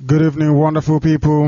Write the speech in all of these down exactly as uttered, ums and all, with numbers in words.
Good evening, wonderful people.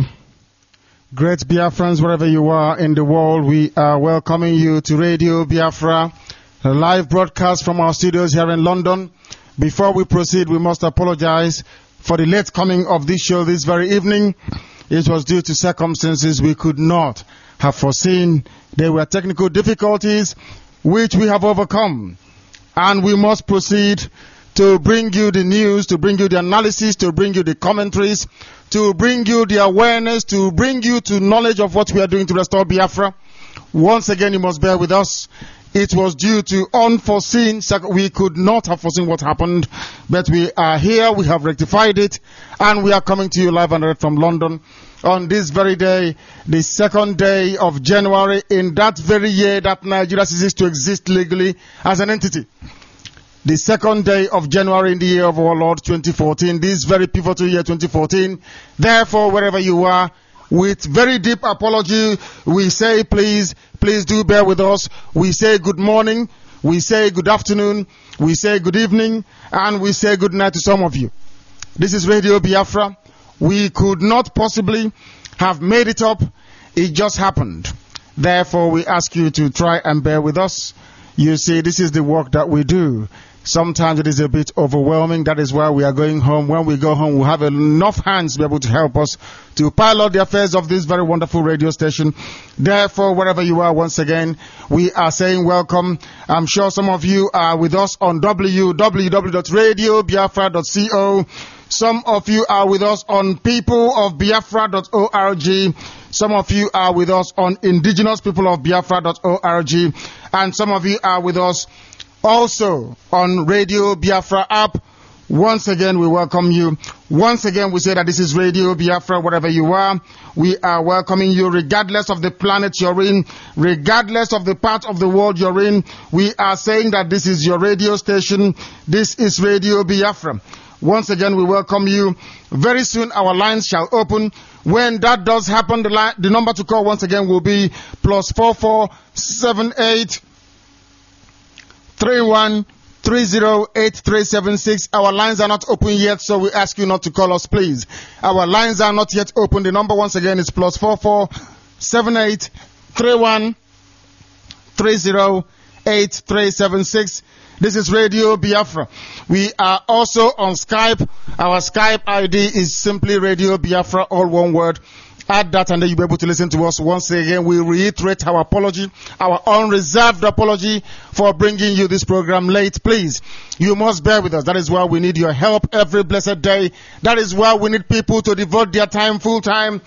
Great Biafrans, wherever you are in the world, we are welcoming you to Radio Biafra, a live broadcast from our studios here in London. Before we proceed, we must apologize for the late coming of this show this very evening. It was due to circumstances we could not have foreseen. There were technical difficulties which we have overcome, and we must proceed to bring you the news, to bring you the analysis, to bring you the commentaries, to bring you the awareness, to bring you to knowledge of what we are doing to restore Biafra. Once again, you must bear with us. It was due to unforeseen, we could not have foreseen what happened, but we are here, we have rectified it, and we are coming to you live and direct from London on this very day, the second day of January, in that very year that Nigeria ceases to exist legally as an entity. The second day of January in the year of our Lord twenty fourteen, this very pivotal year twenty fourteen. Therefore, wherever you are, with very deep apology, we say please, please do bear with us. We say good morning, we say good afternoon, we say good evening, and we say good night to some of you. This is Radio Biafra. We could not possibly have made it up. It just happened. Therefore, we ask you to try and bear with us. You see, this is the work that we do. Sometimes it is a bit overwhelming. That is why we are going home. When we go home, we'll have enough hands to be able to help us to pilot the affairs of this very wonderful radio station. Therefore, wherever you are, once again, we are saying welcome. I'm sure some of you are with us on w w w dot radio biafra dot co. Some of you are with us on people of biafra dot org. Some of you are with us on indigenous people of biafra dot org. And some of you are with us also on Radio Biafra app. Once again, we welcome you. Once again, we say that this is Radio Biafra, wherever you are. We are welcoming you regardless of the planet you're in, regardless of the part of the world you're in. We are saying that this is your radio station. This is Radio Biafra. Once again, we welcome you. Very soon, our lines shall open. When that does happen, the, line, the number to call once again will be plus four four seven eight three one three zero eight three seven six. Our lines are not open yet, so we ask you not to call us, please. Our lines are not yet open. The number once again is plus four four seven eight three one three zero eight three seven six. This is Radio Biafra. We are also on Skype. Our Skype I D is simply Radio Biafra, all one word. Add that and then you'll be able to listen to us. Once again, we reiterate our apology, our unreserved apology for bringing you this program late. Please, you must bear with us. That is why we need your help every blessed day. That is why we need people to devote their time full time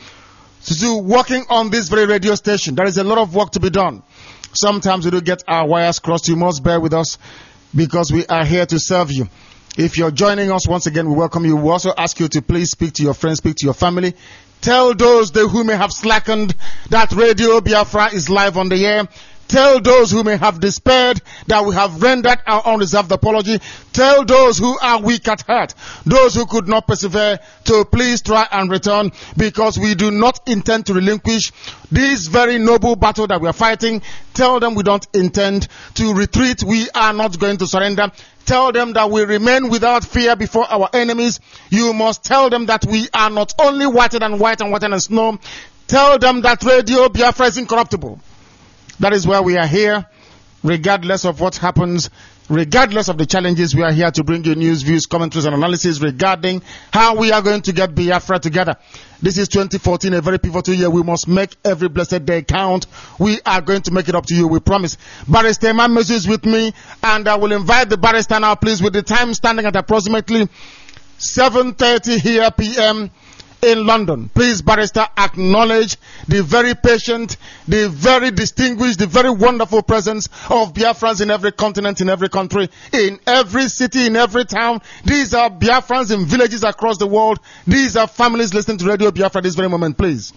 to working on this very radio station. There is a lot of work to be done. Sometimes we do get our wires crossed. You must bear with us because we are here to serve you. If you're joining us, once again, we welcome you. We also ask you to please speak to your friends, speak to your family. Tell those who may have slackened that Radio Biafra is live on the air. Tell those who may have despaired that we have rendered our unreserved apology. Tell those who are weak at heart, those who could not persevere, to please try and return, because we do not intend to relinquish this very noble battle that we are fighting. Tell them we don't intend to retreat. We are not going to surrender. Tell them that we remain without fear before our enemies. You must tell them that we are not only whiter than white and whiter than snow. Tell them that Radio Biafra is incorruptible. That is why we are here, regardless of what happens, regardless of the challenges. We are here to bring you news, views, commentaries, and analysis regarding how we are going to get Biafra together. This is twenty fourteen, a very pivotal year. We must make every blessed day count. We are going to make it up to you, we promise. Barrister Mamezu is with me, and I will invite the barrister now, please, with the time standing at approximately seven thirty here p m in London. Please, barrister, acknowledge the very patient, the very distinguished, the very wonderful presence of Biafrans in every continent, in every country, in every city, in every town. These are Biafrans in villages across the world. These are families listening to Radio Biafra this very moment, please.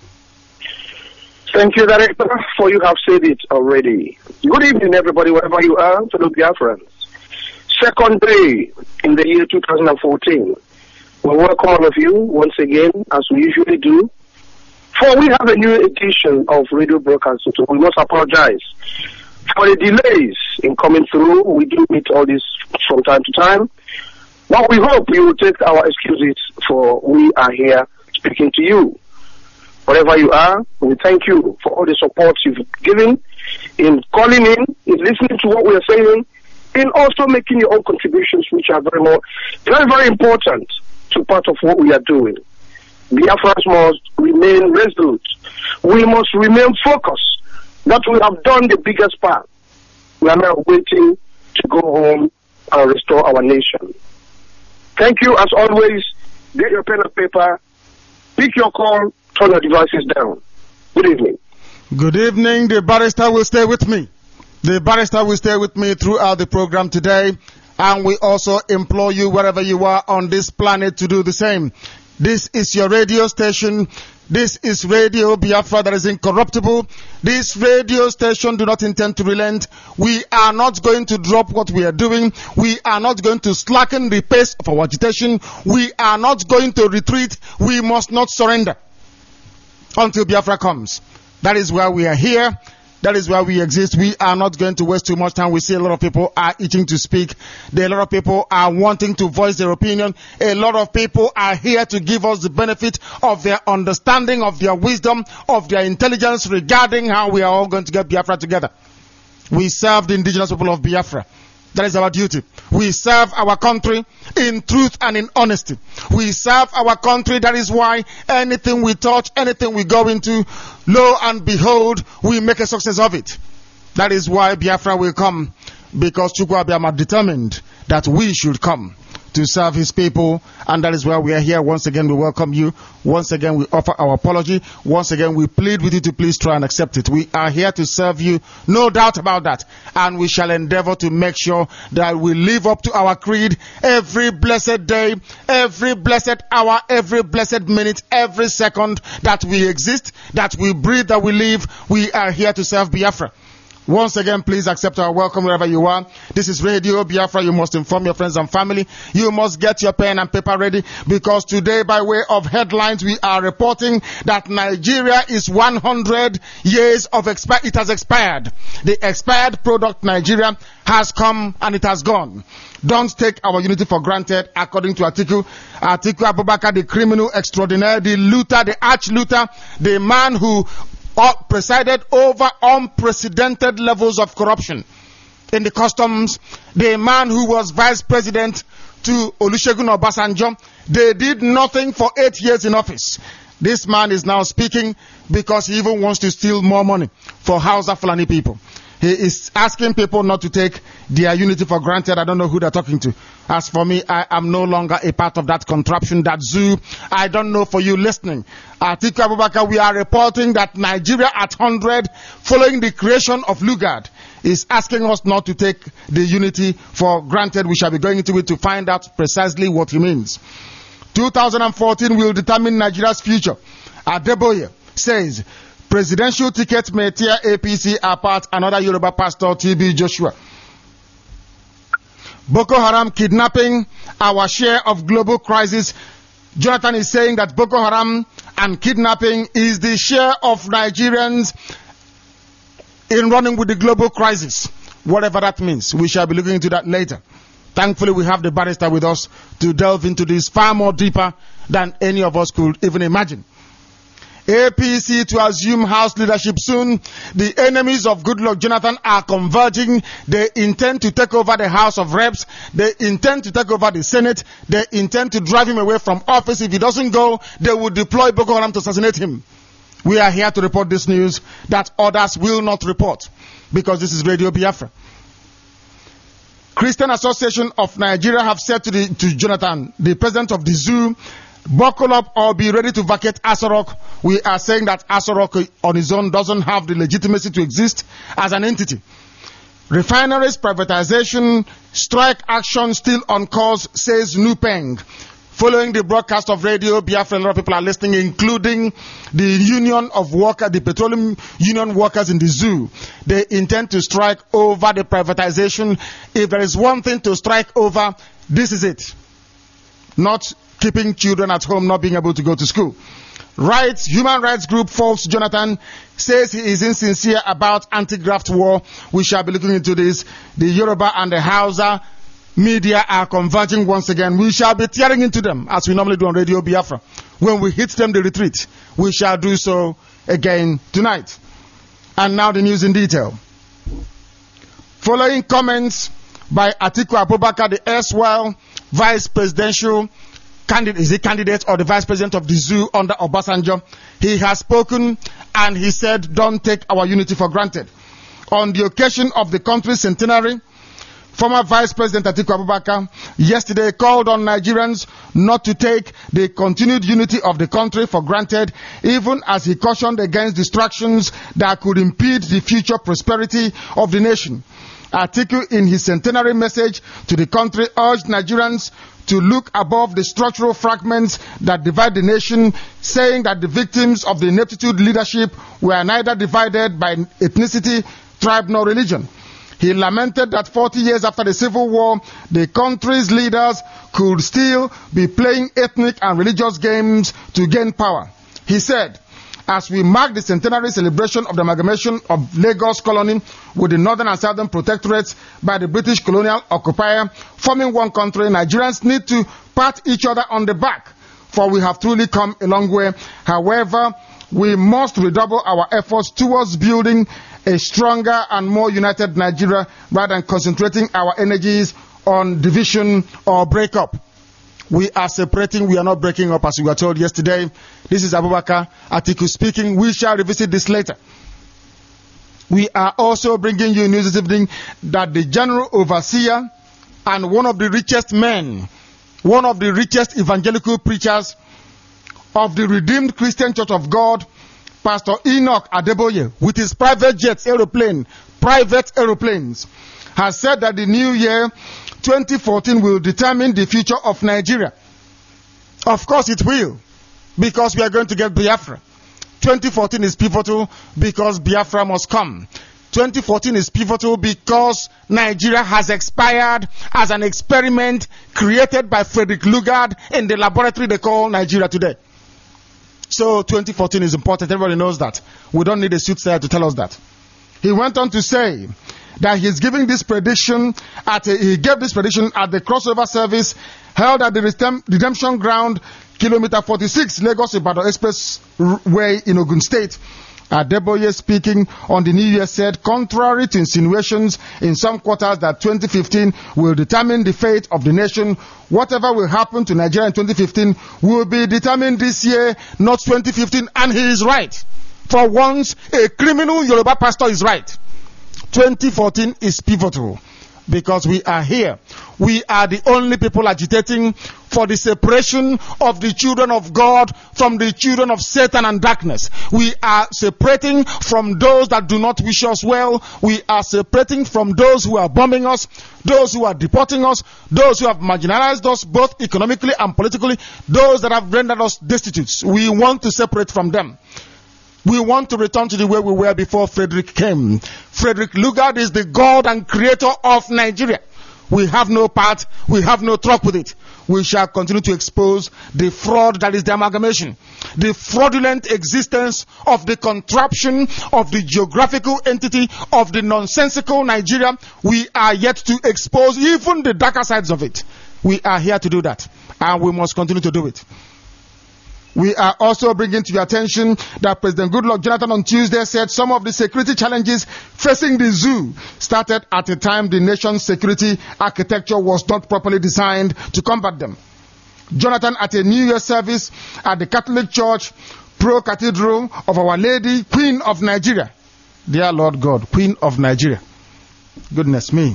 Thank you, Director, for you have said it already. Good evening, everybody, wherever you are, fellow Biafrans. Second day in the year two thousand fourteen. We welcome all of you once again, as we usually do. For we have a new edition of radio broadcast, so we must apologize for the delays in coming through. We do meet all this from time to time. But we hope you will take our excuses, for we are here speaking to you. Wherever you are, we thank you for all the support you've given in calling in, in listening to what we are saying, in also making your own contributions, which are very more, very, very important to part of what we are doing. Biafrans must remain resolute. We must remain focused. That we have done the biggest part. We are now waiting to go home and restore our nation. Thank you, as always. Get your pen and paper. Pick your call. Turn your devices down. Good evening. Good evening. The barrister will stay with me. The barrister will stay with me throughout the program today. And we also implore you, wherever you are on this planet, to do the same. This is your radio station. This is Radio Biafra that is incorruptible. This radio station do not intend to relent. We are not going to drop what we are doing. We are not going to slacken the pace of our agitation. We are not going to retreat. We must not surrender until Biafra comes. That is why we are here. That is why we exist. We are not going to waste too much time. We see a lot of people are itching to speak. A lot of people are wanting to voice their opinion. A lot of people are here to give us the benefit of their understanding, of their wisdom, of their intelligence regarding how we are all going to get Biafra together. We serve the indigenous people of Biafra. That is our duty. We serve our country in truth and in honesty. We serve our country. That is why anything we touch, anything we go into, lo and behold, we make a success of it. That is why Biafra will come, because Chukwu Abiyama determined that we should come to serve his people, and that is why we are here. Once again, we welcome you. Once again, we offer our apology. Once again, we plead with you to please try and accept it. We are here to serve you, no doubt about that, and we shall endeavor to make sure that we live up to our creed every blessed day, every blessed hour, every blessed minute, every second that we exist, that we breathe, that we live. We are here to serve Biafra. Once again, please accept our welcome wherever you are. This is Radio Biafra. You must inform your friends and family. You must get your pen and paper ready, because today, by way of headlines, we are reporting that Nigeria is one hundred years of expi- it has expired. The expired product Nigeria has come and it has gone. Don't take our unity for granted, according to Atiku. Atiku Abubakar, the criminal extraordinaire, the looter, the arch-looter, the man who presided over unprecedented levels of corruption in the customs, the man who was vice president to Olusegun Obasanjo. They did nothing for eight years in office. This man is now speaking because he even wants to steal more money for Hausa Fulani people. He is asking people not to take their unity for granted. I don't know who they're talking to. As for me, I am no longer a part of that contraption, that zoo. I don't know for you listening. Atiku Abubakar, we are reporting that Nigeria at one hundred, following the creation of Lugard, is asking us not to take the unity for granted. We shall be going into it to find out precisely what he means. two thousand fourteen will determine Nigeria's future. Adeboye says, presidential ticket may tear A P C apart. Another Yoruba pastor, T B Joshua. Boko Haram kidnapping, our share of global crisis. Jonathan is saying that Boko Haram and kidnapping is the share of Nigerians in running with the global crisis. Whatever that means, we shall be looking into that later. Thankfully, we have the barrister with us to delve into this far more deeper than any of us could even imagine. A P C to assume House leadership soon. The enemies of Goodluck Jonathan are converging. They intend to take over the House of Reps. They intend to take over the Senate. They intend to drive him away from office. If he doesn't go, they will deploy Boko Haram to assassinate him. We are here to report this news that others will not report, because this is Radio Biafra. Christian Association of Nigeria have said to, the, to Jonathan, the president of the zoo, buckle up or be ready to vacate Aso Rock. We are saying that Aso Rock on its own doesn't have the legitimacy to exist as an entity. Refineries privatization, strike action still on course, says Nupeng. Following the broadcast of Radio Biafra, a lot of people are listening, including the Union of Workers, the Petroleum Union Workers in the zoo. They intend to strike over the privatization. If there is one thing to strike over, this is it. Not keeping children at home, not being able to go to school. Rights, human rights group False Jonathan says he is insincere about anti-graft war. We shall be looking into this. The Yoruba and the Hausa media are converging once again. We shall be tearing into them as we normally do on Radio Biafra. When we hit them, they retreat. We shall do so again tonight. And now the news in detail. Following comments by Atiku Abubakar, the erstwhile vice presidential candidate, is he candidate or the vice president of the zoo under Obasanjo, he has spoken and he said, don't take our unity for granted. On the occasion of the country's centenary, former Vice President Atiku Abubakar yesterday called on Nigerians not to take the continued unity of the country for granted, even as he cautioned against distractions that could impede the future prosperity of the nation. Atiku, in his centenary message to the country, urged Nigerians to look above the structural fragments that divide the nation, saying that the victims of the ineptitude leadership were neither divided by ethnicity, tribe, nor religion. He lamented that forty years after the Civil War, the country's leaders could still be playing ethnic and religious games to gain power. He said, as we mark the centenary celebration of the amalgamation of Lagos colony with the northern and southern protectorates by the British colonial occupier, forming one country, Nigerians need to pat each other on the back, for we have truly come a long way. However, we must redouble our efforts towards building a stronger and more united Nigeria rather than concentrating our energies on division or breakup. We are separating, we are not breaking up, as we were told yesterday. This is Abubakar Atiku speaking. We shall revisit this later. We are also bringing you news this evening that the general overseer and one of the richest men, one of the richest evangelical preachers of the Redeemed Christian Church of God, Pastor Enoch Adeboye, with his private jets, aeroplane, private aeroplanes, has said that the new year, twenty fourteen, will determine the future of Nigeria. Of course it will, because we are going to get Biafra. twenty fourteen is pivotal because Biafra must come. twenty fourteen is pivotal because Nigeria has expired as an experiment created by Frederick Lugard in the laboratory they call Nigeria today. So twenty fourteen is important. Everybody knows that. We don't need a soothsayer to tell us that. He went on to say that he's giving this prediction at a, he gave this prediction at the crossover service held at the Redemption Ground, kilometer forty-six, Lagos Ibadan Expressway in Ogun State. Adeboye, speaking on the New Year, said, contrary to insinuations in some quarters that twenty fifteen will determine the fate of the nation, whatever will happen to Nigeria in twenty fifteen will be determined this year, not twenty fifteen. And he is right. For once, a criminal Yoruba pastor is right. twenty fourteen is pivotal because we are here. We are the only people agitating for the separation of the children of God from the children of Satan and darkness. We are separating from those that do not wish us well. We are separating from those who are bombing us, those who are deporting us, those who have marginalized us both economically and politically, those that have rendered us destitute. We want to separate from them. We want to return to the way we were before Frederick came. Frederick Lugard is the God and creator of Nigeria. We have no part, we have no truck with it. We shall continue to expose the fraud that is the amalgamation, the fraudulent existence of the contraption of the geographical entity of the nonsensical Nigeria. We are yet to expose even the darker sides of it. We are here to do that, and we must continue to do it. We are also bringing to your attention that President Goodluck Jonathan on Tuesday said some of the security challenges facing the zoo started at a time the nation's security architecture was not properly designed to combat them. Jonathan, at a New Year service at the Catholic Church Pro Cathedral of Our Lady, Queen of Nigeria. Dear Lord God, Queen of Nigeria. Goodness me.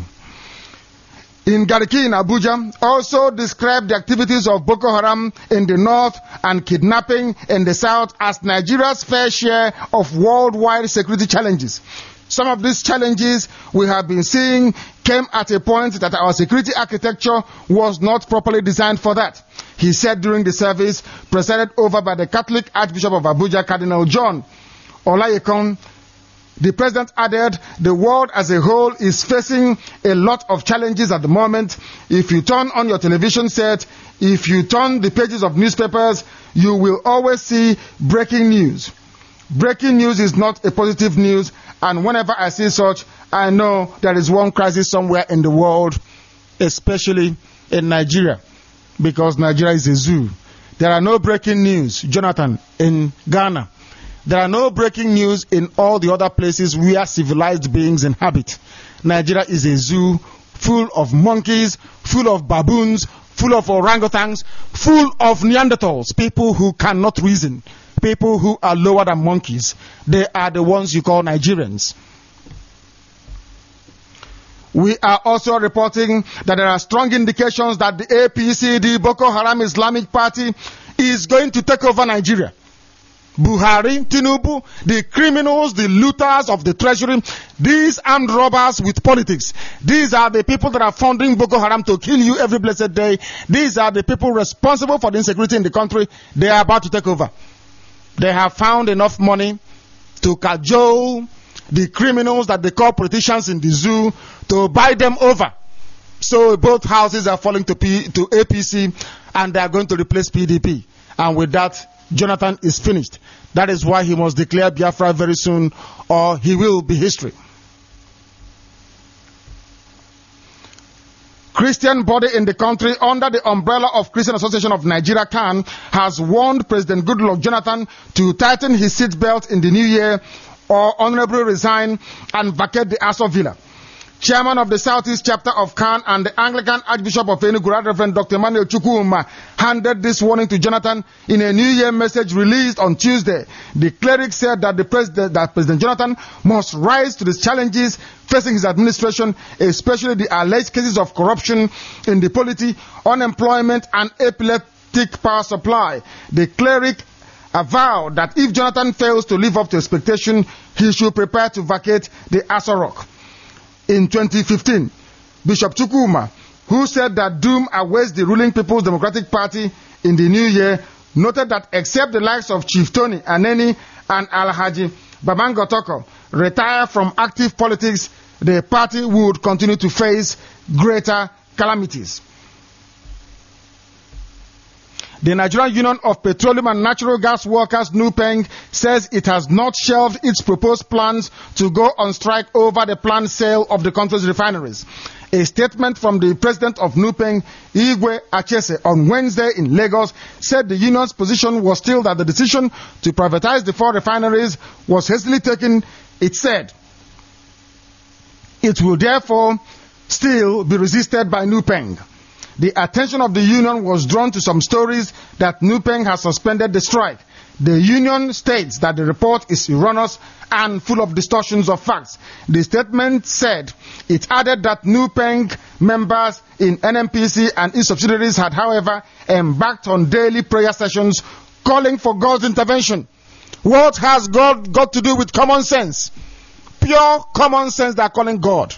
In Gariki in Abuja, also described the activities of Boko Haram in the north and kidnapping in the south as Nigeria's fair share of worldwide security challenges. Some of these challenges we have been seeing came at a point that our security architecture was not properly designed for that. He said during the service presided over by the Catholic Archbishop of Abuja, Cardinal John Olayekon. The president added, the world as a whole is facing a lot of challenges at the moment. If you turn on your television set, if you turn the pages of newspapers, you will always see breaking news. Breaking news is not a positive news, and whenever I see such, I know there is one crisis somewhere in the world especially in Nigeria, because Nigeria is a zoo. There are no breaking news, Jonathan, in Ghana. There are no breaking news in all the other places where civilized beings inhabit. Nigeria is a zoo full of monkeys, full of baboons, full of orangutans, full of Neanderthals, people who cannot reason, people who are lower than monkeys. They are the ones you call Nigerians. We are also reporting that there are strong indications that the A P C, the Boko Haram Islamic Party, is going to take over Nigeria. Buhari, Tinubu, the criminals, the looters of the treasury, these armed robbers with politics. These are the people that are funding Boko Haram to kill you every blessed day. These are the people responsible for the insecurity in the country. They are about to take over. They have found enough money to cajole the criminals that they call politicians in the zoo to buy them over. So both houses are falling to, P, to A P C, and they are going to replace P D P. And with that, Jonathan is finished. That is why he must declare Biafra very soon, or he will be history. Christian body in the country under the umbrella of Christian Association of Nigeria, C A N, has warned President Goodluck Jonathan to tighten his seatbelt in the new year or honorably resign and vacate the Aso Villa. Chairman of the Southeast chapter of C A N and the Anglican Archbishop of Enugu, Reverend Doctor Emmanuel Chukwuma, handed this warning to Jonathan in a New Year message released on Tuesday. The cleric said that the president, that President Jonathan must rise to the challenges facing his administration, especially the alleged cases of corruption in the polity, unemployment, and epileptic power supply. The cleric avowed that if Jonathan fails to live up to expectation, he should prepare to vacate the Aso Rock. In twenty fifteen, Bishop Chukwuma, who said that doom awaits the ruling People's Democratic Party in the new year, noted that except the likes of Chief Tony Aneni and Alhaji Babangotoko retire from active politics, the party would continue to face greater calamities. The Nigerian Union of Petroleum and Natural Gas Workers, NUPENG, says it has not shelved its proposed plans to go on strike over the planned sale of the country's refineries. A statement from the president of NUPENG, Igwe Achese, on Wednesday in Lagos said the union's position was still that the decision to privatize the four refineries was hastily taken. It said it will therefore still be resisted by NUPENG. The attention of the union was drawn to some stories that NUPENG has suspended the strike. The union states that the report is erroneous and full of distortions of facts. The statement said it added that NUPENG members in N N P C and its subsidiaries had, however, embarked on daily prayer sessions calling for God's intervention. What has God got to do with common sense? Pure common sense they are calling God.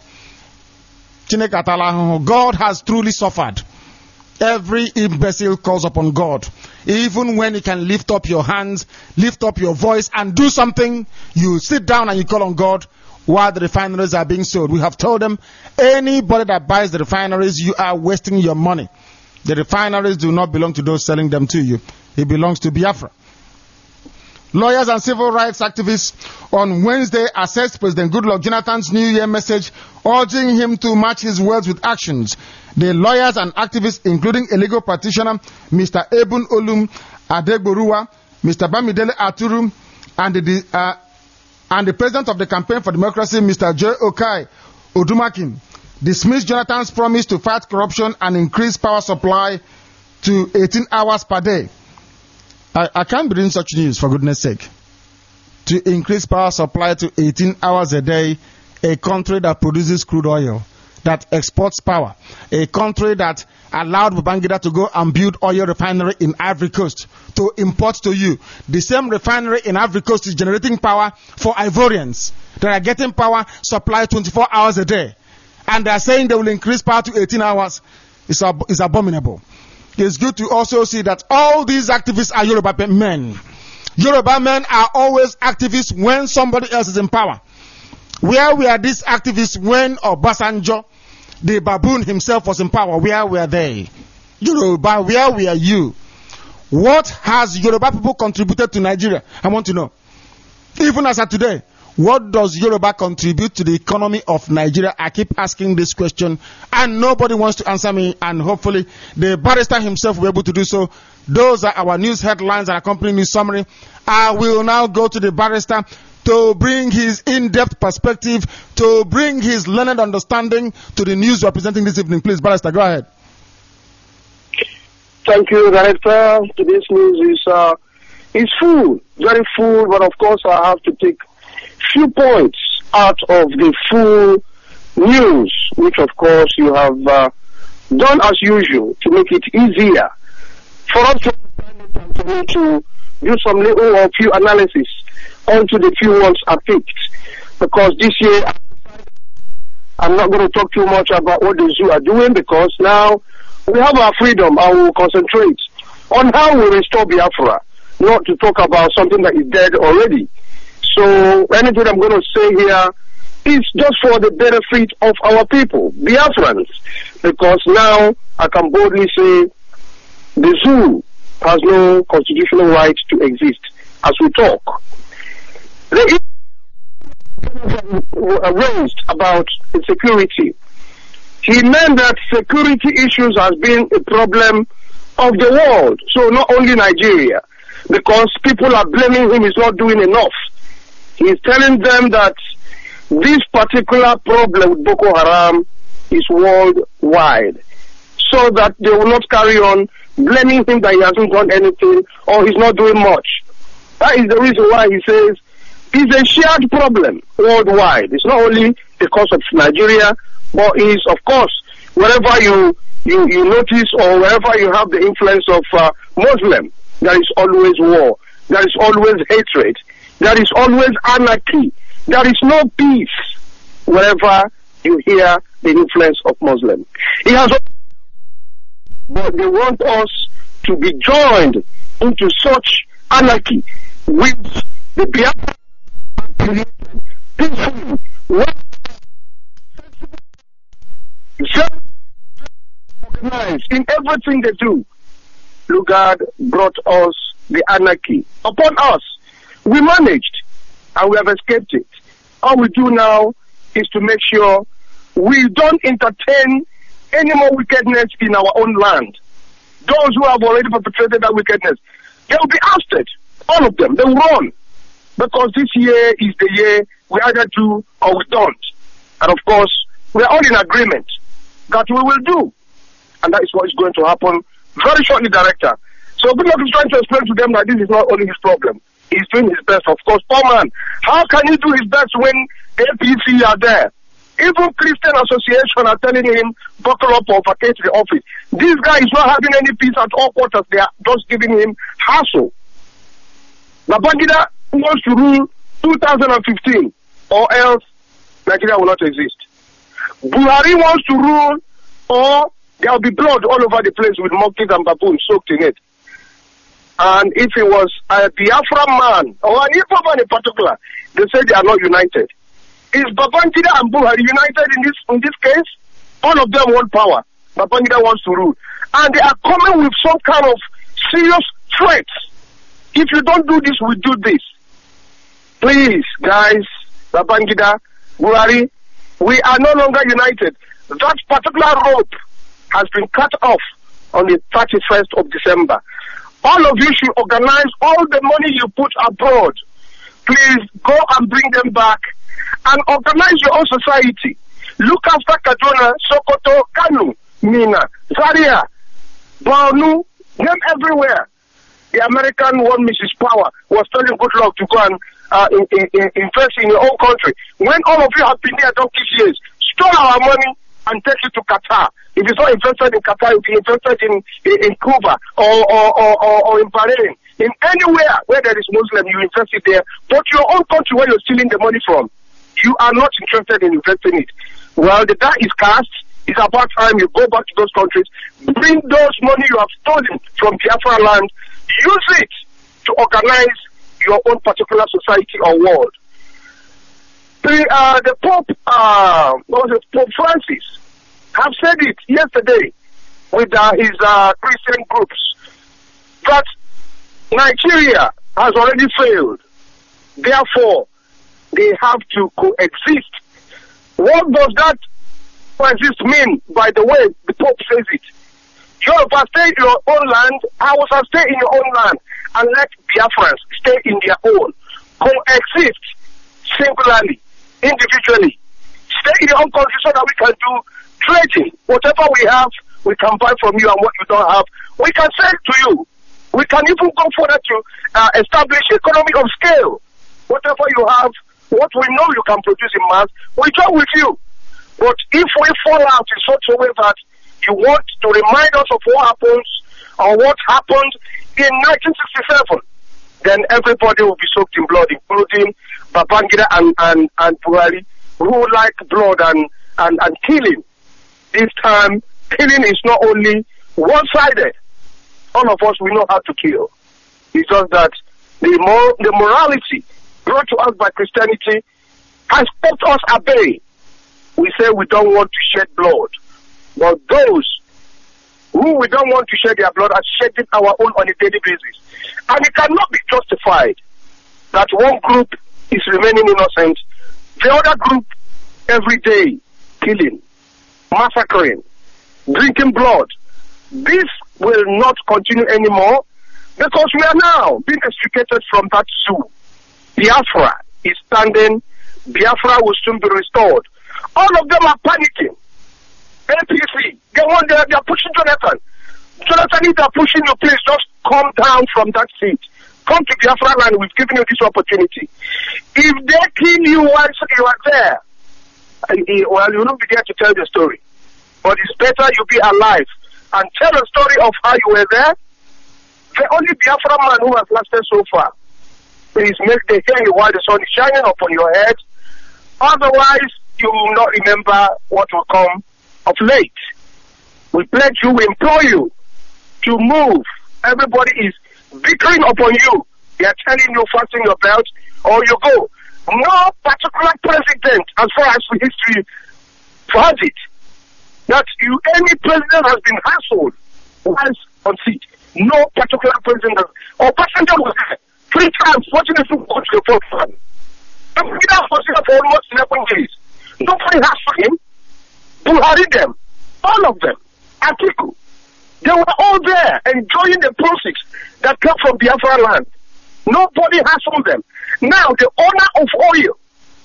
God has truly suffered. Every imbecile calls upon God. Even when you can lift up your hands, lift up your voice and do something, you sit down and you call on God while the refineries are being sold. We have told them, anybody that buys the refineries, you are wasting your money. The refineries do not belong to those selling them to you. It belongs to Biafra. Lawyers and civil rights activists on Wednesday assessed President Goodluck Jonathan's New Year message, urging him to match his words with actions. The lawyers and activists, including a legal practitioner, Mister Ebun Olum Adegboruwa, Mister Bamidele Aturu, and the, uh, and the president of the Campaign for Democracy, Mister Joe Okai Odumakin, dismissed Jonathan's promise to fight corruption and increase power supply to eighteen hours per day. I, I can't bring such news, for goodness sake. To increase power supply to eighteen hours a day, a country that produces crude oil, that exports power, a country that allowed Babangida to go and build oil refinery in Ivory Coast to import to you. The same refinery in Ivory Coast is generating power for Ivorians that are getting power supply twenty-four hours a day. And they are saying they will increase power to eighteen hours. It's, ab- it's abominable. It's good to also see that all these activists are Yoruba men. Yoruba men are always activists when somebody else is in power. Where were these activists when Obasanjo, the baboon himself, was in power? Where were they? Yoruba, where were you? What has Yoruba people contributed to Nigeria? I want to know. Even as of today, What does Yoruba contribute to the economy of Nigeria? I keep asking this question, and nobody wants to answer me, and hopefully the barrister himself will be able to do so. Those are our news headlines and accompanying news summary. I will now go to the barrister to bring his in-depth perspective, to bring his learned understanding to the news representing this evening. Please, barrister, go ahead. Thank you, Director. Today's news is uh, is full, very full, but of course I have to take few points out of the full news, which of course you have uh, done as usual to make it easier for us to, to do some little or few analysis onto the few ones I picked. Because this year I'm not going to talk too much about what the zoo are doing, because now we have our freedom and we will concentrate on how we restore Biafra, not to talk about something that is dead already. So anything I'm going to say here is just for the benefit of our people, Biafrans, because now I can boldly say the zoo has no constitutional right to exist as we talk. The issue raised about security. He meant that security issues has been a problem of the world, so not only Nigeria, because people are blaming him he's not doing enough. He's telling them that this particular problem with Boko Haram is worldwide, so that they will not carry on blaming him that he hasn't done anything or he's not doing much. That is the reason why he says it's a shared problem worldwide. It's not only because of Nigeria, but is, of course, wherever you, you, you notice or wherever you have the influence of uh, Muslim, there is always war, there is always hatred, there is always anarchy, there is no peace wherever you hear the influence of Muslim. He has, but they want us to be joined into such anarchy with the Biafra peaceful, organized in everything they do. Lugard brought us the anarchy upon us. We managed and we have escaped it. All we do now is to make sure we don't entertain any more wickedness in our own land. Those who have already perpetrated that wickedness, they will be ousted. All of them, they will run. Because this year is the year we either do or we don't. And of course, we are all in agreement that we will do. And that is what is going to happen very shortly, Director. So Goodluck is trying to explain to them that this is not only his problem. He's doing his best, of course. Poor man, how can he do his best when A P C are there? Even Christian Association are telling him, buckle up or vacate the office. This guy is not having any peace at all quarters. They are just giving him hassle. Babangida wants to rule two thousand fifteen, or else Nigeria will not exist. Buhari wants to rule, or there will be blood all over the place with monkeys and baboons soaked in it. And if it was a Biafra man, or an Igbo man in particular, they say they are not united. Is Babangida and Buhari united in this in this case? All of them want power. Babangida wants to rule. And they are coming with some kind of serious threats. If you don't do this, we do this. Please, guys, Babangida, Buhari, we are no longer united. That particular rope has been cut off on the thirty-first of December. All of you should organize all the money you put abroad. Please go and bring them back and organize your own society. Look after Kaduna, Sokoto, Kanu, Mina, Zaria, Borno, them everywhere. The American one, Missus Power, was telling Goodluck to go and uh, in, in, in, invest in your own country. When all of you have been there donkey years, stole our money and take it to Qatar. If it's not invested in Qatar, you'll be invested in, in, in Cuba or, or, or, or, or in Bahrain. In anywhere where there is Muslim, you invest it there. But your own country where you're stealing the money from, you are not interested in investing it. Well, the die is cast. It's about time you go back to those countries, bring those money you have stolen from Biafra land, use it to organize your own particular society or world. The, uh, the Pope, uh, what was it, Pope Francis, have said it yesterday with uh, his uh, Christian groups that Nigeria has already failed. Therefore, they have to coexist. What does that coexist mean? By the way, the Pope says it. Yoruba stay in your own land, Hausa stay in your own land, and let Biafrans stay in their own. Coexist singularly, individually. Stay in your own country so that we can do trading. Whatever we have, we can buy from you, and what you don't have, we can sell to you. We can even go further to uh, establish economy of scale. Whatever you have, what we know you can produce in mass, we join with you. But if we fall out in such a way that you want to remind us of what happens or what happened in nineteen sixty-seven, then everybody will be soaked in blood, including Babangida and, and, and Buhari, who like blood and, and, and killing. This time, killing is not only one-sided. All of us, we know how to kill. It's just that the, mor- the morality brought to us by Christianity has kept us at bay. We say we don't want to shed blood. But those who we don't want to shed their blood are shedding our own on a daily basis. And it cannot be justified that one group is remaining innocent, the other group every day killing, massacring, drinking blood. This will not continue anymore because we are now being extricated from that zoo. Biafra is standing. Biafra will soon be restored. All of them are panicking. A P C, they want they are pushing Jonathan. Jonathan, if they are pushing you, please just come down from that seat. Come to Biafra land. We've given you this opportunity. If they kill you while you are there, well, you will not be there to tell the story. But it's better you be alive and tell a story of how you were there. The only Biafra man who has lasted so far is make the hair while the sun is shining upon your head. Otherwise, you will not remember what will come of late. We pledge you, we implore you to move. Everybody is bickering upon you. They are telling you fasten your belt or you go. No particular president, as far as history has it, that you any president has been hassled once on seat. No particular president or passenger was there three times watching us go to the forefront. Babangida was there for almost eleven days. Nobody hassled him. Buhari them, all of them, Atiku, they were all there enjoying the proceeds that came from Biafra land. Nobody hassled them. Now the owner of oil,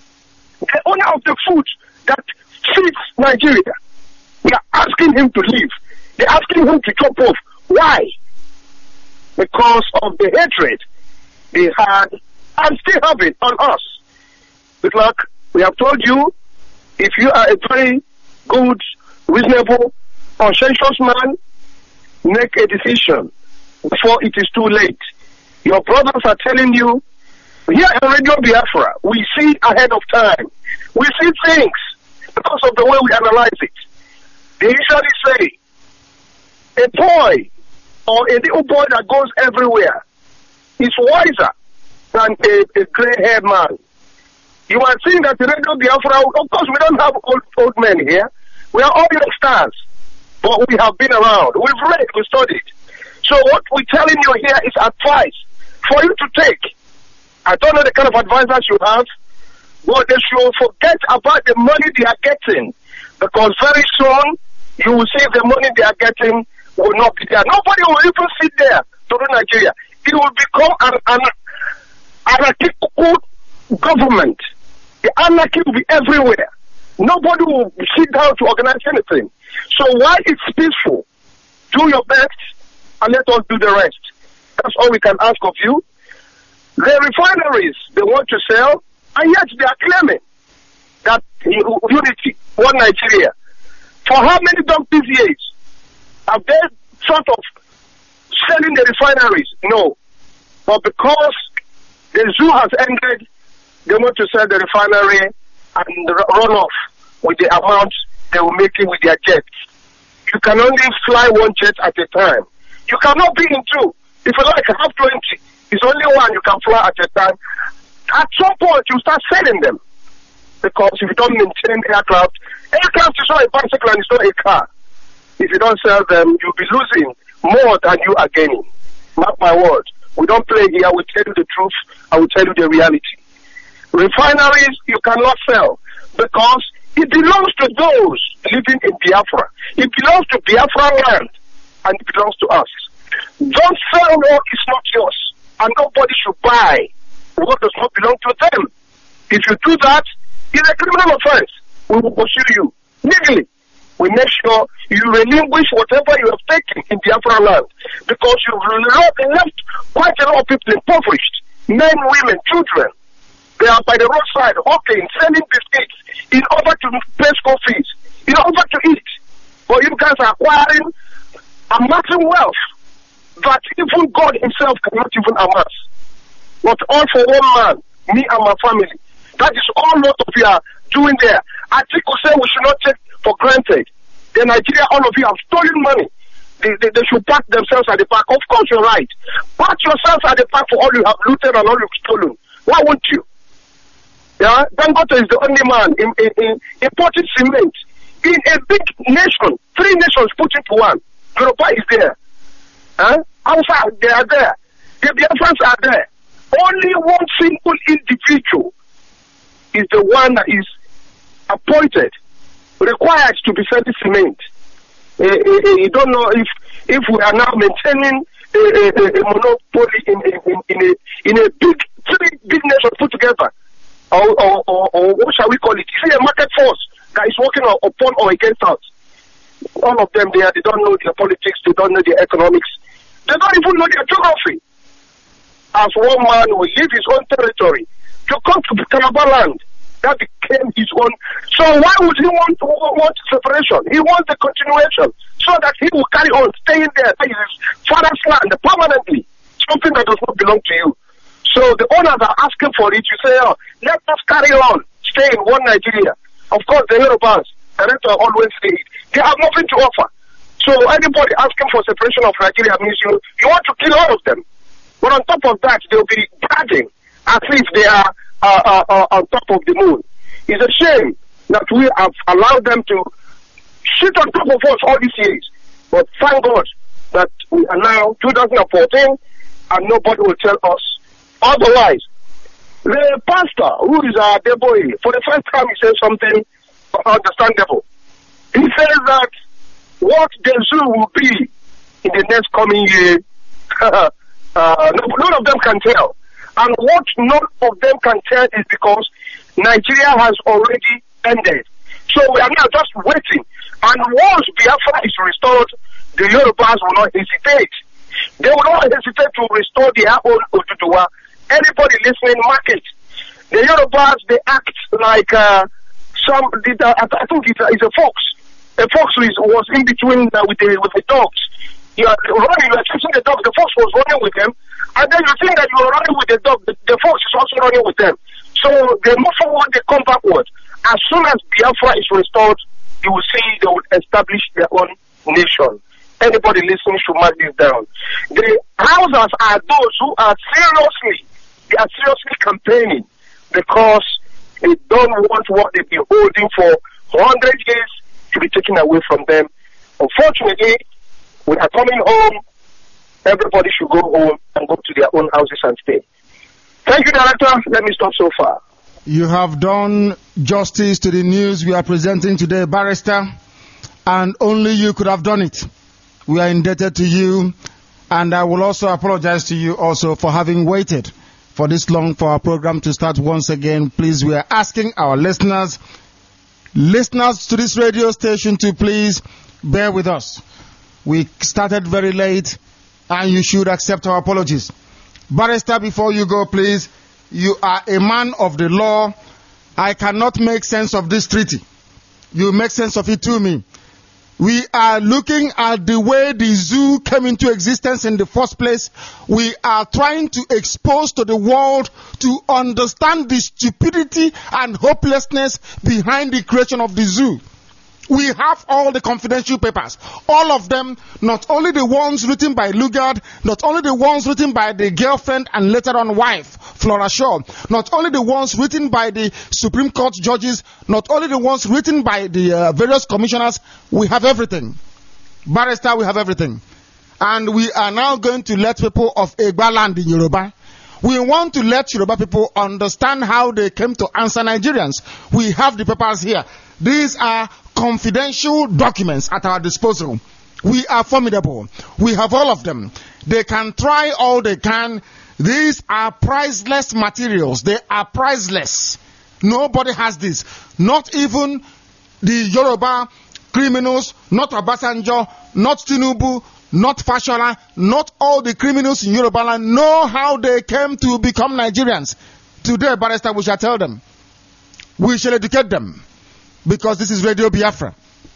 the owner of the food that feeds Nigeria, we are asking him to leave. They're asking him to chop off. Why? Because of the hatred they had and still have it on us. Good luck. We have told you, if you are a very good, reasonable, conscientious man, make a decision before it is too late. Your brothers are telling you, here on Radio Biafra, we see ahead of time. We see things because of the way we analyze it. They usually say, a boy or a little boy that goes everywhere is wiser than a, a gray-haired man. You are seeing that the Radio Biafra, of course we don't have old, old men here. We are all young stars, but we have been around. We've read, we studied. So what we're telling you here is advice for you to take. I don't know the kind of advisors you have, but they should forget about the money they are getting, because very soon you will see the money they are getting will not be there. Nobody will even sit there to run Nigeria. It will become an, an anarchical government. The anarchy will be everywhere. Nobody will sit down to organize anything. So while it's peaceful, do your best and let us do the rest. That's all we can ask of you. The refineries they want to sell, and yet they are claiming that unity, one Nigeria. For how many donkey's years have they sort of selling the refineries? No. But because the zoo has ended, they want to sell the refinery and run off with the amount they will make it with their jets. You can only fly one jet at a time. You cannot be in two. If you like have twenty, it's only one you can fly at a time. At some point, you start selling them. Because if you don't maintain aircraft, aircraft is not a bicycle and it's not a car. If you don't sell them, you'll be losing more than you are gaining. Mark my word. We don't play here. We tell you the truth. I will tell you the reality. Refineries you cannot sell because it belongs to those living in Biafra. It belongs to Biafra land and it belongs to us. Don't sell what is not yours, and nobody should buy what does not belong to them. If you do that, it's a criminal offense. We will pursue you legally. We make sure you relinquish whatever you have taken in Biafra land, because you've left quite a lot of people impoverished, men, women, children. They are by the roadside, hawking, selling biscuits in order to pay school fees, in order to eat. But you guys are acquiring, amassing wealth that even God himself cannot even amass. But all for one man, me and my family. That is all what of you are doing there. Atiku say we should not take for granted. The Nigeria, all of you have stolen money. They, they, they should pat themselves at the back. Of course you're right. Pat yourselves at the back for all you have looted and all you've stolen. Why won't you? Yeah, Dangote is the only man in, in, in importing cement in a big nation. Three nations put into one. Europa is there. Huh? Outside, they are there. The Biafrans are there. Only one single individual is the one that is appointed, required to be selling cement. Uh, uh, you don't know if if we are now maintaining a, a, a monopoly in, in, in, a, in a big, three big nations put together. Or, or, or, or what shall we call it? Is it a market force that is working upon or against us? All of them there, they don't know their politics, they don't know their economics, they don't even know their geography. As one man will leave his own territory to come to Calabar land, that became his own. So why would he want want separation? He wants the continuation, so that he will carry on staying there in his father's land permanently, something that does not belong to you. So the owners are asking for it. You say, oh, let us carry on, stay in one Nigeria. Of course, the Yorubas, the director always say it. They have nothing to offer. So anybody asking for separation of Nigeria means you, you want to kill all of them. But on top of that, they'll be bragging as if they are uh, uh, uh, on top of the moon. It's a shame that we have allowed them to sit on top of us all these years. But thank God that we are now two thousand fourteen and nobody will tell us otherwise. The pastor, who is our boy, for the first time he said something understandable. He says that what the zoo will be in the next coming year, uh, none of them can tell. And what none of them can tell is because Nigeria has already ended. So we are now just waiting. And once Biafra is restored, the Yorubas will not hesitate. They will not hesitate to restore their own Oduduwa. Anybody listening, mark it. The Yorubas, they act like uh, some, I think it's a, it's a fox. A fox is, was in between uh, with, the, with the dogs. You are running, you are chasing the dog, the fox was running with them, and then you think that you are running with the dog, the, the fox is also running with them. So they move forward, they come backward. As soon as Biafra is restored, you will see they will establish their own nation. Anybody listening should mark this down. The houses are those who are seriously, they are seriously campaigning because they don't want what they've been holding for one hundred years to be taken away from them. Unfortunately, we are coming home. Everybody should go home and go to their own houses and stay. Thank you, Director. Let me stop so far. You have done justice to the news we are presenting today, Barrister, and only you could have done it. We are indebted to you, and I will also apologize to you also for having waited for this long for our program to start once again. Please, we are asking our listeners, listeners to this radio station to please bear with us. We started very late, and you should accept our apologies. Barrister, before you go, please, you are a man of the law. I cannot make sense of this treaty. You make sense of it to me. We are looking at the way the zoo came into existence in the first place. We are trying to expose to the world to understand the stupidity and hopelessness behind the creation of the zoo. We have all the confidential papers, all of them, not only the ones written by Lugard, not only the ones written by the girlfriend and later on wife, Flora Shaw, not only the ones written by the Supreme Court judges, not only the ones written by the uh, various commissioners. We have everything. Barrister, we have everything. And we are now going to let people of Egba land in Yoruba, We want to let Yoruba people understand how they came to answer Nigerians. We have the papers here. These are confidential documents at our disposal. We are formidable. We have all of them. They can try all they can. These are priceless materials. They are priceless. Nobody has this. Not even the Yoruba criminals, not Obasanjo, not Tinubu, not Fashola, not all the criminals in Yoruba land know how they came to become Nigerians. Today, Barrister, we shall tell them. We shall educate them. Because this is Radio Biafra.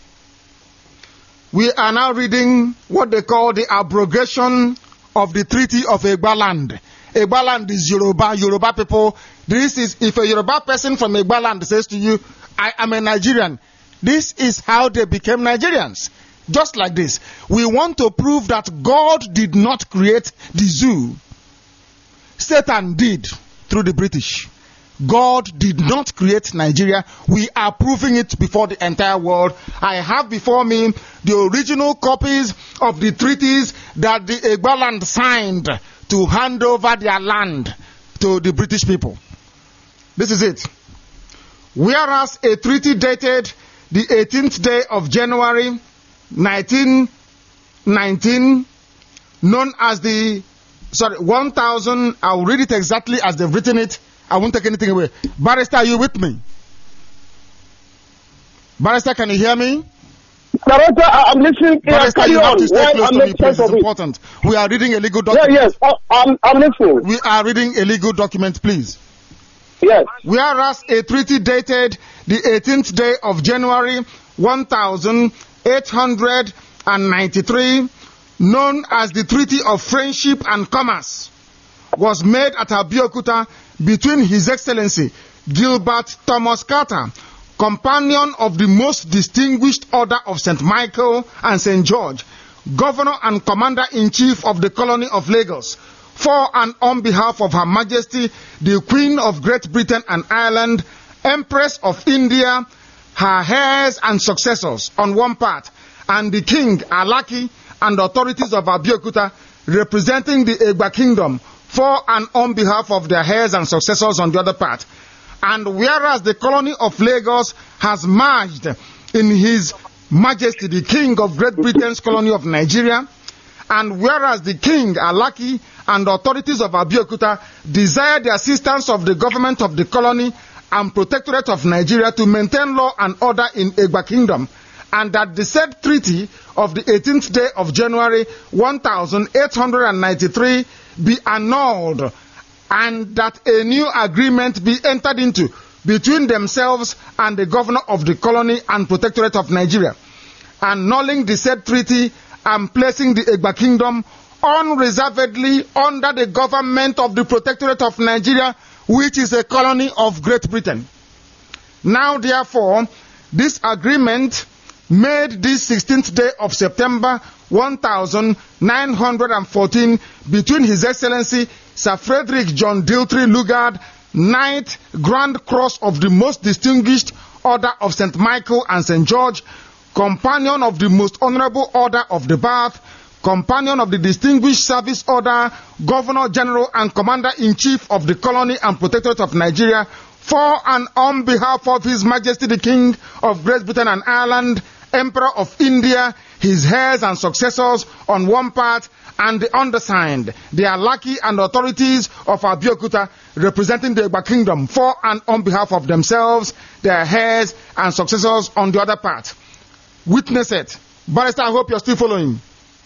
We are now reading what they call the abrogation of the Treaty of Egbaland. Egbaland is Yoruba, Yoruba people. This is, if a Yoruba person from Egbaland says to you, I am a Nigerian, this is how they became Nigerians. Just like this. We want to prove that God did not create the zoo. Satan did through the British. God did not create Nigeria. We are proving it before the entire world. I have before me the original copies of the treaties that the Egbaland signed to hand over their land to the British people. This is it. Whereas a treaty dated the eighteenth day of January nineteen nineteen, known as the, sorry, one thousand, I'll read it exactly as they've written it. I won't take anything away. Barrister, are you with me? Barrister, can you hear me? Barrister, I'm listening. Barrister, yeah, you have on. to stay Well, close I'm to me, please. It's important. We are reading a legal document. Yeah, yes, I'm, I'm listening. We are reading a legal document, please. Yes. Whereas a treaty dated the eighteenth day of January one thousand eight hundred ninety-three, known as the Treaty of Friendship and Commerce, was made at Abeokuta between His Excellency Gilbert Thomas Carter, companion of the most distinguished Order of Saint Michael and Saint George, Governor and Commander-in-Chief of the Colony of Lagos, for and on behalf of Her Majesty, the Queen of Great Britain and Ireland, Empress of India, her heirs and successors on one part, and the King, Alaki, and the authorities of Abeokuta, representing the Egba Kingdom, for and on behalf of their heirs and successors on the other part. And whereas the colony of Lagos has merged in His Majesty, the King of Great Britain's colony of Nigeria, and whereas the King, Alaki, and the authorities of Abeokuta desire the assistance of the government of the colony and protectorate of Nigeria to maintain law and order in Egba Kingdom, and that the said treaty of the eighteenth day of January one thousand eight hundred ninety-three be annulled, and that a new agreement be entered into between themselves and the governor of the colony and protectorate of Nigeria, annulling the said treaty and placing the Egba Kingdom unreservedly under the government of the protectorate of Nigeria, which is a colony of Great Britain. Now, therefore, this agreement made this sixteenth day of September one thousand nine hundred fourteen between His Excellency Sir Frederick John Diltry Lugard, Knight, Grand Cross of the Most Distinguished Order of Saint Michael and Saint George, Companion of the Most Honorable Order of the Bath, Companion of the Distinguished Service Order, Governor General and Commander-in-Chief of the Colony and Protectorate of Nigeria, for and on behalf of His Majesty the King of Great Britain and Ireland, Emperor of India, his heirs and successors on one part, and the undersigned, the Alaki and authorities of Abeokuta, representing the Egba Kingdom, for and on behalf of themselves, their heirs and successors on the other part. Witness it. Barrister, I hope you're still following.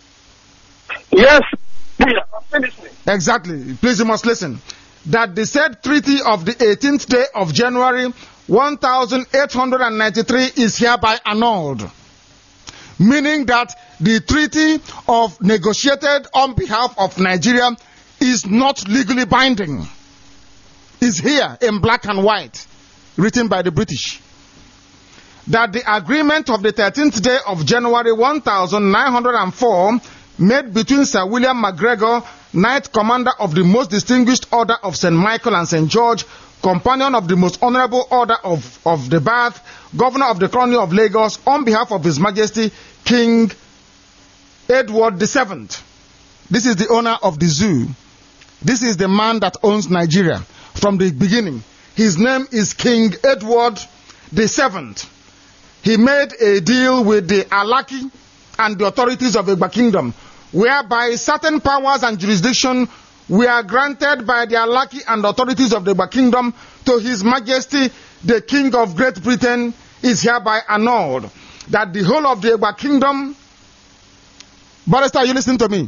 Yes. I'm listening. Exactly. Please, you must listen. That the said treaty of the eighteenth day of January one thousand eight hundred ninety-three is hereby annulled. Meaning that the treaty of negotiated on behalf of Nigeria is not legally binding. Is here in black and white, written by the British. That the agreement of the thirteenth day of January one thousand nine hundred four made between Sir William MacGregor, Knight Commander of the Most Distinguished Order of Saint Michael and Saint George, Companion of the Most Honorable Order of, of the Bath, Governor of the Colony of Lagos, on behalf of His Majesty King Edward the Seventh. This is the owner of the zoo. This is the man that owns Nigeria from the beginning. His name is King Edward the Seventh. He made a deal with the Alaki and the authorities of Egba Kingdom, whereby certain powers and jurisdiction were granted by the Alaki and authorities of the Egba Kingdom to His Majesty, the King of Great Britain, is hereby annulled. That the whole of the Egba Kingdom... Barrister, you listen to me?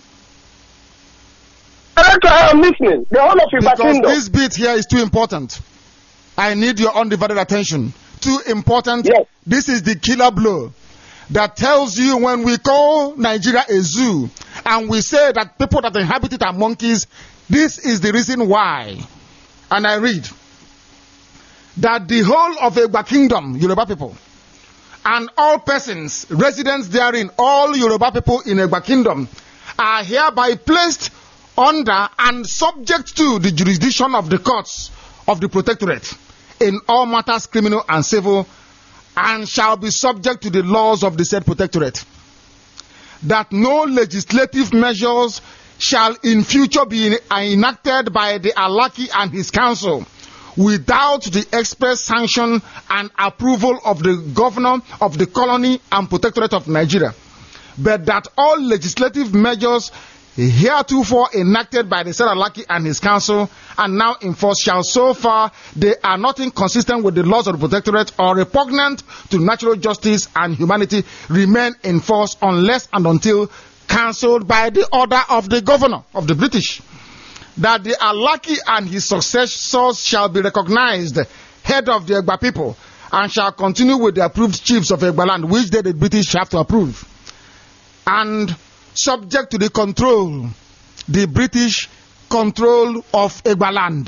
I'm listening. The whole of Egba Because Kingdom. this bit here is too important. I need your undivided attention. Too important. Yes. This is the killer blow that tells you when we call Nigeria a zoo and we say that people that inhabit it are monkeys, this is the reason why. And I read that the whole of Egba Kingdom, Yoruba people, and all persons, residents therein, all Yoruba people in Egba Kingdom, are hereby placed under and subject to the jurisdiction of the courts of the protectorate in all matters criminal and civil, and shall be subject to the laws of the said protectorate. That no legislative measures shall in future be enacted by the Alaki and his council without the express sanction and approval of the governor of the colony and protectorate of Nigeria, but that all legislative measures heretofore enacted by the said Alaki and his council and now in force shall, so far they are not inconsistent with the laws of the protectorate or repugnant to natural justice and humanity, remain in force unless and until cancelled by the order of the governor of the British. That the Alaki and his successors shall be recognized head of the Egba people and shall continue with the approved chiefs of Egba land, which they, the British, have to approve, and subject to the control, the British control of Egba land.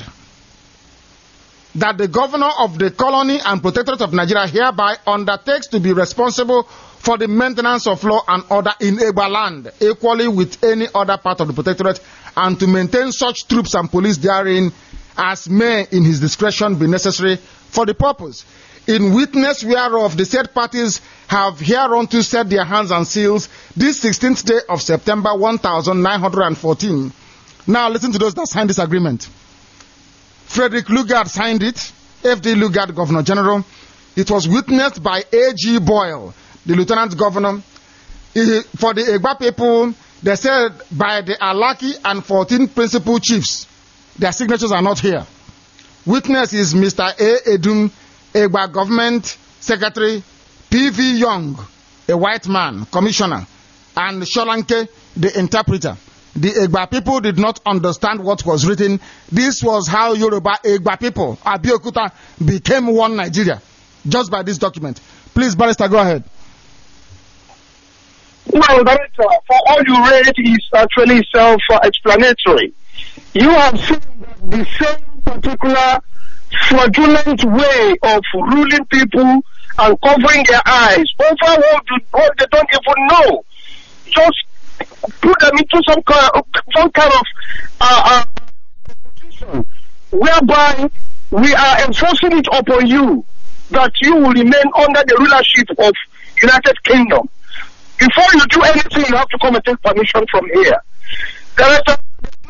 That the governor of the colony and protectorate of Nigeria hereby undertakes to be responsible for the maintenance of law and order in Egba land, equally with any other part of the protectorate, and to maintain such troops and police therein as may in his discretion be necessary for the purpose. In witness whereof the said parties have hereunto set their hands and seals this sixteenth day of September one thousand nine hundred fourteen. Now listen to those that signed this agreement. Frederick Lugard signed it, F D Lugard, Governor General. It was witnessed by A G Boyle, the Lieutenant Governor. He, for the Egba people, they said by the Alaki and fourteen principal chiefs. Their signatures are not here. Witness is Mister A. Edun, Egba Government Secretary, P V Young, a white man, Commissioner, and Sholanke, the interpreter. The Egba people did not understand what was written. This was how Yoruba Egba people, Abeokuta, became one Nigeria, just by this document. Please, Barrister, go ahead. Well, Barrister, for all you read is actually self-explanatory. You have seen the same particular fraudulent way of ruling people and covering their eyes over what, what they don't even know. Just put them into some kind of, some kind of uh, uh, position whereby we are enforcing it upon you that you will remain under the rulership of United Kingdom. Before you do anything, you have to come and take permission from here. There is a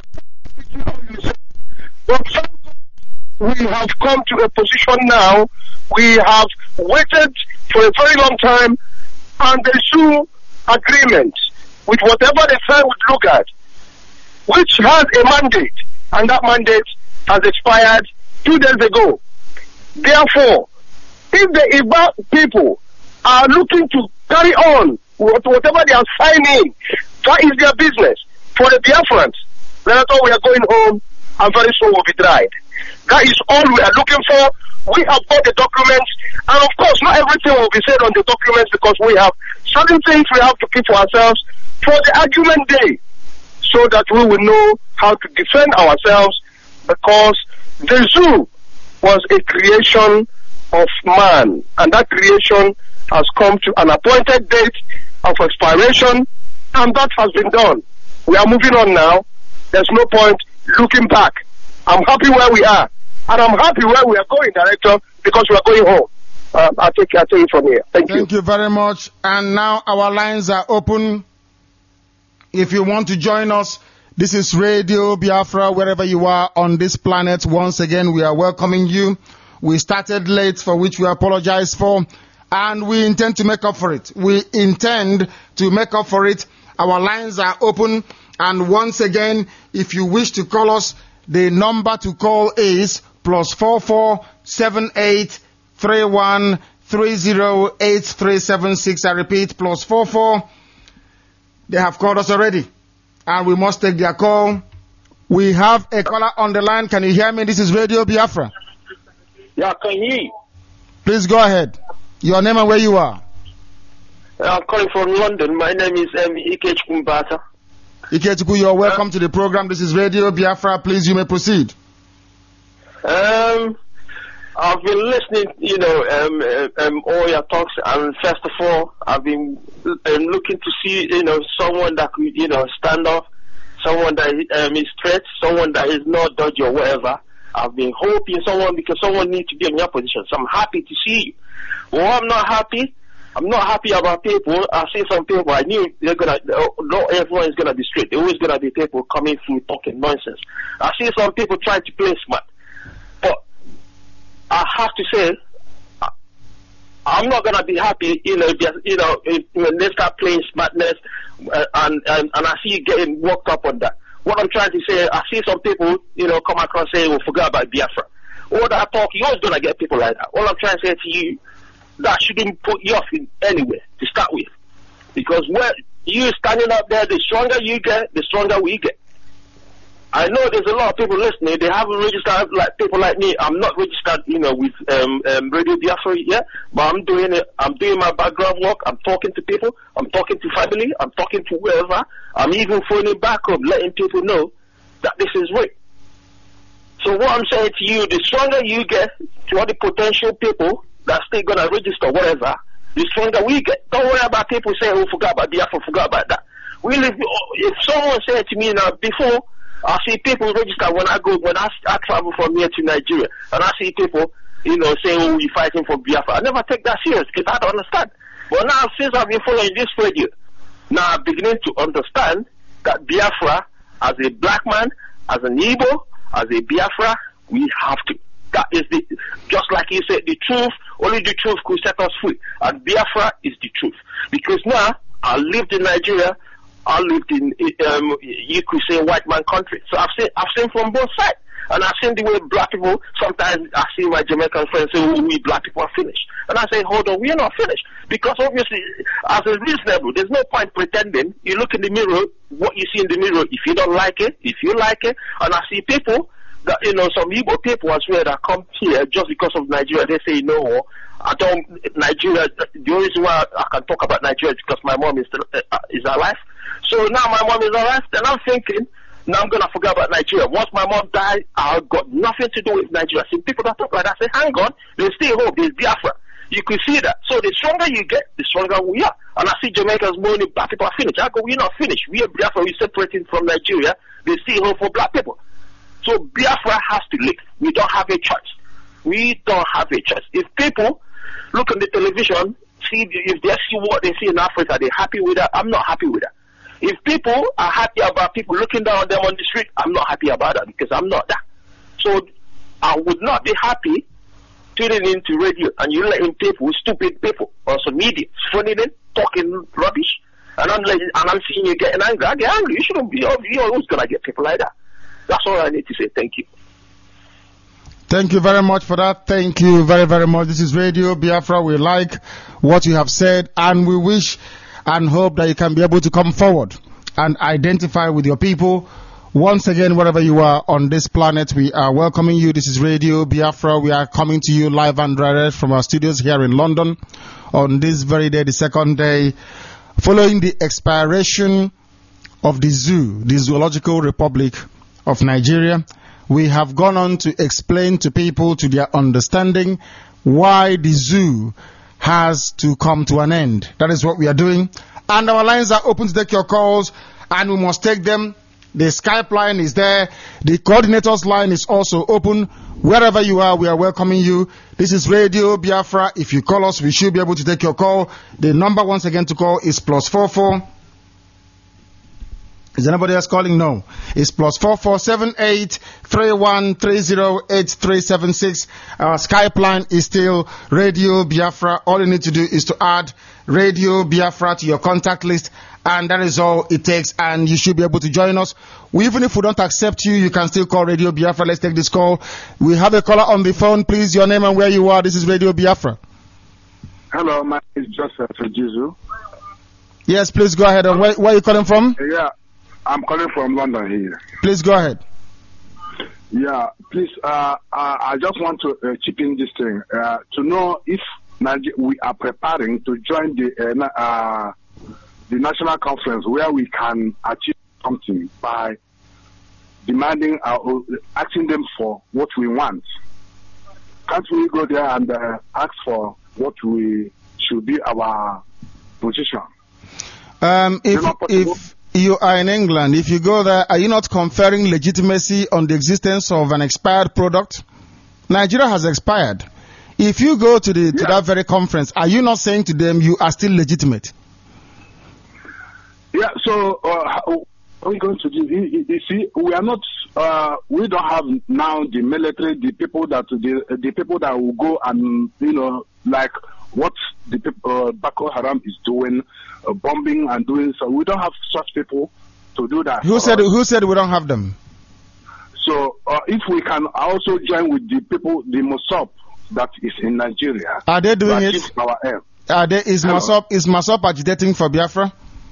but we have come to a position now. We have waited for a very long time, and there is no agreement with whatever they say with Lugard, which has a mandate, and that mandate has expired two days ago. Therefore, if the Igbo people are looking to carry on with whatever they are signing, that is their business. For the Biafrans, that's all we are going home, and very soon we'll be tried. That is all we are looking for. We have got the documents, and of course, not everything will be said on the documents because we have certain things we have to keep for ourselves for the argument day, so that we will know how to defend ourselves, because the zoo was a creation of man, and that creation has come to an appointed date of expiration, and that has been done. We are moving on now. There's no point looking back. I'm happy where we are, and I'm happy where we are going, Director, because we are going home. Uh, I'll take I'll take it from here. Thank you. Thank you very much. And now our lines are open. If you want to join us, This is Radio Biafra, wherever you are on this planet. Once again, we are welcoming you. We started late, for which we apologize for, and we intend to make up for it. We intend to make up for it. Our lines are open, and once again, if you wish to call us, the number to call is plus four four seven eight three one three zero eight three seven six. I repeat, plus four four. They have called us already, and we must take their call. We have a caller on the line. Can you hear me? This is Radio Biafra. Yeah, can you? Please go ahead. Your name and where you are. I'm calling from London. My name is um, Ikechukwu Mbata. Ikechukwu, you're welcome uh, to the program. This is Radio Biafra. Please, you may proceed. Um, I've been listening, you know, um, um, all your talks, and first of all, I've been um, looking to see, you know, someone that could, you know, stand up, someone that um, is straight, someone that is not dodgy or whatever. I've been hoping someone, because someone needs to be in your position. So I'm happy to see you. Well, I'm not happy. I'm not happy about people. I see some people, I knew they're gonna, not everyone is gonna be straight. There's always gonna be people coming through talking nonsense. I see some people trying to play smart. But I have to say, I'm not gonna be happy, you know, just, you know, when they start playing smartness, uh, and, and, and I see you getting worked up on that. What I'm trying to say, I see some people, you know, come across saying, well, forget about Biafra. All that talk, you're always gonna get people like that. All I'm trying to say to you, that shouldn't put you off in anywhere to start with. Because when you standing up there, the stronger you get, the stronger we get. I know there's a lot of people listening, they haven't registered, like people like me. I'm not registered, you know, with um, um, Radio Biafra yet, but I'm doing it. I'm doing my background work. I'm talking to people. I'm talking to family. I'm talking to whoever. I'm even phoning back up, letting people know that this is real. So what I'm saying to you, the stronger you get, to all the potential people that's still gonna register, whatever, the stronger we get. Don't worry about people saying, oh, forgot about Biafra, forgot about that. We live, if someone said to me now, before, I see people register when I go, when I, I travel from here to Nigeria, and I see people, you know, saying, oh, you're fighting for Biafra. I never take that serious, because I don't understand. But now, since I've been following this radio, now I'm beginning to understand that Biafra, as a black man, as an Igbo, as a Biafra, we have to. That is the, just like you said, the truth, only the truth could set us free. And Biafra is the truth. Because now, I lived in Nigeria, I lived in, um, you could say, white man country. So I've seen, I've seen from both sides. And I've seen the way black people, sometimes I see my Jamaican friends say, oh, we black people are finished. And I say, hold on, we are not finished. Because obviously, as a reasonable, there's no point pretending. You look in the mirror, what you see in the mirror, if you don't like it, if you like it, and I see people, that, you know, some Igbo people as well that come here just because of Nigeria, they say, no, I don't, Nigeria, the only reason why I can talk about Nigeria is because my mom is still, uh, is alive. So now my mom is alive, then I'm thinking, now I'm going to forget about Nigeria. Once my mom died, I've got nothing to do with Nigeria. See, people that talk like that say, hang on, there's still hope, there's Biafra. You can see that. So the stronger you get, the stronger we are. And I see Jamaicans moaning, black people are finished. I go, we're not finished. We are Biafra, we're separating from Nigeria. There's still hope for black people. So Biafra has to live. We don't have a choice. We don't have a choice. If people look on the television, see if they see what they see in Africa, they're happy with that. I'm not happy with that. If people are happy about people looking down on them on the street, I'm not happy about that because I'm not that. So I would not be happy tuning into radio and you letting people, stupid people, on some media, phoning in, talking rubbish, and I'm letting, and I'm seeing you getting angry. I get angry. You shouldn't be. You're always gonna get people like that. That's all I need to say. Thank you. Thank you very much for that. Thank you very, very much. This is Radio Biafra. We like what you have said, and we wish and hope that you can be able to come forward and identify with your people. Once again, wherever you are on this planet, we are welcoming you. This is Radio Biafra. We are coming to you live and direct from our studios here in London on this very day, the second day, following the expiration of the zoo, the Zoological Republic of Nigeria. We have gone on to explain to people, to their understanding, why the zoo has to come to an end. That is what we are doing. And our lines are open to take your calls, and we must take them. The Skype line is there. The coordinators line is also open. Wherever you are, we are welcoming you. This is Radio Biafra. If you call us, we should be able to take your call. The number once again to call is plus four four Is anybody else calling? No. It's plus four four seven eight three one three zero eight three seven six. Our Skype line is still Radio Biafra. All you need to do is to add Radio Biafra to your contact list, and that is all it takes, and you should be able to join us. We, even if we don't accept you, you can still call Radio Biafra. Let's take this call. We have a caller on the phone. Please, your name and where you are. This is Radio Biafra. Hello, my name is Joseph Ejizu. Yes, please go ahead. And where, where are you calling from? Yeah, I'm calling from London here. Please go ahead. Yeah, please, uh, uh, I just want to uh, chip in this thing uh, to know if Niger- we are preparing to join the uh, uh, the national conference where we can achieve something by demanding, uh, asking them for what we want. Can't we go there and uh, ask for what we should be our position? Um, if if you are in England, if you go there, are you not conferring legitimacy on the existence of an expired product? Nigeria has expired. If you go to the to yeah. that very conference, are you not saying to them you are still legitimate? Yeah. So uh, how are we going to do? You, you see, we are not. Uh, we don't have now the military, the people that the the people that will go and you know like what the uh, Boko Haram is doing, uh, bombing and doing. So we don't have such people to do that. Who said? Who said we don't have them? So uh, if we can also join with the people, the Mossad that is in Nigeria. Are they doing it? Our air. Are they? Is Mossad is Mossad agitating for Biafra?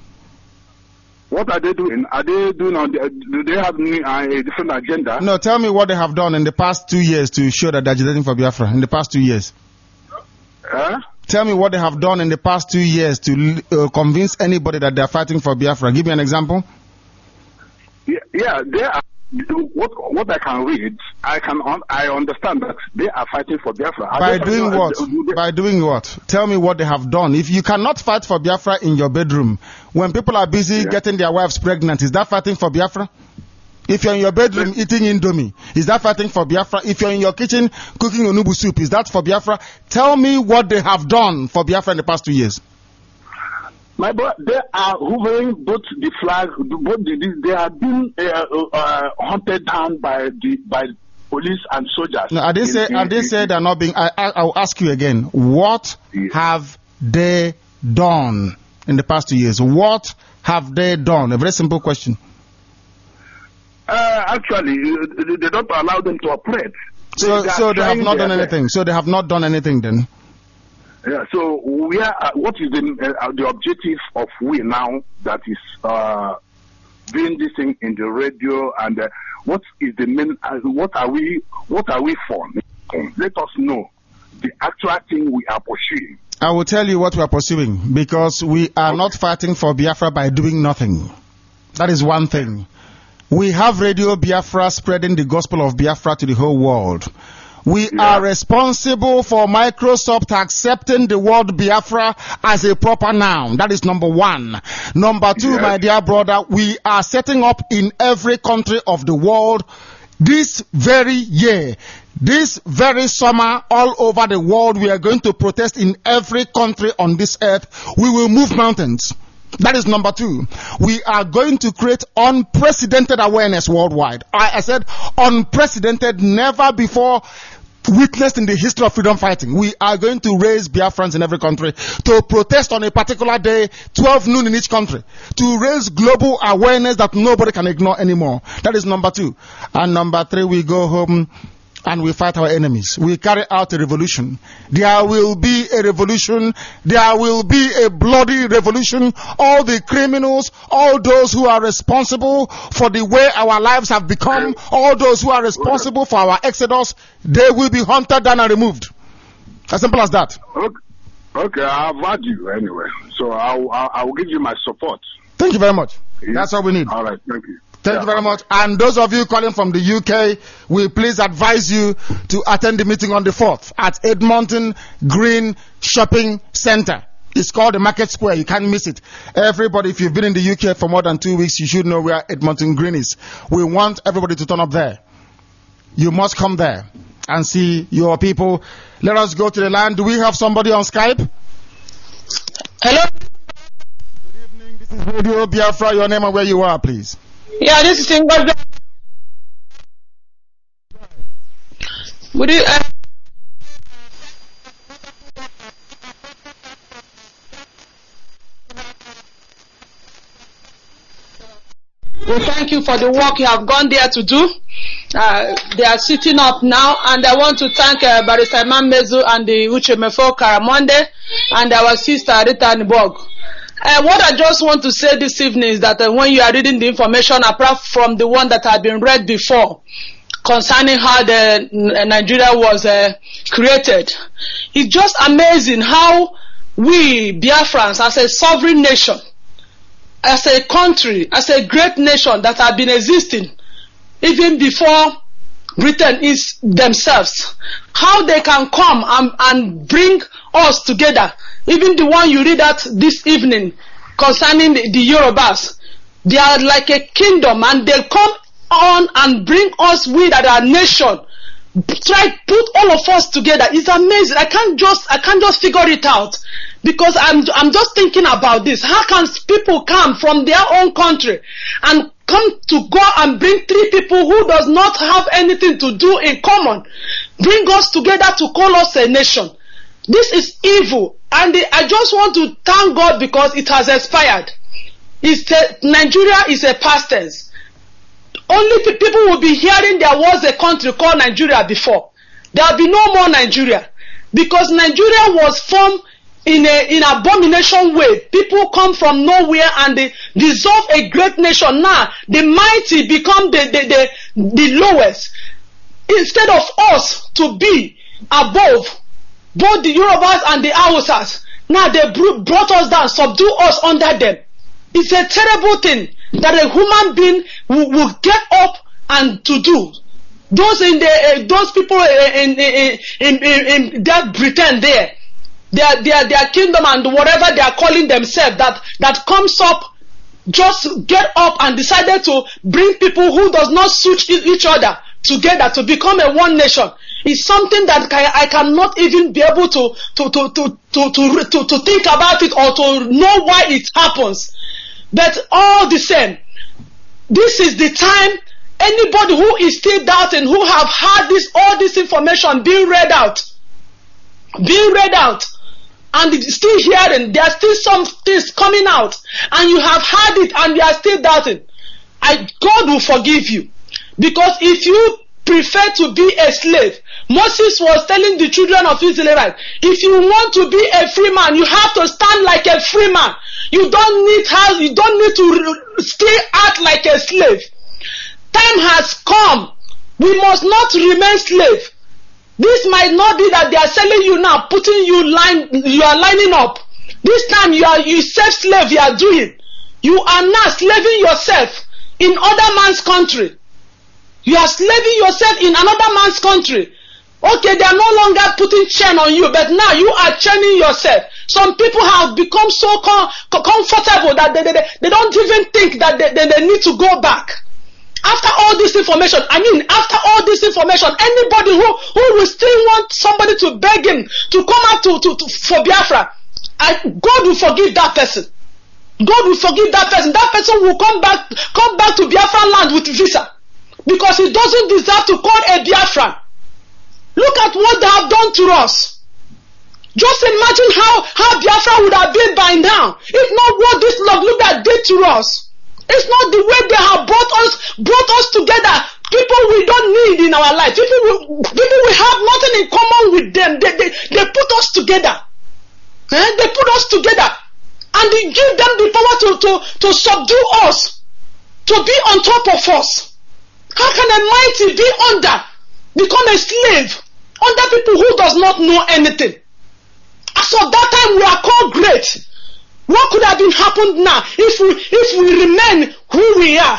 What are they doing? Are they doing? On the, do they have a different agenda? No, tell me what they have done in the past two years to show that they're agitating for Biafra. In the past two years. Huh? Tell me what they have done in the past two years to uh, convince anybody that they're fighting for Biafra. Give me an example. Yeah, yeah, they are. What what I can read, I can un, I understand that they are fighting for Biafra. By doing know, what? They, By doing what? Tell me what they have done. If you cannot fight for Biafra in your bedroom, when people are busy yeah. getting their wives pregnant, is that fighting for Biafra? If you're in your bedroom yeah. eating Indomie, is that fighting for Biafra? If you're in your kitchen cooking Onubu soup, is that for Biafra? Tell me what they have done for Biafra in the past two years. My boy, they are hovering both the flag, both the, they have been uh, uh, hunted down by the by police and soldiers. No, I didn't say. In, I didn't in, say they're not being. I, I, I'll ask you again. What yeah. have they done in the past two years? What have they done? A very simple question. Uh, actually, they don't allow them to operate. So, they, so they have not done anything. So they have not done anything then. Yeah, so we are, uh, what is the, uh, the objective of we now that is uh, doing this thing in the radio, and uh, what is the main, uh, what are we, what are we for? Let us know the actual thing we are pursuing. I will tell you what we are pursuing, because we are okay. not fighting for Biafra by doing nothing. That is one thing. We have Radio Biafra spreading the gospel of Biafra to the whole world. We yeah. are responsible for Microsoft accepting the word Biafra as a proper noun. That is number one. Number two, yes. my dear brother, we are setting up in every country of the world this very year, this very summer, all over the world. We are going to protest in every country on this earth. We will move mountains. That is number two. We are going to create unprecedented awareness worldwide. I, I said unprecedented, never before witnessed in the history of freedom fighting. We are going to raise Biafrans in every country to protest on a particular day, twelve noon in each country, to raise global awareness that nobody can ignore anymore. That is number two. And number three, we go home and we fight our enemies. We carry out a revolution. There will be a revolution. There will be a bloody revolution. All the criminals, all those who are responsible for the way our lives have become, all those who are responsible for our exodus, they will be hunted down and removed. As simple as that. Okay, okay I've heard you anyway. So I'll, I'll, I'll give you my support. Thank you very much. Yeah. That's all we need. All right, thank you. Thank yeah. you very much. And those of you calling from the U K, we please advise you to attend the meeting on the fourth at Edmonton Green Shopping Center. It's called the Market Square. You can't miss it. Everybody, if you've been in the U K for more than two weeks, you should know where Edmonton Green is. We want everybody to turn up there. You must come there and see your people. Let us go to the line. Do we have somebody on Skype? Hello? Good evening. This is Radio Biafra. Your name and where you are, please. Yeah, this is Ngozi. Would you? Uh, we thank you for the work you have gone there to do. Uh, they are sitting up now, and I want to thank uh, Barrister Imam Mezu and the Uchemefo Karamonde and our sister Rita Nibog. Uh, what I just want to say this evening is that uh, when you are reading the information, apart from the one that had been read before, concerning how the uh, Nigeria was uh, created, it's just amazing how we Biafrans, as a sovereign nation, as a country, as a great nation that have been existing even before Britain is themselves, how they can come and, and bring us together. Even the one you read out this evening concerning the, the Yorubas, they are like a kingdom, and they'll come on and bring us with our nation, try to put all of us together. It's amazing. I can't just I can't just figure it out, because I'm I'm just thinking about this. How can people come from their own country and come to go and bring three people who does not have anything to do in common, bring us together to call us a nation? This is evil, and I just want to thank God because it has expired. It's a, Nigeria is a past tense. Only people will be hearing there was a country called Nigeria before. There will be no more Nigeria, because Nigeria was formed in a in abomination way. People come from nowhere and they dissolve a great nation. Now the mighty become the the, the, the lowest, instead of us to be above both the Yorubas and the Hausas. Now they brought us down, subdue us under them. It's a terrible thing that a human being will, will get up and to do. Those in the uh, those people in in in, in, in that Britain there, their their their kingdom and whatever they are calling themselves, that that comes up, just get up and decided to bring people who does not suit each other together to become a one nation. It's something that I, I cannot even be able to to, to, to, to, to, to, to think about it or to know why it happens. But all the same, this is the time. Anybody who is still doubting, who have had this all this information being read out, being read out, and still hearing, there are still some things coming out, and you have had it and you are still doubting, I, God will forgive you. Because if you prefer to be a slave, Moses was telling the children of Israel, if you want to be a free man, you have to stand like a free man. You don't need how you don't need to still act like a slave. Time has come. We must not remain slave. This might not be that they are selling you now, putting you line, you are lining up. This time you are you self slave you are doing. You are now slaving yourself in other man's country. You are slaving yourself in another man's country. Okay, they are no longer putting chain on you, but now you are chaining yourself. Some people have become so com comfortable that they, they, they don't even think that they, they, they need to go back. After all this information, I mean, after all this information, anybody who, who will still want somebody to beg him to come out to, to, to, for Biafra, I, God will forgive that person. God will forgive that person. That person will come back, come back to Biafra land with visa, because he doesn't deserve to call a Biafran. Look at what they have done to us. Just imagine how, how Biafra would have been by now, if not what this Lord look at did to us. It's not the way they have brought us, brought us together. People we don't need in our life. People we, people we have nothing in common with them. They, they, they put us together. Eh? They put us together. And they give them the power to, to, to subdue us, to be on top of us. How can a mighty be under, become a slave under people who does not know anything? As of that time, we are called great. What could have been happened now if we if we remain who we are?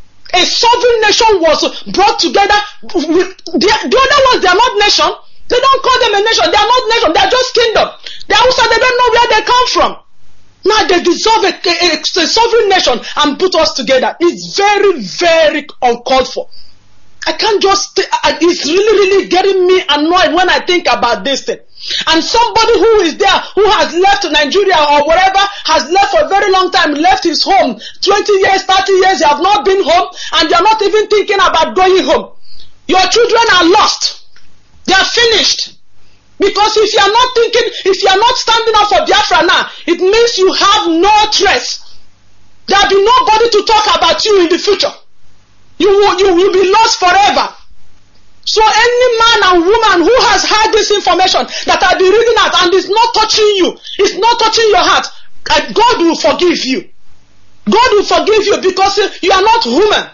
A sovereign nation was brought together with the, the other ones. They are not nation. They don't call them a nation. They are not nation. They are just kingdom. They are also, they don't know where they come from. Now they dissolve a, a, a sovereign nation and put us together. It's very, very uncalled for. I can't just, I, it's really, really getting me annoyed when I think about this thing. And somebody who is there, who has left Nigeria or whatever, has left for a very long time, left his home, twenty years, thirty years, they have not been home, and they are not even thinking about going home. Your children are lost. They are finished. Because if you are not thinking, if you are not standing up for Biafra now, it means you have no trace. There will be nobody to talk about you in the future. You will, you will be lost forever. So any man and woman who has had this information that I've been reading out and is not touching you, is not touching your heart, God will forgive you. God will forgive you because you are not human.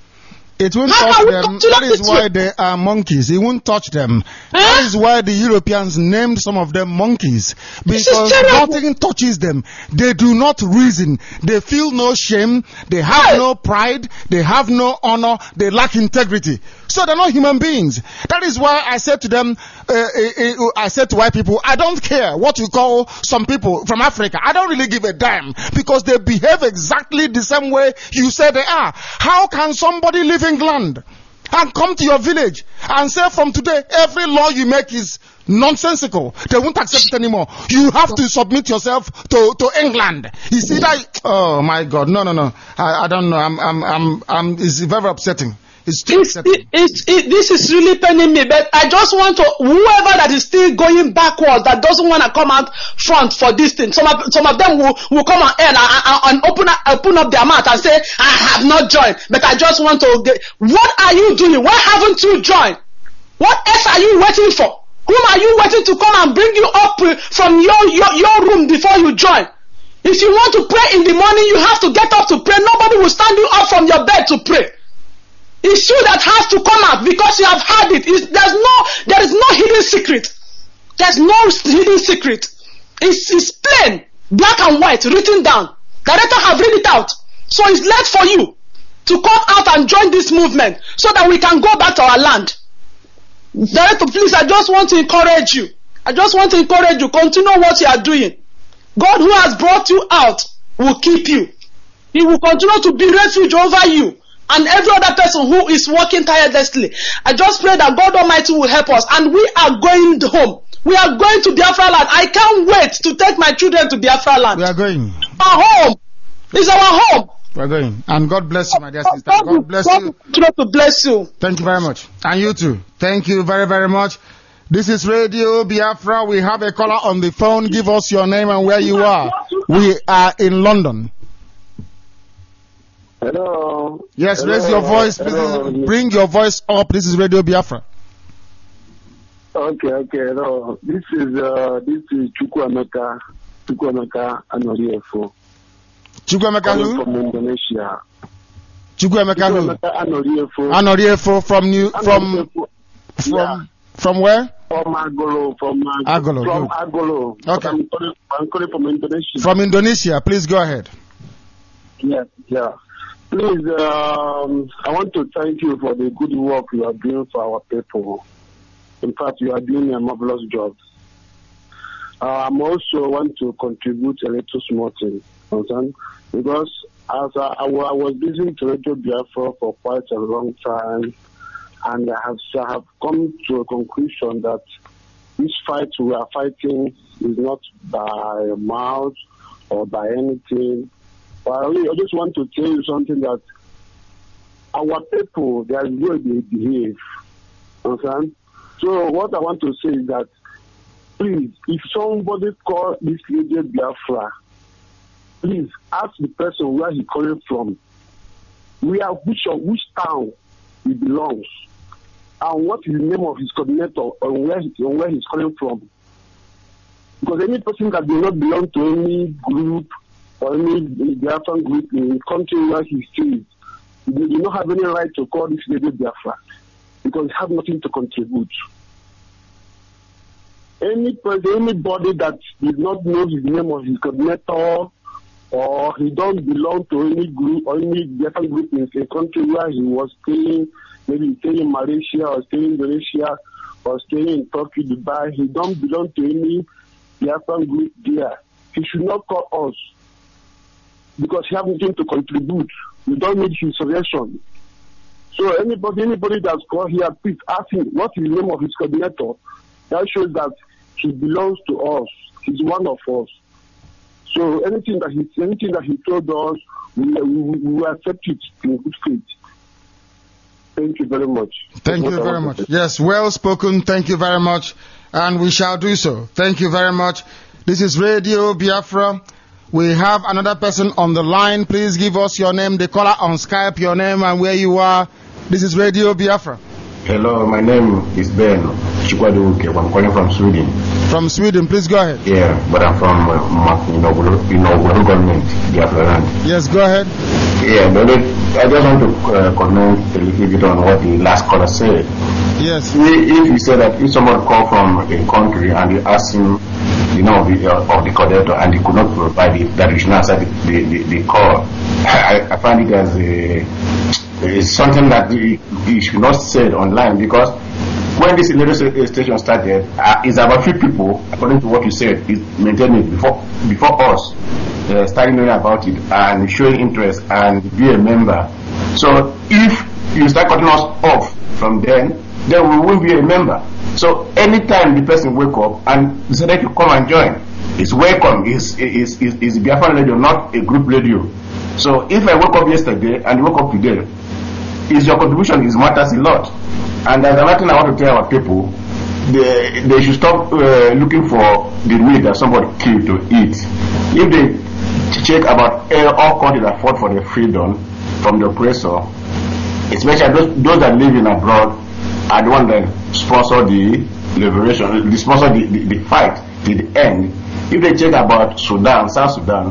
It won't touch them. That is why they are monkeys. It won't touch them. Huh? That is why the Europeans named some of them monkeys. Because nothing touches them. They do not reason. They feel no shame. They have hey. no pride. They have no honor. They lack integrity. So they're not human beings. That is why I said to them, uh, uh, uh, I said to white people, I don't care what you call some people from Africa. I don't really give a damn because they behave exactly the same way you say they are. How can somebody live in England and come to your village and say from today every law you make is nonsensical? They won't accept it anymore. You have to submit yourself to, to England. You see that? Oh my God. No, no, no. I, I don't know. I'm, I'm, I'm, I'm, it's very upsetting. It's it's, it, it, it, this is really paining me, but I just want to, whoever that is still going backwards, that doesn't want to come out front for this thing, some of, some of them will, will come on air and, and, and open, up, open up their mouth and say, I have not joined, but I just want to get, what are you doing? Why haven't you joined? What else are you waiting for? Whom are you waiting to come and bring you up from your, your, your room before you join? If you want to pray in the morning, you have to get up to pray. Nobody will stand you up from your bed to pray. It's you that has to come out because you have had it. It's, there's no, there is no hidden secret. There's no hidden secret. It's, it's plain, black and white, written down. Director have read it out. So it's left for you to come out and join this movement so that we can go back to our land. Director, please, I just want to encourage you. I just want to encourage you. Continue what you are doing. God who has brought you out will keep you. He will continue to be refuge over you. And every other person who is working tirelessly. I just pray that God Almighty will help us. And we are going home. We are going to Biafra land. I can't wait to take my children to Biafra land. We are going. Our home. It's our home. We are going. And God bless you, my dear sister. God, God bless God you. God to bless you. Thank you very much. And you too. Thank you very, very much. This is Radio Biafra. We have a caller on the phone. Give us your name and where you are. We are in London. Hello. Yes, Hello. raise your voice. Please bring your voice up. This is Radio Biafra. Okay, okay. Hello. This is uh, this is Chukwuemeka Chukwuemeka Anoriefo. Chukwuemeka who? From Indonesia. Chukwuemeka who? Chukwuemeka Anoriefo. Anoriefo from New from from yeah. from where? From Agolo. From uh, Agolo. From Good. Agolo. Okay. I'm calling, I'm calling from Indonesia. From Indonesia. Please go ahead. Yes, yeah. Please, um, I want to thank you for the good work you are doing for our people. In fact, you are doing a marvelous job. Uh, I'm also want to contribute a little small thing, understand? Because as I, I, I was listening to Radio Biafra for quite a long time, and I have, I have come to a conclusion that this fight we are fighting is not by mouth or by anything. But I really I just want to tell you something that our people, they are the way they behave. Understand? So what I want to say is that, please, if somebody call this lady Biafra, please ask the person where he coming from, where which of which town he belongs, and what is the name of his coordinator, and where he, and where he's coming from. Because any person that does not belong to any group or any Biafran group in the country where he stays, you do not have any right to call this lady Biafra because he has nothing to contribute. Any person, anybody that did not know the name of his coordinator or he don't belong to any group or any Biafran group in a country where he was staying, maybe staying in Malaysia or staying in Indonesia or staying in Turkey, Dubai, he don't belong to any Biafran group there. He should not call us because he has nothing to contribute. We don't need his suggestion. So anybody, anybody that's called here, please ask him what is the name of his coordinator. That shows that he belongs to us. He's one of us. So anything that he, anything that he told us, we, we, we will accept it in good faith. Thank you very much. Thank you very much. Yes, well spoken. Thank you very much. And we shall do so. Thank you very much. This is Radio Biafra. We have another person on the line. Please give us your name, the caller on Skype, your name and where you are. This is Radio Biafra. Hello, my name is Ben Chikwaduke. I'm calling from Sweden. From Sweden, please go ahead. Yeah, but I'm from uh, Inaugural Government, Biafra land. Yes, go ahead. Yeah, but I just want to uh, comment a little bit on what the last caller said. Yes. If you say that if somebody call from a country and you ask him the name of the, uh, of the coordinator and he could not provide it, that you should answer the, the, the, the call, I, I find it as a it's something that you, you should not say online, because when this radio station started, uh, it's about few people, according to what you said, is maintaining before before us, uh, starting knowing about it and showing interest and be a member. So if you start cutting us off from then, then we won't be a member. So anytime the person wake up and decided to come and join, it's welcome. It's is is is Biafran radio, not a group radio. So if I woke up yesterday and woke up today, is your contribution is matters a lot. And there's another thing I want to tell our people: they they should stop uh, looking for the meat that somebody killed to eat. If they check about uh, all countries that fought for their freedom from the oppressor, especially those those that live in abroad, are the ones that sponsor the liberation, they sponsor the, the, the fight to the end. If they check about Sudan, South Sudan,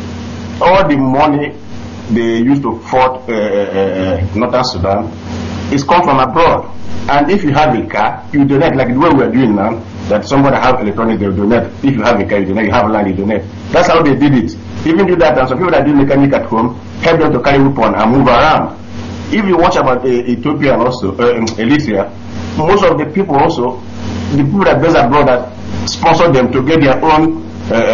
all the money they used to fight uh, uh, Northern Sudan is come from abroad. And if you have a car, you donate, like the way we are doing now, that somebody have electronics, they will donate. If you have a car, you donate. You have land, you donate. That's how they did it. Even do that, and some people that do mechanic at home, help them to carry weapon and move around. If you watch about uh, Ethiopia and also uh, Eritrea, most of the people also, the people that based abroad that sponsor them to get their own uh, uh,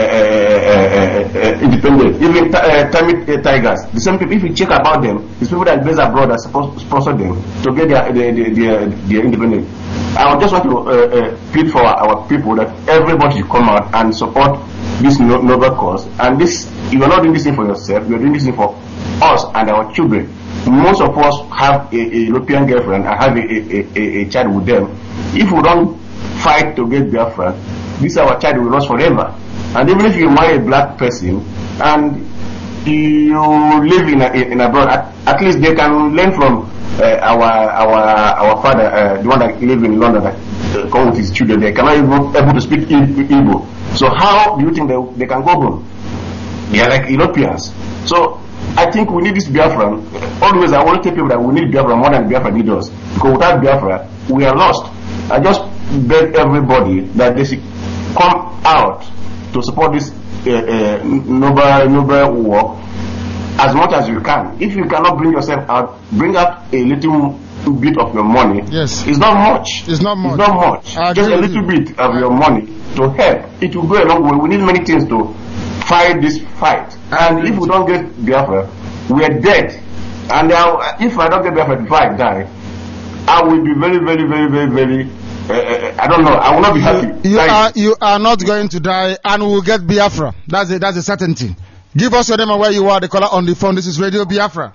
uh, uh, independence. Even uh, Tamil uh, Tigers, the same people. If you check about them, it's people that based abroad that sponsor them to get their their, their, their independence. I just want to uh, uh, plead for our people that everybody should come out and support this no, noble cause. And this, you are not doing this thing for yourself. You are doing this thing for us and our children. Most of us have a, a European girlfriend and have a, a, a, a child with them. If we don't fight to get Biafra, this our child will last forever. And even if you marry a black person and you live in a, in abroad, at, at least they can learn from uh, our our our father, uh, the one that live in London, that uh, come with his children. They cannot even able to speak Igbo. So how do you think they they can go home? They are like Europeans. So I think we need this Biafra. Always I want to tell people that we need Biafra more than Biafra need us. Because without Biafra, we are lost. I just beg everybody that they should come out to support this uh, uh, noble, noble work as much as you can. If you cannot bring yourself out, bring out a little bit of your money. Yes. It's not much. It's not much. It's not much. Just a little bit of your money to help. It will go a long way. We need many things to fight this fight. And if we don't get Biafra, we are dead. And uh, if I don't get Biafra before I die, I will be very, very, very, very, very Uh, uh, I don't know. I will not be happy. You, you are you are not going to die, and we will get Biafra. That's a, that's a certainty. Give us your name and where you are. The caller on the phone. This is Radio Biafra.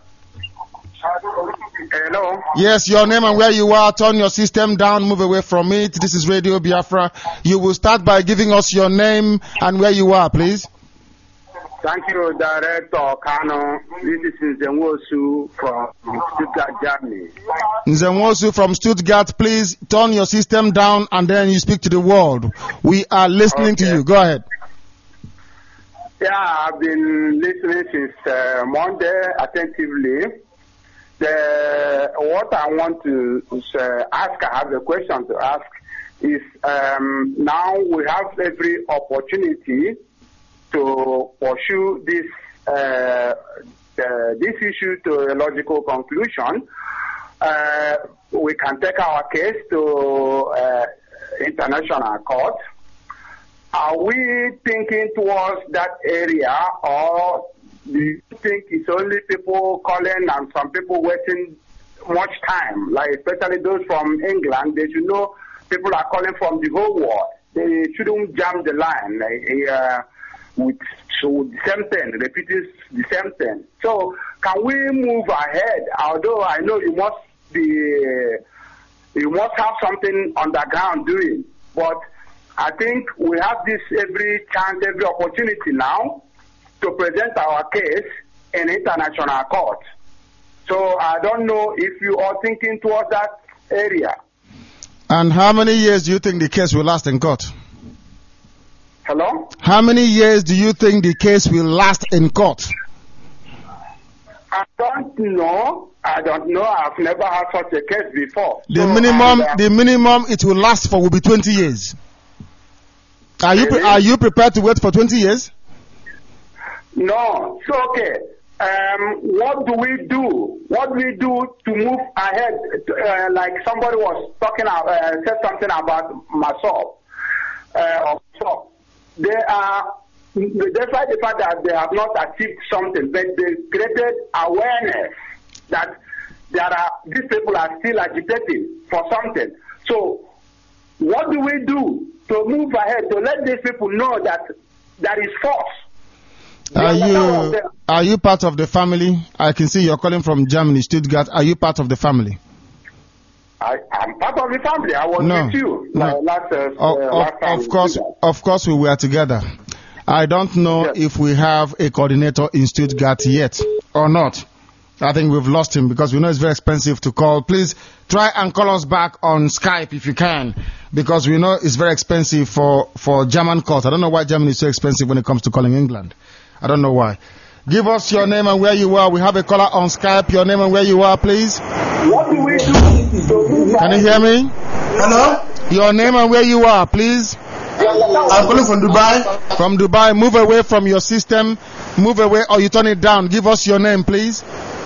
Hello. Yes, your name and where you are. Turn your system down. Move away from it. This is Radio Biafra. You will start by giving us your name and where you are, please. Thank you, Director Kano. This is Nzenwosu from Stuttgart, Germany. Nzenwosu from Stuttgart, please turn your system down and then you speak to the world. We are listening okay. to you. Go ahead. Yeah, I've been listening since uh, Monday attentively. The, what I want to uh, ask, I have a question to ask, is um, now we have every opportunity to pursue this uh, uh, this issue to a logical conclusion. Uh, we can take our case to uh, international court. Are we thinking towards that area, or do you think it's only people calling and some people waiting much time, like especially those from England. They should know people are calling from the whole world. They shouldn't jam the line like, uh, with, so with the same thing, repeating the same thing. So can we move ahead? Although I know you must be, you must have something on the ground doing, but I think we have this every chance, every opportunity now to present our case in international court. So I don't know if you are thinking towards that area. And how many years do you think the case will last in court? Hello? How many years do you think the case will last in court? I don't know. I don't know. I've never had such a case before. The so, minimum, and, uh, the minimum it will last for will be twenty years. Are you really? are you prepared to wait for twenty years? No. So okay. Um, what do we do? What do we do to move ahead? Uh, like somebody was talking, about, uh, said something about Masop. Uh, or so. They are, despite the fact that they have not achieved something, but they created awareness that there are, these people are still agitating for something. So, what do we do to move ahead, to let these people know that there is force? Are you, are you part of the family? I can see you're calling from Germany, Stuttgart. Are you part of the family? I, I'm part of the family. I was no, with you no. last, uh, of, uh, last time. Of course, of course we were together. I don't know yes. if we have a coordinator in Stuttgart yet or not. I think we've lost him because we know it's very expensive to call. Please try and call us back on Skype if you can, because we know it's very expensive for, for German calls. I don't know why Germany is so expensive when it comes to calling England. I don't know why. Give us your name and where you are. We have a caller on Skype. Your name and where you are, please. What do we do? Can you hear me? Hello? Your name and where you are, please. I'm calling from Dubai. From Dubai. Move away from your system. Move away or you turn it down. Give us your name, please.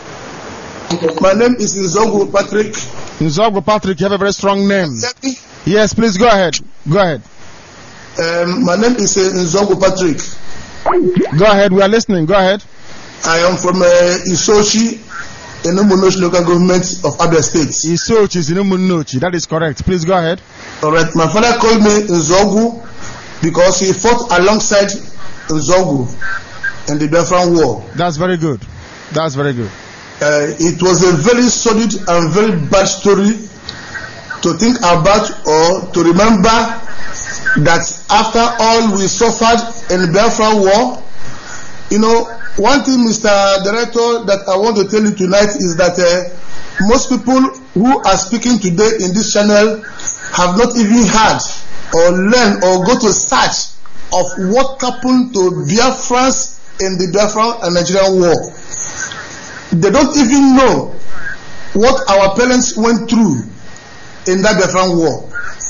My name is Nzogu Patrick. Nzogu Patrick, you have a very strong name. Yes, please go ahead. Go ahead. Um, my name is uh, Nzogu Patrick. Go ahead, we are listening. Go ahead. I am from uh, Isochi, in Umunochi local government of Abia State. Isochi is in Umunochi. That is correct. Please go ahead. All right. My father called me Nzogu because he fought alongside Nzogu in the Biafran War. That's very good. That's very good. Uh, it was a very solid and very bad story to think about or to remember that after all we suffered in the Biafran War. You know, one thing, Mister Director, that I want to tell you tonight is that uh, most people who are speaking today in this channel have not even heard or learned or go to search of what happened to Biafrans in the Biafran and Nigerian War. They don't even know what our parents went through in that Biafran War.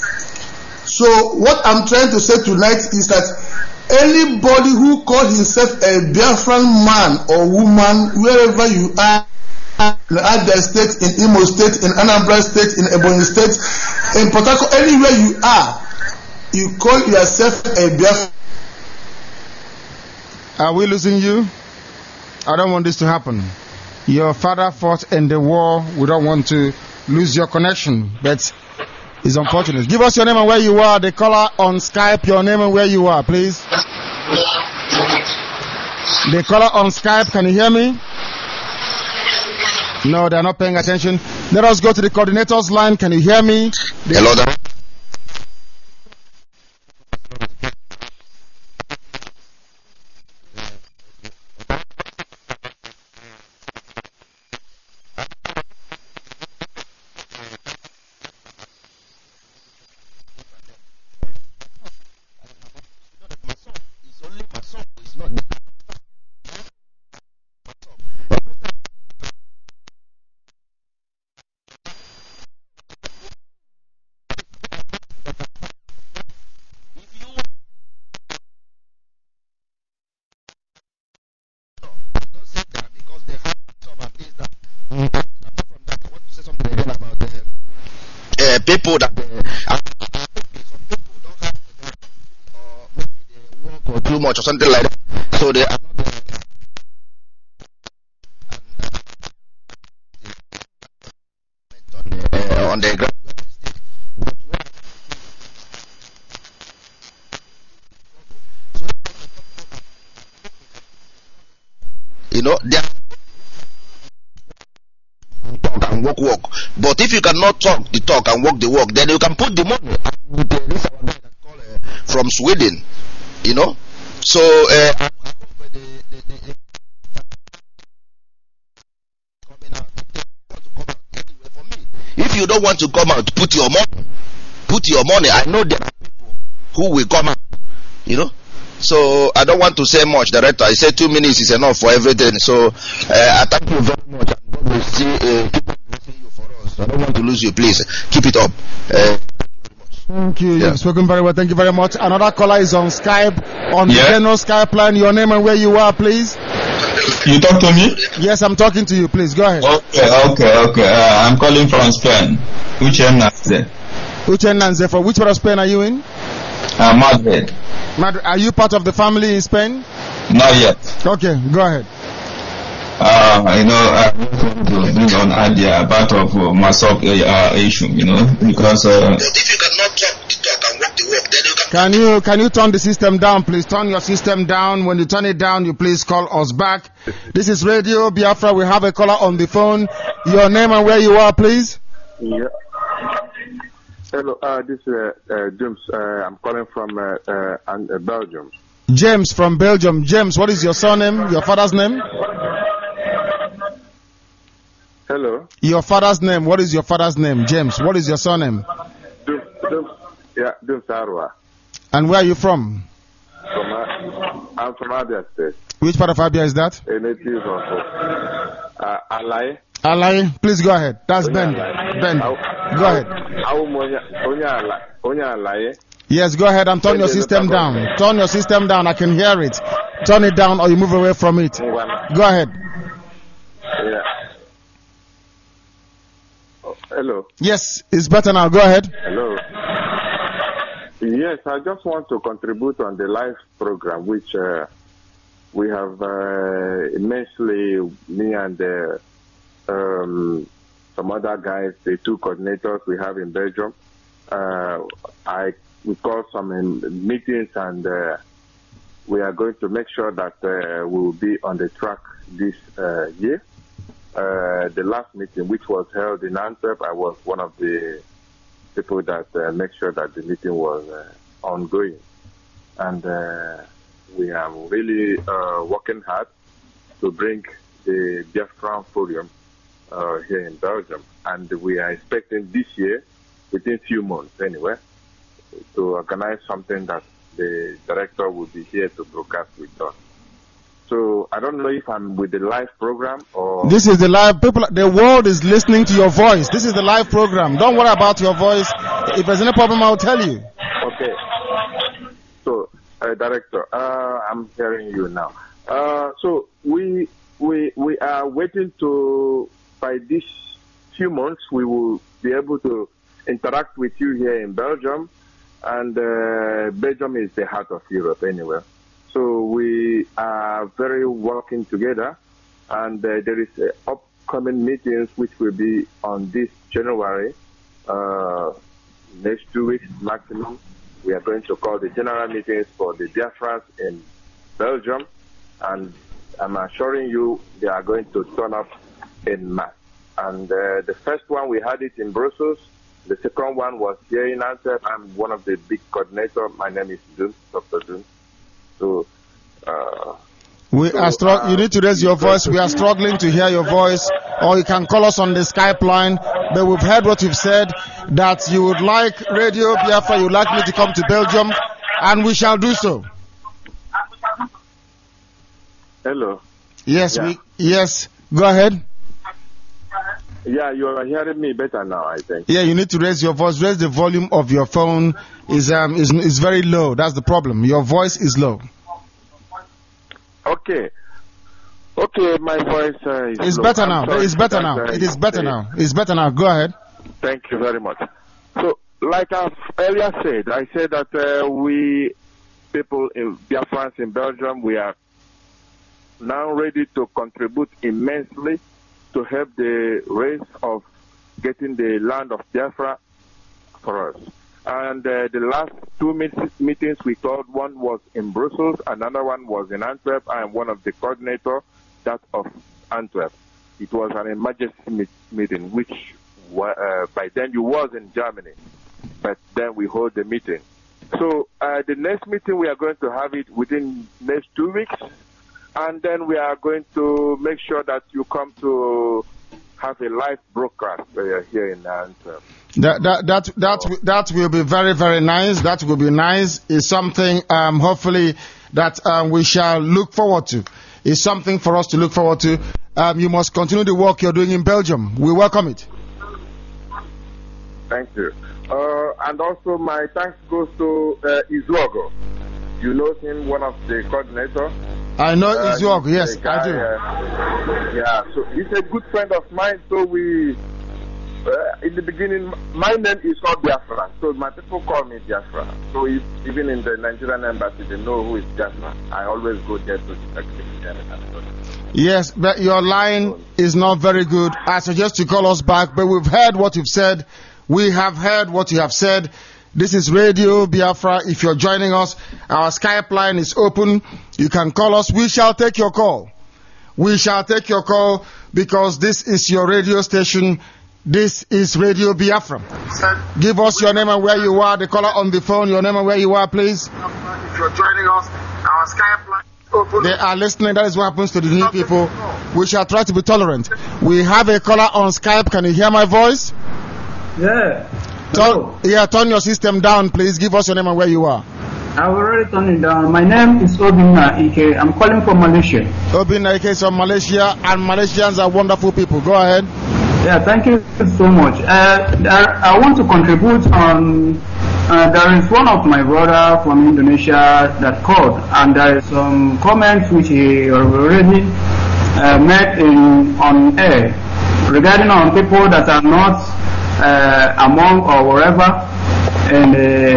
So what I'm trying to say tonight is that anybody who calls himself a Biafran man or woman, wherever you are, in Abia State, in Imo State, in Anambra State, in Ebonyi State, in Port Harcourt, anywhere you are, you call yourself a Biafran. Are we losing you? I don't want this to happen. Your father fought in the war. We don't want to lose your connection, but it's unfortunate. Give us your name and where you are. The caller on Skype, your name and where you are, please. The caller on Skype, can you hear me? No, they're not paying attention. Let us go to the coordinator's line. Can you hear me? The Hello there. People that uh, some people don't have uh, maybe they work or too much or something like that, so they are not uh, on the ground. You know, they are talk and walk, walk. But if you cannot talk the talk and walk the walk, then you can put the money. This our guy that call uh, from Sweden, you know. So uh, I hope the, the, the, the coming out. Anyway, for me, if you don't want to come out, put your money. Put your money. I know there are people who will come out, you know. So I don't want to say much, Director. I say two minutes is enough for everything. So uh, I thank you very much. And God will see, uh, keep on blessing you for us. I don't want to lose you. Please keep it up. Uh, Thank you. Yeah. You've spoken very well. Thank you very much. Another caller is on Skype, on Yeah. the general Skype line. Your name and where you are, please. You talk to me? Yes, I'm talking to you. Please go ahead. Okay, okay, okay. Uh, I'm calling from Spain. Which end is it? Uche Nanze, from which part of Spain are you in? Uh, Madrid. Madrid. Are you part of the family in Spain? Not yet. Okay, go ahead. Uh, you know, I just want to bring on idea about of uh, Masop uh, issue, you know, because uh, but if you cannot talk the talk and walk the walk, then you can. Can you can you turn the system down, please? Turn your system down. When you turn it down, you please call us back. This is Radio Biafra. We have a caller on the phone. Your name and where you are, please. Yeah. Hello, uh, this is uh, uh, James. Uh, I'm calling from uh, uh, uh, Belgium. James from Belgium. James, what is your surname? Your father's name? Hello. Your father's name. What is your father's name? James, what is your surname? Dum, Dum, yeah, Dum Sarwa. And where are you from? From, uh, I'm from Abia State. Which part of Abia is that? A native of uh, Alai. Alai, please go ahead. That's Onya Ben. Alai. Ben, Au- go ahead. Au Onya Onya Alai. Onya Alai. Yes, go ahead and turn your system down. Turn your system down. I can hear it. Turn it down or you move away from it. Go ahead. Yeah. Oh, hello. Yes, it's better now. Go ahead. Hello. Yes, I just want to contribute on the live program, which uh, we have uh, immensely, me and uh, um, some other guys, the two coordinators we have in Belgium. Uh, I we call some um, meetings, and uh, we are going to make sure that uh, we will be on the track this uh, year. Uh, the last meeting, which was held in Antwerp, I was one of the people that uh, make sure that the meeting was uh, ongoing. And uh, we are really uh, working hard to bring the Biafran Forum uh, here in Belgium. And we are expecting this year, within a few months anyway, to organize something that the director will be here to broadcast with us. So I don't know if I'm with the live program or... This is the live, people, the world is listening to your voice. This is the live program. Don't worry about your voice. If there's any problem, I'll tell you. Okay. So, uh, director, uh, I'm hearing you now. Uh, so we, we, we are waiting to, by this few months, we will be able to interact with you here in Belgium. And uh, Belgium is the heart of Europe anyway. So we are very working together, and uh, there is uh, upcoming meetings which will be on this January, uh, next two weeks maximum. We are going to call the general meetings for the Biafrans in Belgium, and I'm assuring you they are going to turn up in mass. And uh, the first one, we had it in Brussels. The second one was here in Antwerp. I'm one of the big coordinators. My name is Dun, Doctor Dun. So, uh, we so, are str- uh, you need to raise your voice. We are struggling to hear your voice, or you can call us on the Skype line. But we've heard what you've said, that you would like Radio Biafra, you would like me to come to Belgium, and we shall do so. Hello. Yes, Yeah. we, yes, go ahead. Yeah, you are hearing me better now, I think. Yeah, you need to raise your voice. Raise the volume of your phone. is um is is very low. That's the problem. Your voice is low. Okay. Okay, my voice uh, is It's low. better I'm now. sorry It's for better that, now. uh, It is better uh, now. It's better now. Go ahead. Thank you very much. So, like I've earlier said, I said that uh, we people in Biafrans in Belgium, we are now ready to contribute immensely to help the race of getting the land of Biafra for us. And uh, the last two meet- meetings we called, one was in Brussels, another one was in Antwerp. I am one of the coordinators, that of Antwerp. It was an emergency meet- meeting, which uh, by then you was in Germany, but then we hold the meeting. So uh, the next meeting, we are going to have it within next two weeks, and then we are going to make sure that you come to have a live broadcast uh, here in Antwerp. That that that that that will be very very nice. That will be nice. It's something um, hopefully that um, we shall look forward to. It's something for us to look forward to. Um, you must continue the work you're doing in Belgium. We welcome it. Thank you. Uh, and also my thanks goes to uh, Izuogo. You know him, one of the coordinators. I know uh, Izuogo. Yes, guy, I do. Uh, yeah, so he's a good friend of mine. So we. Uh, in the beginning, my name is not Biafra, so my people call me Biafra. So if, even in the Nigerian embassy, they know who is Biafra. I always go there to the secretary. Yes, but your line is not very good. I suggest you call us back, but we've heard what you've said. We have heard what you have said. This is Radio Biafra. If you're joining us, our Skype line is open. You can call us. We shall take your call. We shall take your call because this is your radio station. This is Radio Biafra. Give us your name and where you are. The caller on the phone, your name and where you are, please. If you're joining us, our Skype line is open. They are listening. That is what happens to the new people. We shall try to be tolerant. We have a caller on Skype. Can you hear my voice? Yeah. Turn, yeah, turn your system down, please. Give us your name and where you are. I've already turned it down. My name is Obinna Ike. I'm calling from Malaysia. Obinna Ike is from Malaysia, and Malaysians are wonderful people. Go ahead. Yeah, thank you so much. Uh, I want to contribute on, uh, there is one of my brother from Indonesia that called, and there is some comments which he already uh, made in, on air regarding on people that are not uh, among or wherever in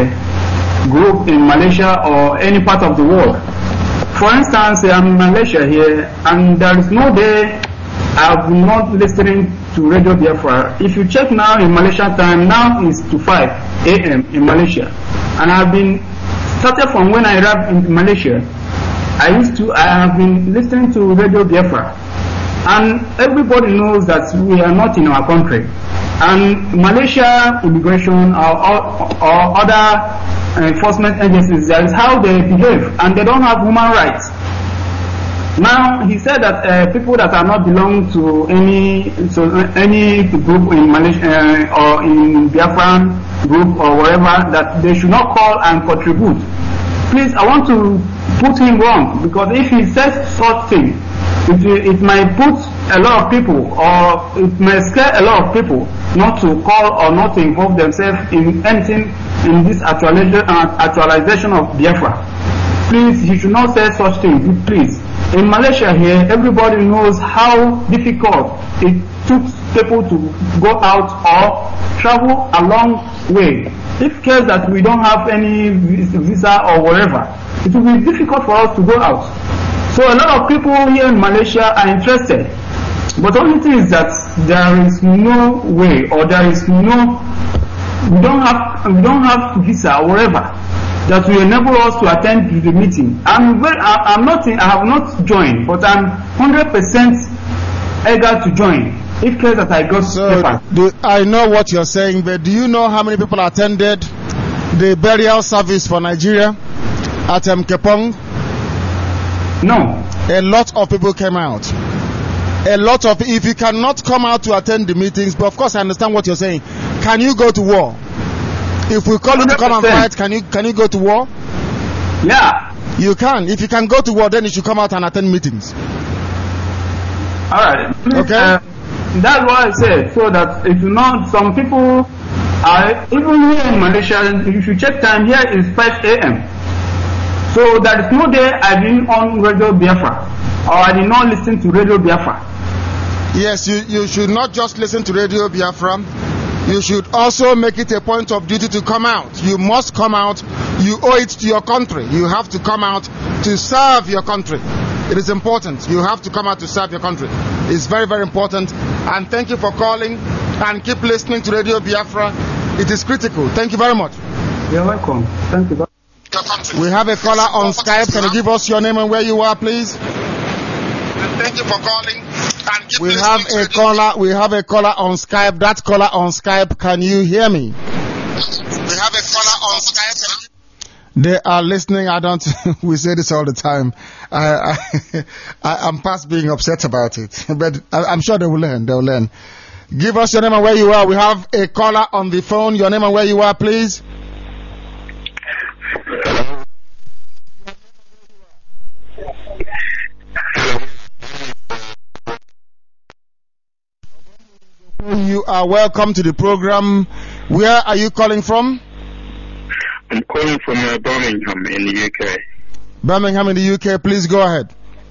a group in Malaysia or any part of the world. For instance, I'm in Malaysia here, and there is no day I've been not listening to Radio Biafra. If you check now in Malaysian time, now is to five a.m. in Malaysia. And I've been, started from when I arrived in Malaysia, I used to, I have been listening to Radio Biafra. And everybody knows that we are not in our country. And Malaysia immigration or, or, or other enforcement agencies, that is how they behave. And they don't have human rights. Now he said that uh, people that are not belong to any to any group in Malaysia uh, or in Biafran group or wherever, that they should not call and contribute. Please, I want to put him wrong, because if he says such thing, it it might put a lot of people, or it may scare a lot of people not to call or not to involve themselves in anything in this actualization, uh, actualization of Biafra. Please, he should not say such things. Please. In Malaysia here, everybody knows how difficult it took people to go out or travel a long way. If case that we don't have any visa or whatever, it will be difficult for us to go out. So a lot of people here in Malaysia are interested. But the only thing is that there is no way, or there is no, we don't have, we don't have visa or whatever that will enable us to attend to the meeting. I'm very, I, I'm not, I have not joined, but I'm one hundred percent eager to join. If case that I got so do, I know what you're saying, but do you know how many people attended the burial service for Nigeria at Mkepong? No. A lot of people came out. A lot of, if you cannot come out to attend the meetings, but of course I understand what you're saying. Can you go to war? If we call you to come and fight, can you can you go to war? Yeah. You can. If you can go to war, then you should come out and attend meetings. All right. Okay. Uh, that's what I said. So that if you know, some people are, even here in Malaysia, if you check time, here is five a.m. So there is no day I've been on Radio Biafra, or I did not listen to Radio Biafra. Yes, you, you should not just listen to Radio Biafra. You should also make it a point of duty to come out. You must come out. You owe it to your country. You have to come out to serve your country. It is important. You have to come out to serve your country. It's very, very important. And thank you for calling. and keep listening to Radio Biafra. It is critical. Thank you very much. You're welcome. Thank you. We have a caller on Skype. Can you give us your name and where you are, please? Thank you for calling. And keep We listening have to a Radio caller. We have a caller on Skype. That caller on Skype. Can you hear me? We have a caller on Skype. They are listening. I don't. We say this all the time. I, I, I I'm past being upset about it, but I, I'm sure they will learn. They will learn. Give us your name and where you are. We have a caller on the phone. Your name and where you are, please. You are welcome to the program. Where are you calling from? I'm calling from uh, Birmingham in the U K. Birmingham in the U K. Please go ahead.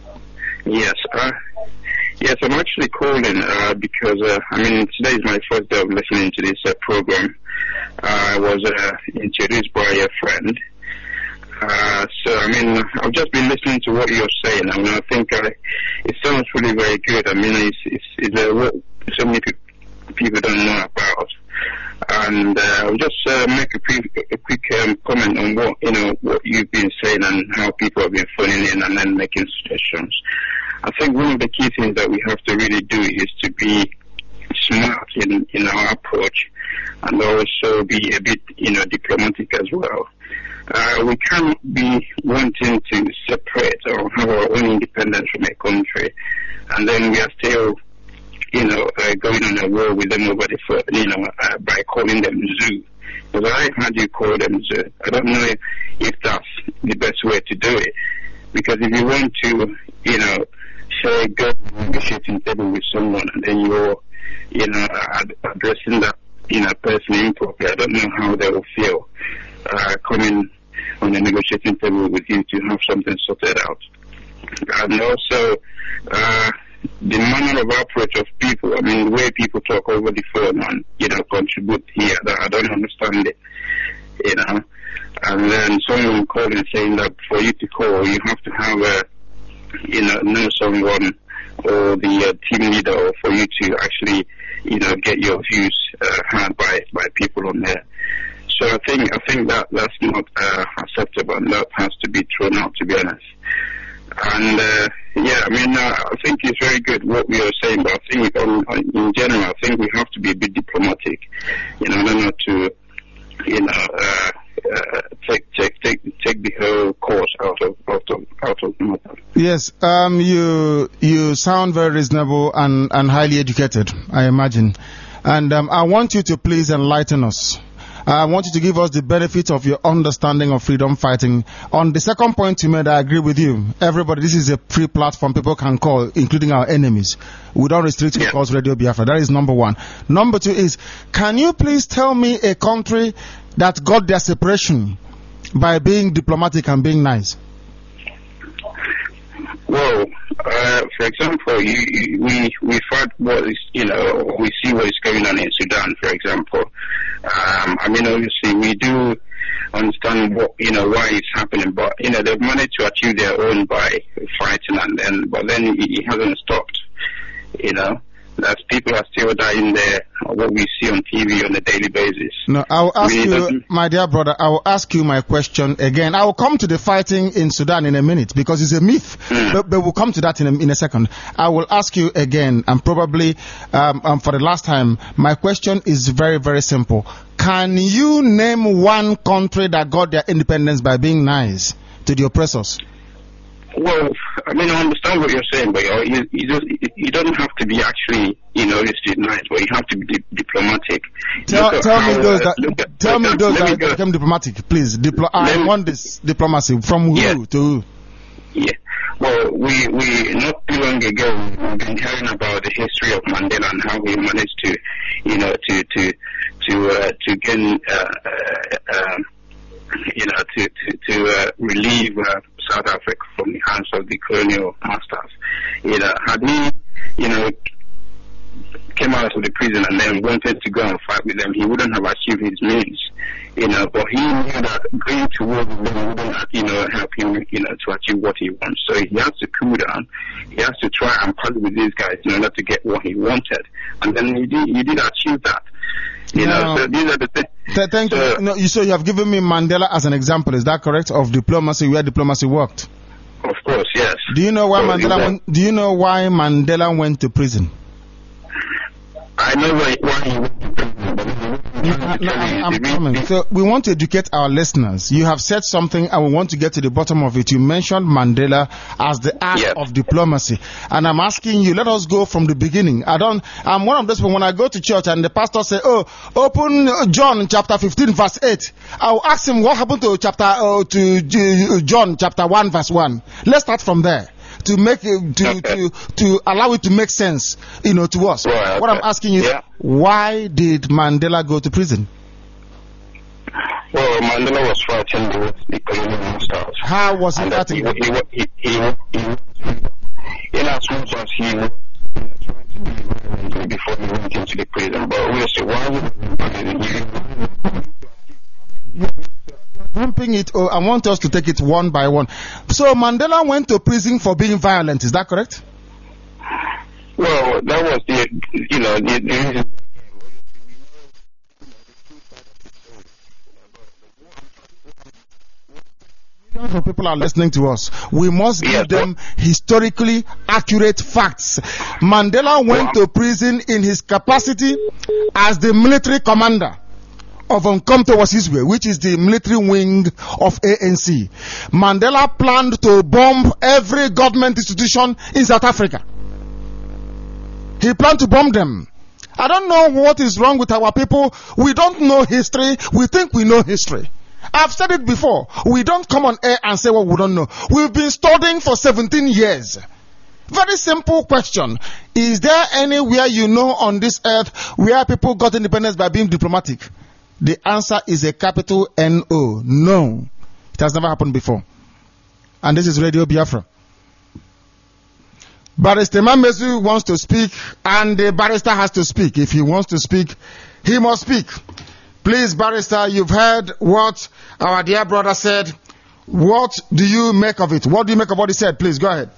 Yes, uh, yes, I'm actually calling uh, because uh, I mean today is my first day of listening to this uh, program. Uh, I was uh, introduced by a friend. Uh, so I mean I've just been listening to what you're saying. I mean I think uh, it sounds really very good. I mean it's it's, it's uh, what so many people people don't know about. And uh, I'll just uh, make a, pre- a quick um, comment on what you know what you've been saying and how people have been phoning in and then making suggestions. I think one of the key things that we have to really do is to be smart in, in our approach and also be a bit you know diplomatic as well. Uh, we can't be wanting to separate or have our own independence from a country, and then we are still you know, uh, going on a war with them over the phone, you know, uh, by calling them zoo. Because I heard you call them zoo. I don't know if, if that's the best way to do it. Because if you want to, you know, say go to a negotiating table with someone and then you're, you know, ad- addressing that, you know, person improperly, I don't know how they will feel uh, coming on a negotiating table with you to have something sorted out. And also, uh, the manner of approach of people, I mean, the way people talk over the phone and, you know, contribute here, that I don't understand it, you know. And then someone calling saying that for you to call, you have to have a, you know, know someone or the uh, team leader or for you to actually, you know, get your views uh, heard by, by people on there. So I think, I think that that's not uh, acceptable and that has to be thrown out, to be honest. And, uh, yeah, I mean, uh, I think it's very good what we are saying, but I think um, in general, I think we have to be a bit diplomatic, you know, not to, you know, uh, uh, take, take, take, take the whole course out of, out of, out of the matter. Yes, um, you, you sound very reasonable and, and highly educated, I imagine. And, um, I want you to please enlighten us. I want you to give us the benefit of your understanding of freedom fighting. On the second point you made, I agree with you. Everybody, this is a free platform. People can call, including our enemies. We don't restrict who calls Radio Biafra. That is number one. Number two is, can you please tell me a country that got their separation by being diplomatic and being nice? Well, uh, for example, you, you, we we fight what is, you know, we see what is going on in Sudan, for example. Um, I mean, obviously, we do understand what, you know, why it's happening, but, you know, they've managed to achieve their own by fighting, and then, but then it, it hasn't stopped, you know. That people are still dying there, what we see on T V on a daily basis. No, I will ask you, my dear brother, I will ask you my question again. I will come to the fighting in Sudan in a minute because it's a myth, mm. but, but we'll come to that in a, in a second. I will ask you again, and probably um, um, for the last time, my question is very, very simple. Can you name one country that got their independence by being nice to the oppressors? Well, I mean, I understand what you're saying, but you, you, just, you don't have to be actually, you know, obviously nice, but you have to be di- diplomatic. Tell, tell how, me those uh, that, at, tell me those that me become diplomatic, please. Diplo- I me, want this diplomacy from who yeah. to who? Yeah. Well, we, we, not too long ago, we've been hearing about the history of Mandela and how he managed to, you know, to, to, to, uh, to gain, uh, uh, um, you know, to, to, to uh, relieve uh, South Africa from the hands of the colonial masters. You know, had he, you know, came out of the prison and then wanted to go and fight with them, he wouldn't have achieved his means. you know, but he knew that going to war with them wouldn't, you know, help him, you know, to achieve what he wants. So he has to cool down. He has to try and party with these guys in order to get what he wanted. And then he did, he did achieve that. You no. know, so these are the things. Th- thank so, you. No, you. So you have given me Mandela as an example, is that correct, of diplomacy, where diplomacy worked? Of course, yes. Do you know why so Mandela went, do you know why Mandela went to prison? I know why, why he went to prison, but no, no, I'm, I'm coming. So we want to educate our listeners. You have said something and we want to get to the bottom of it. You mentioned Mandela as the art yes. of diplomacy. And I'm asking you, let us go from the beginning. I don't, I'm one of those people, when I go to church and the pastor say, oh, open John chapter fifteen verse eight. I'll ask him what happened to chapter, uh, to John chapter one verse one. Let's start from there. To make to, okay. to to allow it to make sense, you know, to us. Right, what okay. I'm asking you, yeah. why did Mandela go to prison? Well, Mandela was fighting with the colonial masters. How was he fighting? He, he, he, he, he, in as much as he was trying to be violent before he went into the prison, but obviously, why would he? Dumping it, oh, I want us to take it one by one. So Mandela went to prison for being violent, is that correct? Well, that was the, you know, the, the reason. Millions of people are listening to us. We must give yes, them historically accurate facts. Mandela went to prison in his capacity as the military commander of Umkhonto Wesizwe, which is the military wing of A N C. Mandela planned to bomb every government institution in South Africa. He planned to bomb them. I don't know what is wrong with our people. We don't know history. We think we know history. I've said it before. We don't come on air and say what we don't know. We've been studying for seventeen years. Very simple question. Is there anywhere you know on this earth where people got independence by being diplomatic? The answer is a capital N O. No. It has never happened before. And this is Radio Biafra. Barrister Mamezu wants to speak, and the barrister has to speak. If he wants to speak, he must speak. Please, barrister, you've heard what our dear brother said. What do you make of it? What do you make of what he said? Please, go ahead.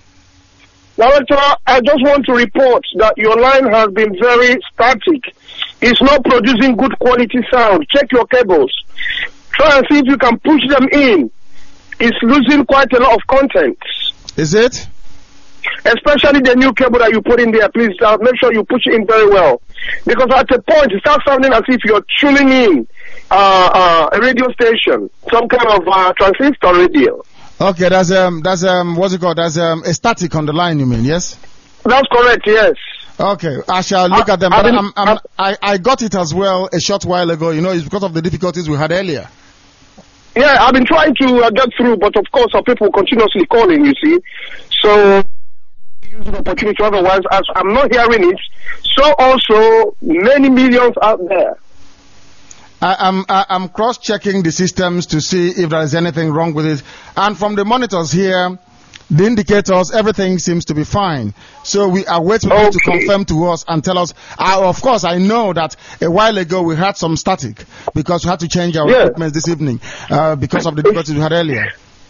Director, I just want to report that your line has been very static. It's not producing good quality sound. Check your cables. Try and see if you can push them in. It's losing quite a lot of content. Is it? Especially the new cable that you put in there. Please uh, make sure you push it in very well. Because at a point, it starts sounding as if you're tuning in uh, uh, a radio station, some kind of uh, transistor radio. Okay, that's um, that's um, what's it called? That's um, a static on the line. You mean? Yes. That's correct. Yes. Okay, I shall look I, at them. I, But been, I'm, I'm, I I got it as well a short while ago. You know, it's because of the difficulties we had earlier. Yeah, I've been trying to uh, get through, but of course, our people continuously calling. You see, so use the opportunity. Otherwise, as I'm not hearing it, so also many millions out there. I, I'm I, I'm cross-checking the systems to see if there is anything wrong with it, and from the monitors here, the indicators, everything seems to be fine. So we are waiting for okay. you to confirm to us and tell us. Uh, of course, I know that a while ago we had some static because we had to change our yeah. equipment this evening uh, because of the difficulties we had earlier.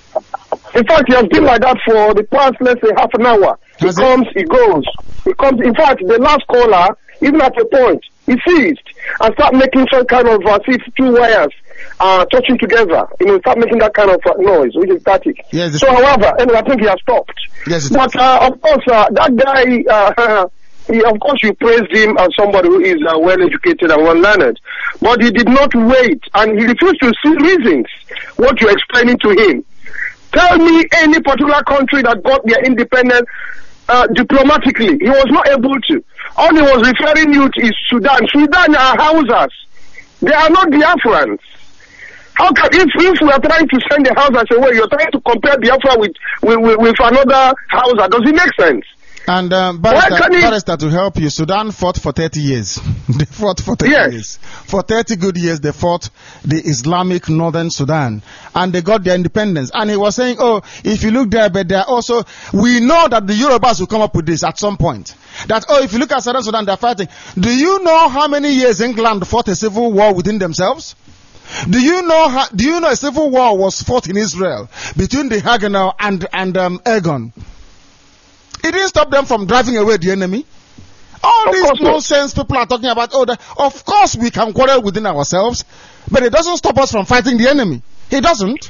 In fact, it has been like that for the past, let's say, half an hour. It Has comes, it? it goes. It comes. In fact, the last caller, even at a point, he ceased and start making some kind of as if two wires are touching together. You know, start making that kind of uh, noise, which is static. Yes, so, however, anyway, I think he has stopped. Yes, but uh, of course, uh, that guy. Uh, He, of course, you praised him as somebody who is uh, well-educated and well-learned, but he did not wait, and he refused to see reasons what you're explaining to him. Tell me any particular country that got their independence uh, diplomatically. He was not able to. All he was referring you to is Sudan. Sudan are Hausas. They are not Biafrans. How can, if, if we are trying to send the Hausas away, you're trying to compare Biafra with, with, with, with another Hausa, does it make sense? And um, Barrister, Barrister, to help you, Sudan fought for thirty years. They fought for thirty yes. years. For thirty good years, they fought the Islamic Northern Sudan. And they got their independence. And he was saying, oh, if you look there, but they're also, we know that the Yorubas will come up with this at some point. That, oh, if you look at Southern Sudan, they're fighting. Do you know how many years England fought a civil war within themselves? Do you know how, do you know a civil war was fought in Israel between the Haganah and, and um, Egon? It didn't stop them from driving away the enemy. All of these nonsense people are talking about, oh, the, of course we can quarrel within ourselves, but it doesn't stop us from fighting the enemy. It doesn't.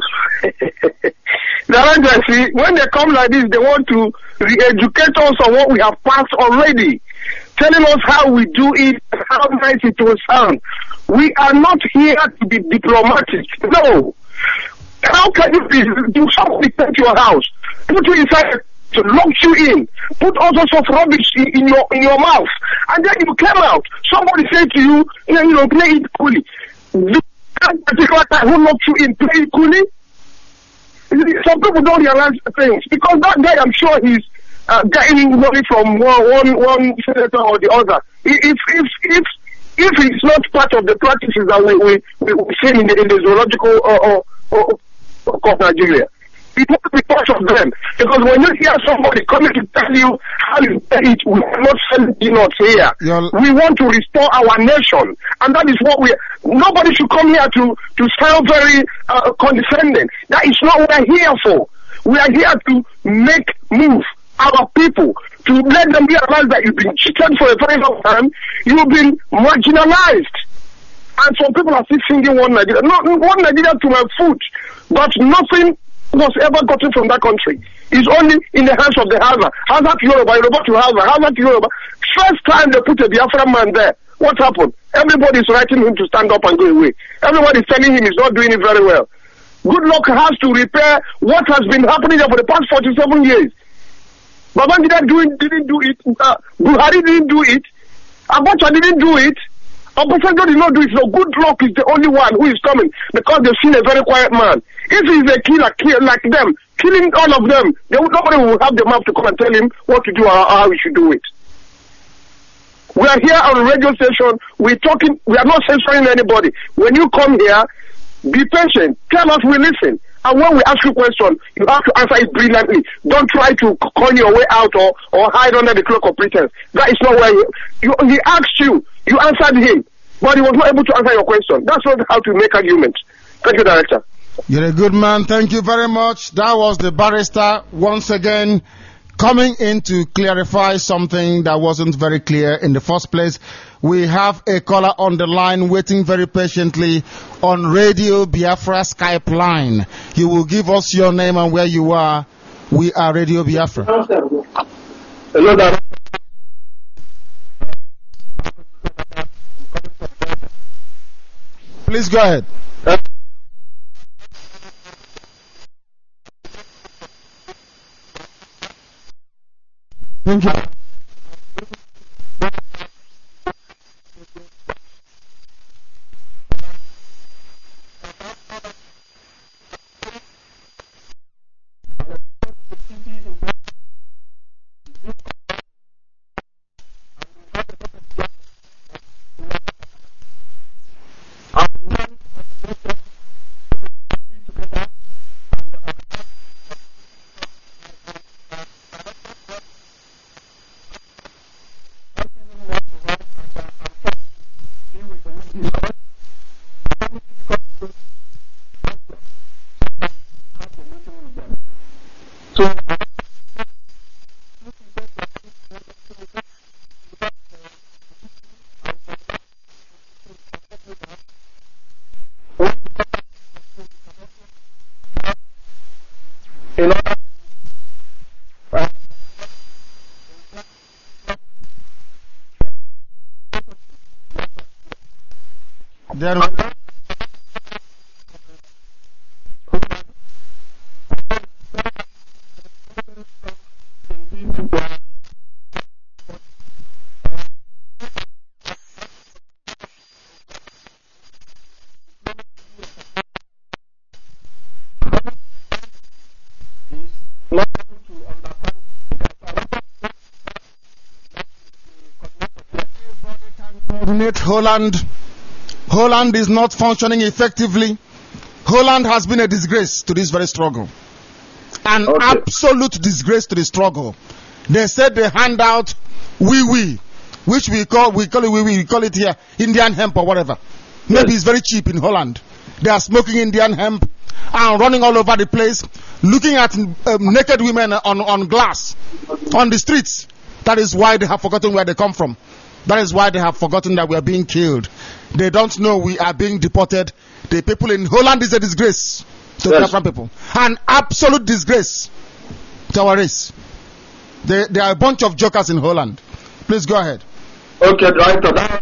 See, when they come like this, they want to re-educate us on what we have passed already, telling us how we do it, how nice it will sound. We are not here to be diplomatic. No. How can you be, do something to your house, put you inside, to lock you in, put all sorts of rubbish in, in your in your mouth, and then you came out. Somebody said to you, you know, you know, play it coolly. That particular time who locked you in, play it coolly. Some people don't realize things because that guy, I'm sure he's uh, getting money from one, one one senator or the other. If if if if it's not part of the practices that we we we, we see in the, in the zoological uh, uh, uh, of Nigeria, it must be part of them. Because when you hear somebody coming to tell you how you pay it, we are not selling peanuts here. You're... We want to restore our nation, and that is what we. Nobody should come here to to sound very uh, condescending. That is not what we're here for. We are here to make move our people, to let them realize that you've been cheated for a very long time, you've been marginalized. And some people are still singing one Nigeria. Not one Nigeria to my foot, but nothing was ever gotten from that country. It's only in the hands of the Haza. Haza to Yoruba, Yoruba to Haza, Haza to Yoruba. First time they put a Biafran man there, what happened? Everybody is writing him to stand up and go away. Everybody is telling him he's not doing it very well. Good luck has to repair what has been happening there for the past forty-seven years. Babangida didn't do it. Uh, Buhari didn't do it. Abacha didn't do it. Obasanjo did not do it. So Good Luck is the only one who is coming because they've seen a very quiet man. If he's a killer, kill like them, killing all of them, they would, nobody will have the mouth to come and tell him what to do or how he should do it. We are here on a radio station. We're talking. We are not censoring anybody. When you come here, be patient. Tell us we listen. And when we ask you a question, you have to answer it brilliantly. Don't try to coin your way out or, or hide under the cloak of pretense. That is not where you, you, he asked you, you answered him, but he was not able to answer your question. That's not how to make arguments. Thank you, Director. You're a good man. Thank you very much. That was the barrister once again coming in to clarify something that wasn't very clear in the first place. We have a caller on the line waiting very patiently on Radio Biafra Skype line. You will give us your name and where you are. We are Radio Biafra. Hello, Dad. Please go ahead. Thank you. There Holland. Holland is not functioning effectively. Holland has been a disgrace to this very struggle. An okay. absolute disgrace to the struggle. They said they hand out wee wee, which we call we call it wee wee, we call it here Indian hemp or whatever. Maybe it's very cheap in Holland. They are smoking Indian hemp and running all over the place, looking at um, naked women on, on glass, on the streets. That is why they have forgotten where they come from. That is why they have forgotten that we are being killed. They don't know we are being deported. The people in Holland is a disgrace to yes. Biafran people. An absolute disgrace to our race. They, they are a bunch of jokers in Holland. Please go ahead. Okay, right.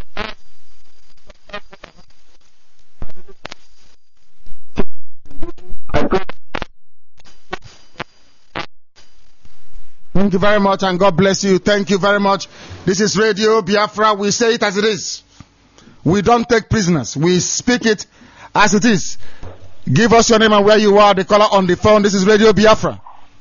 Thank you very much and God bless you. Thank you very much. This is Radio Biafra. We say it as it is. We don't take prisoners. We speak it as it is. Give us your name and where you are. The caller on the phone. This is Radio Biafra.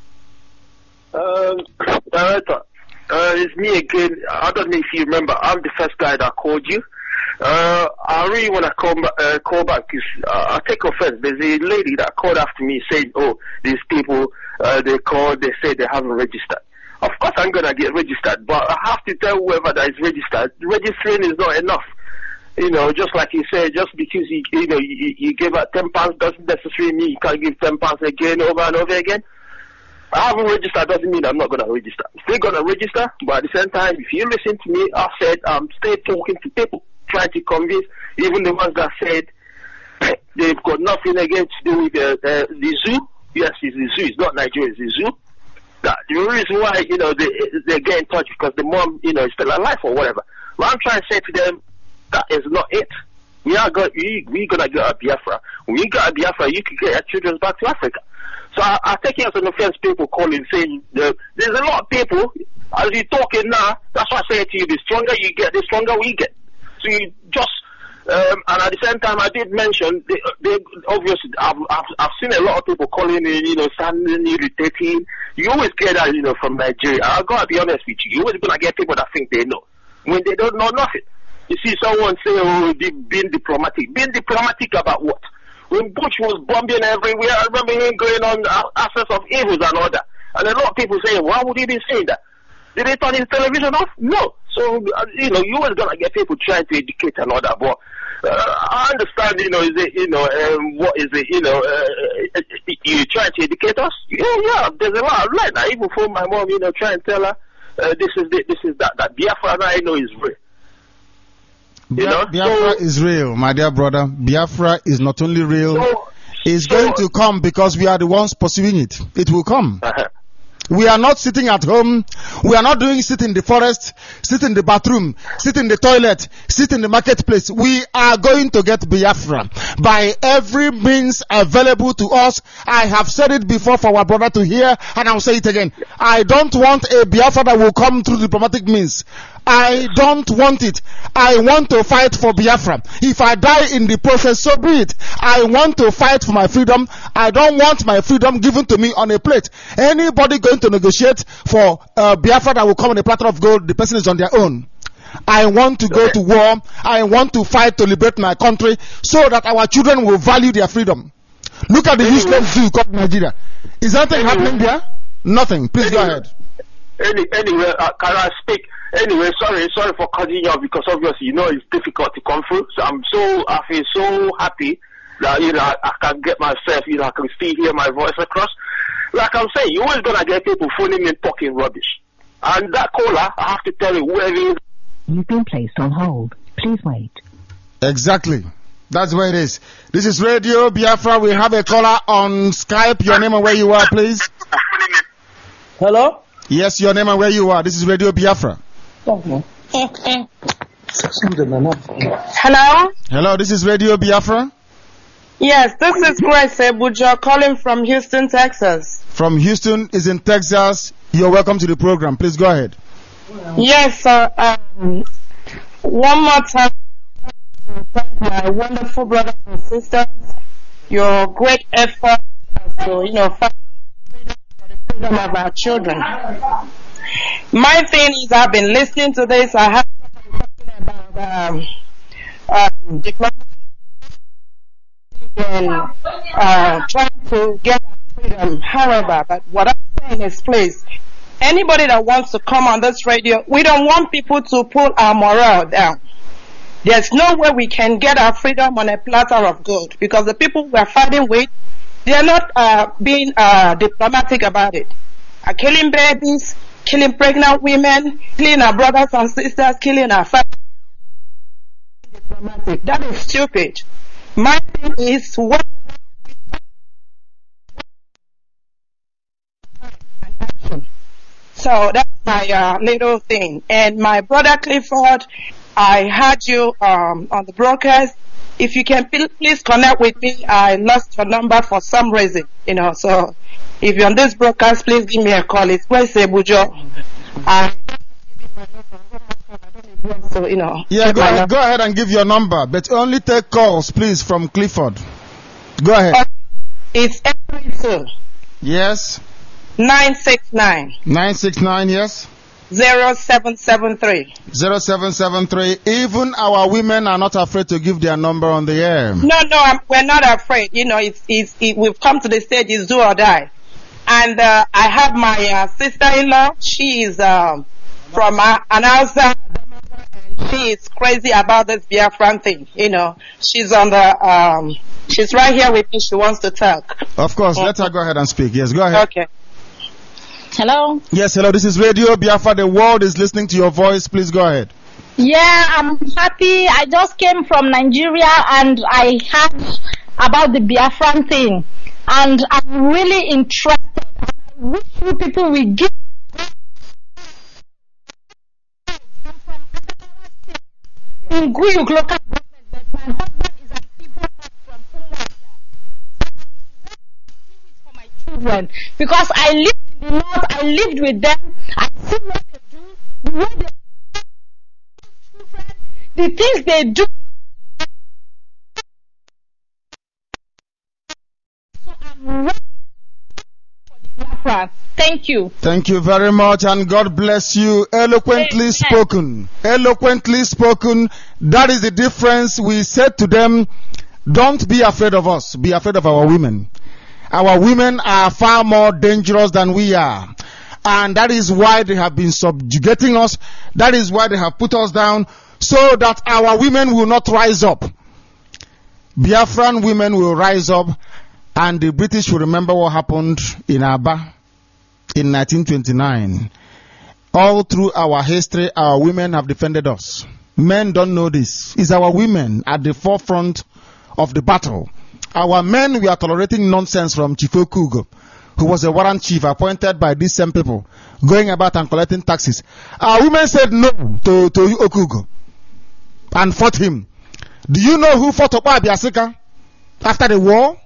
Um, Director, uh, it's me again. I don't know if you remember. I'm the first guy that called you. Uh, I really want to call, uh, call back because uh, I take offense. There's a lady that called after me saying, oh, these people, uh, they called, they say they haven't registered. Of course I'm going to get registered, but I have to tell whoever that is registered, registering is not enough. You know, just like you said, just because you, you know, you, you give out ten pounds doesn't necessarily mean you can't give ten pounds again, over and over again. I haven't registered doesn't mean I'm not going to register. I'm still going to register, but at the same time, if you listen to me, I said I'm still talking to people, trying to convince even the ones that said they've got nothing against to do with the, uh, the zoo. Yes, it's the zoo. It's not Nigeria, it's the zoo. That the reason why, you know, they, they get in touch because the mom, you know, is still alive or whatever. But I'm trying to say to them, that is not it. We are going, we, we're going to get a Biafra. When you get a Biafra, you can get your children back to Africa. So I, I take it as an offense, people calling, saying, uh, there's a lot of people, as you're talking now, that's why I say to you, the stronger you get, the stronger we get. So you just, um, and at the same time, I did mention, they, they, obviously, I've, I've, I've seen a lot of people calling in, you know, sounding irritating. You always get that, you know, from Nigeria. I've got to be honest with you. You're always going to get people that think they know, when they don't know nothing. You see someone say, oh, they've been diplomatic. Being diplomatic about what? When Bush was bombing everywhere, I remember him going on access of evils and all that. And a lot of people say, why would he be saying that? Did he turn his television off? No. So, uh, you know, you always going to get people trying to educate and all that. But uh, I understand, you know, is it, you know, um, what is it, you know, uh, you trying to educate us? Yeah, yeah, there's a lot of light. I even phone my mom, you know, try and tell her, uh, this is the, this is that, that Biafra I know is real. You know? Biafra so, is real, my dear brother. Biafra is not only real, so, it's so, going to come because we are the ones pursuing it. It will come. Uh-huh. We are not sitting at home. We are not doing sit in the forest, sit in the bathroom, sit in the toilet, sit in the marketplace. We are going to get Biafra by every means available to us. I have said it before for our brother to hear, and I'll say it again. I don't want a Biafra that will come through diplomatic means. I don't want it. I want to fight for Biafra. If I die in the process, so be it. I want to fight for my freedom. I don't want my freedom given to me on a plate. Anybody going to negotiate for uh, Biafra that will come on a platter of gold, the person is on their own. I want to go to war. I want to fight to liberate my country so that our children will value their freedom. Look at the anyway. useless zoo called Nigeria. Is anything anyway. happening there? Nothing. Please anyway. go ahead. Any, anyway, uh, can I speak? Anyway, sorry, sorry for cutting you off because obviously you know it's difficult to come through. So I'm so, I feel so happy that you know I, I can get myself, you know, I can still hear my voice across. Like I'm saying, you're always gonna get people phoning in talking rubbish. And that caller, I have to tell you, whoever it is. You've been placed on hold. Please wait. Exactly. That's where it is. This is Radio Biafra. We have a caller on Skype. Your name and where you are, please. Hello? Yes, your name and where you are. This is Radio Biafra. Hello? Hello, this is Radio Biafra. Yes, this is Grace Ebuja calling from Houston, Texas. From Houston is in Texas. You're welcome to the program. Please go ahead. Yes, sir. Um, one more time, thank my wonderful brothers and sisters. Your great effort to, you know, fight for the freedom of our children. My thing is, I've been listening to this. I have been talking about um, um, diplomacy and uh, trying to get freedom. However, but what I'm saying is, please, anybody that wants to come on this radio, we don't want people to pull our morale down. There's no way we can get our freedom on a platter of gold, because the people we're fighting with, they are not uh, being uh, diplomatic about it. Are killing babies, killing pregnant women, killing our brothers and sisters, killing our families. Diplomatic. That is stupid. My thing is what. So that's my uh, little thing. And my brother Clifford, I had you um, on the broadcast. If you can please connect with me, I lost your number for some reason, you know. So if you're on this broadcast, please give me a call. It's Kwesi Bujo. Uh, so you know. Yeah, go ahead, go ahead and give your number, but only take calls, please, from Clifford. Go ahead. Uh, it's eight three two. Yes. Nine six nine. Nine six nine. Yes. Zero seven seven three. Zero seven seven three. Even our women are not afraid to give their number on the air. No, no, I'm, we're not afraid. You know, it's, it's, it, we've come to the stage, it's do or die. And uh, I have my uh, sister-in-law. She is um, from uh, Anausa. She is crazy about this Biafran thing. You know, she's on the. Um, she's right here with me. She wants to talk. Of course, okay. Let her go ahead and speak. Yes, go ahead. Okay. Hello. Yes, hello. This is Radio Biafra. The world is listening to your voice. Please go ahead. Yeah, I'm happy. I just came from Nigeria and I heard about the Biafran thing, and I'm really interested. And I wish you people will give. In Guyuk local government, but my husband is an Igbo from Umwanda. For my children, because I live in the north, I lived with them. I see what they do, the way they children, the things they do. So I'm ready for the Biafra. Thank you. Thank you very much, and God bless you. Eloquently Amen. spoken. Eloquently spoken. That is the difference. We said to them, don't be afraid of us. Be afraid of our women. Our women are far more dangerous than we are. And that is why they have been subjugating us. That is why they have put us down, so that our women will not rise up. Biafran women will rise up, and the British will remember what happened in Aba in nineteen twenty-nine. All through our history, our women have defended us. Men don't know this. It's our women at the forefront of the battle. Our men, we are tolerating nonsense from Chief Okugo, who was a warrant chief appointed by these same people, going about and collecting taxes. Our women said no to, to Okugo and fought him. Do you know who fought Okpa Abiasika after the war?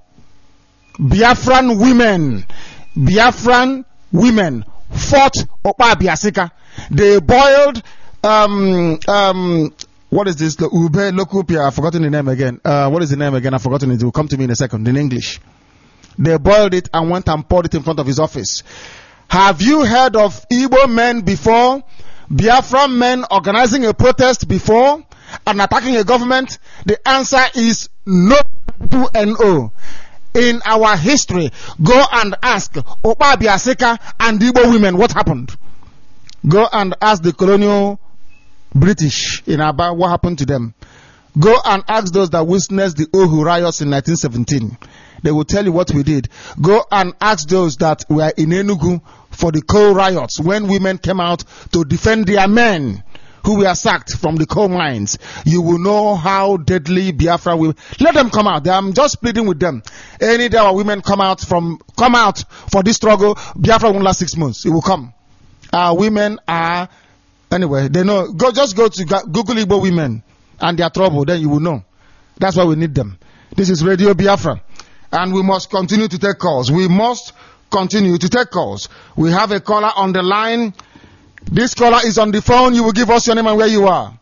Biafran women. Biafran women fought Okpa Abiasika. They boiled um um what is this? Ube Lokupia. I've forgotten the name again. Uh, what is the name again? I've forgotten it. It will come to me in a second in English. They boiled it and went and poured it in front of his office. Have you heard of Igbo men before? Biafran men organizing a protest before and attacking a government? The answer is no. N O. In our history, go and ask Okpa Abiasika and Igbo women what happened. Go and ask the colonial British in Aba what happened to them. Go and ask those that witnessed the Ohu riots in nineteen seventeen. They will tell you what we did. Go and ask those that were in Enugu for the coal riots when women came out to defend their men who were sacked from the coal mines. You will know how deadly Biafra will. Let them come out. I'm just pleading with them. Any day our women come out from come out for this struggle, Biafra won't last six months. It will come. Our women are anyway. They know. Go just go to Google Igbo women and their trouble. Then you will know. That's why we need them. This is Radio Biafra, and we must continue to take calls. We must continue to take calls. We have a caller on the line. This caller is on the phone. You will give us your name and where you are.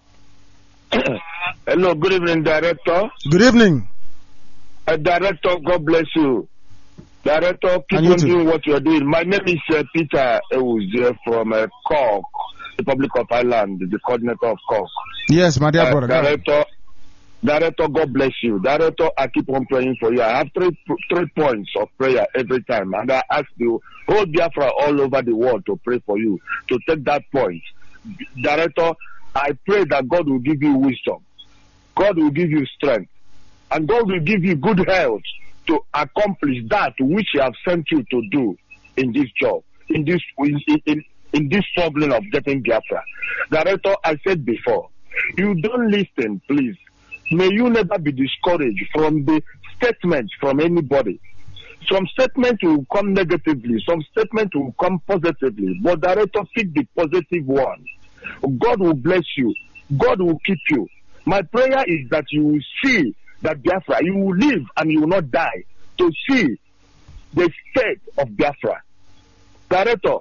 Hello, good evening, Director. Good evening. Uh, Director, God bless you. Director, keep on doing what you are doing. My name is uh, Peter Ewuzie from uh, Cork, Republic of Ireland, the coordinator of Cork. Yes, my dear uh, brother. Director, Director, God bless you. Director, I keep on praying for you. I have three three points of prayer every time, and I ask you, whole Biafra all over the world to pray for you, to take that point. Director, I pray that God will give you wisdom. God will give you strength. And God will give you good health to accomplish that which He has sent you to do in this job, in this in, in, in this struggling of getting Biafra. Director, I said before, you don't listen, please. May you never be discouraged from the statements from anybody. Some statements will come negatively, some statements will come positively, but director, pick the positive one. God will bless you. God will keep you. My prayer is that you will see that Biafra, you will live and you will not die to see the state of Biafra. Director,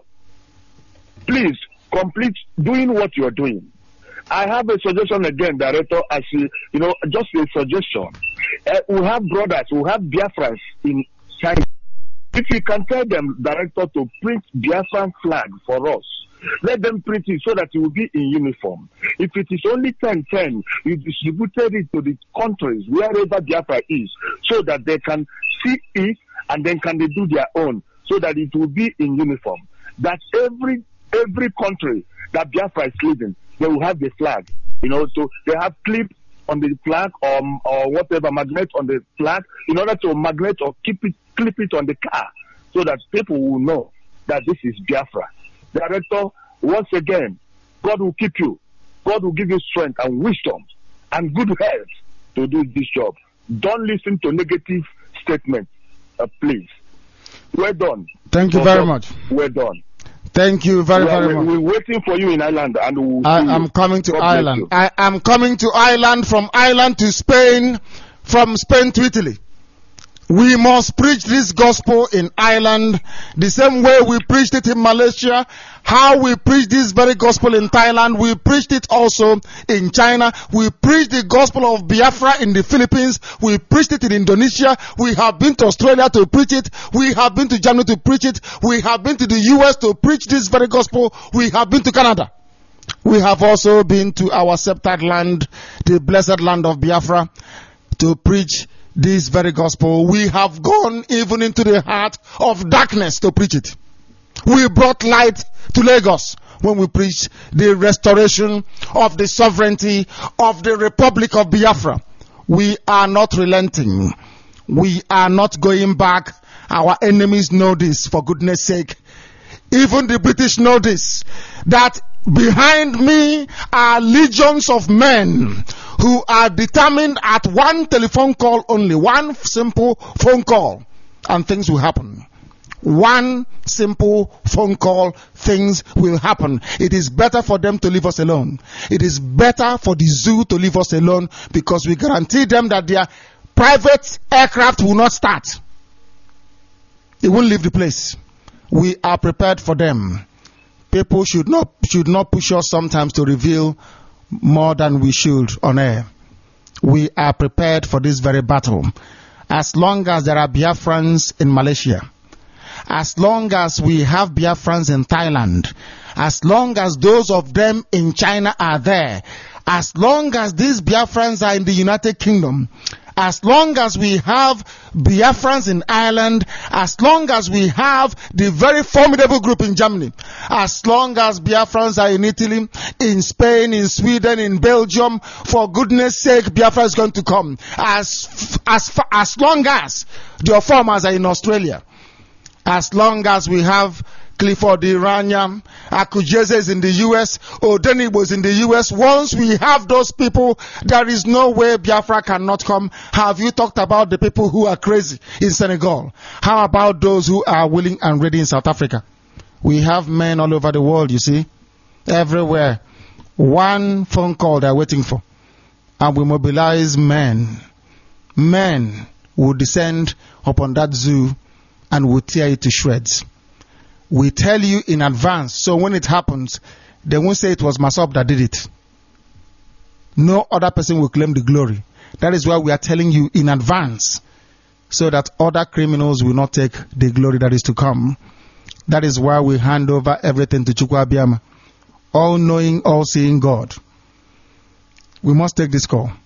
please complete doing what you are doing. I have a suggestion again, Director, as you, you know, just a suggestion. Uh, we have brothers, we have Biafrans in China. If you can tell them, Director, to print Biafran flag for us, let them print it so that it will be in uniform. If it is only ten ten, you distributed it to the countries wherever Biafra is, so that they can see it and then can they do their own, so that it will be in uniform. That every every country that Biafra is living, they will have the flag. You know, so they have clip on the flag or or whatever, magnet on the flag, in order to magnet or keep it clip it on the car, so that people will know that this is Biafra. Director, once again, God will keep you. God will give you strength and wisdom and good health to do this job. Don't listen to negative statements, uh, please. Well done. Thank you very much. Well done. Thank you very, we are, very much. We're waiting for you in Ireland, and we'll I see am you. coming to God Ireland. I am coming to Ireland, from Ireland to Spain, from Spain to Italy. We must preach this gospel in Ireland the same way we preached it in Malaysia. How we preach this very gospel in Thailand, we preached it also in China. We preached the gospel of Biafra in the Philippines. We preached it in Indonesia. We have been to Australia to preach it. We have been to Germany to preach it. We have been to the U S to preach this very gospel. We have been to Canada. We have also been to our sceptered land, the blessed land of Biafra, to preach this very gospel. We have gone even into the heart of darkness to preach it. We brought light to Lagos when we preached the restoration of the sovereignty of the Republic of Biafra. We are not relenting. We are not going back. Our enemies know this, for goodness sake. Even the British know this, that behind me are legions of men who are determined at one telephone call only, one simple phone call, and things will happen. One simple phone call, things will happen. It is better for them to leave us alone. It is better for the zoo to leave us alone, because we guarantee them that their private aircraft will not start. It won't leave the place. We are prepared for them. People should not should not push us sometimes to reveal more than we should on air. We are prepared for this very battle. As long as there are Biafrans in Malaysia, as long as we have Biafrans in Thailand, as long as those of them in China are there, as long as these Biafrans are in the United Kingdom, as long as we have Biafrans in Ireland, as long as we have the very formidable group in Germany, as long as Biafrans are in Italy, in Spain, in Sweden, in Belgium, for goodness sake, Biafra is going to come. As, as, as long as the reformers are in Australia, as long as we have Clifford Irania, Akujeze is in the U S, Odeni was in the U S. Once we have those people, there is no way Biafra cannot come. Have you talked about the people who are crazy in Senegal? How about those who are willing and ready in South Africa? We have men all over the world, you see, everywhere. One phone call they're waiting for. And we mobilize men. Men will descend upon that zoo and will tear it to shreds. We tell you in advance, so when it happens, they won't say it was Masop that did it. No other person will claim the glory. That is why we are telling you in advance, so that other criminals will not take the glory that is to come. That is why we hand over everything to Chukwu Abiyama, all-knowing, all-seeing God. We must take this call.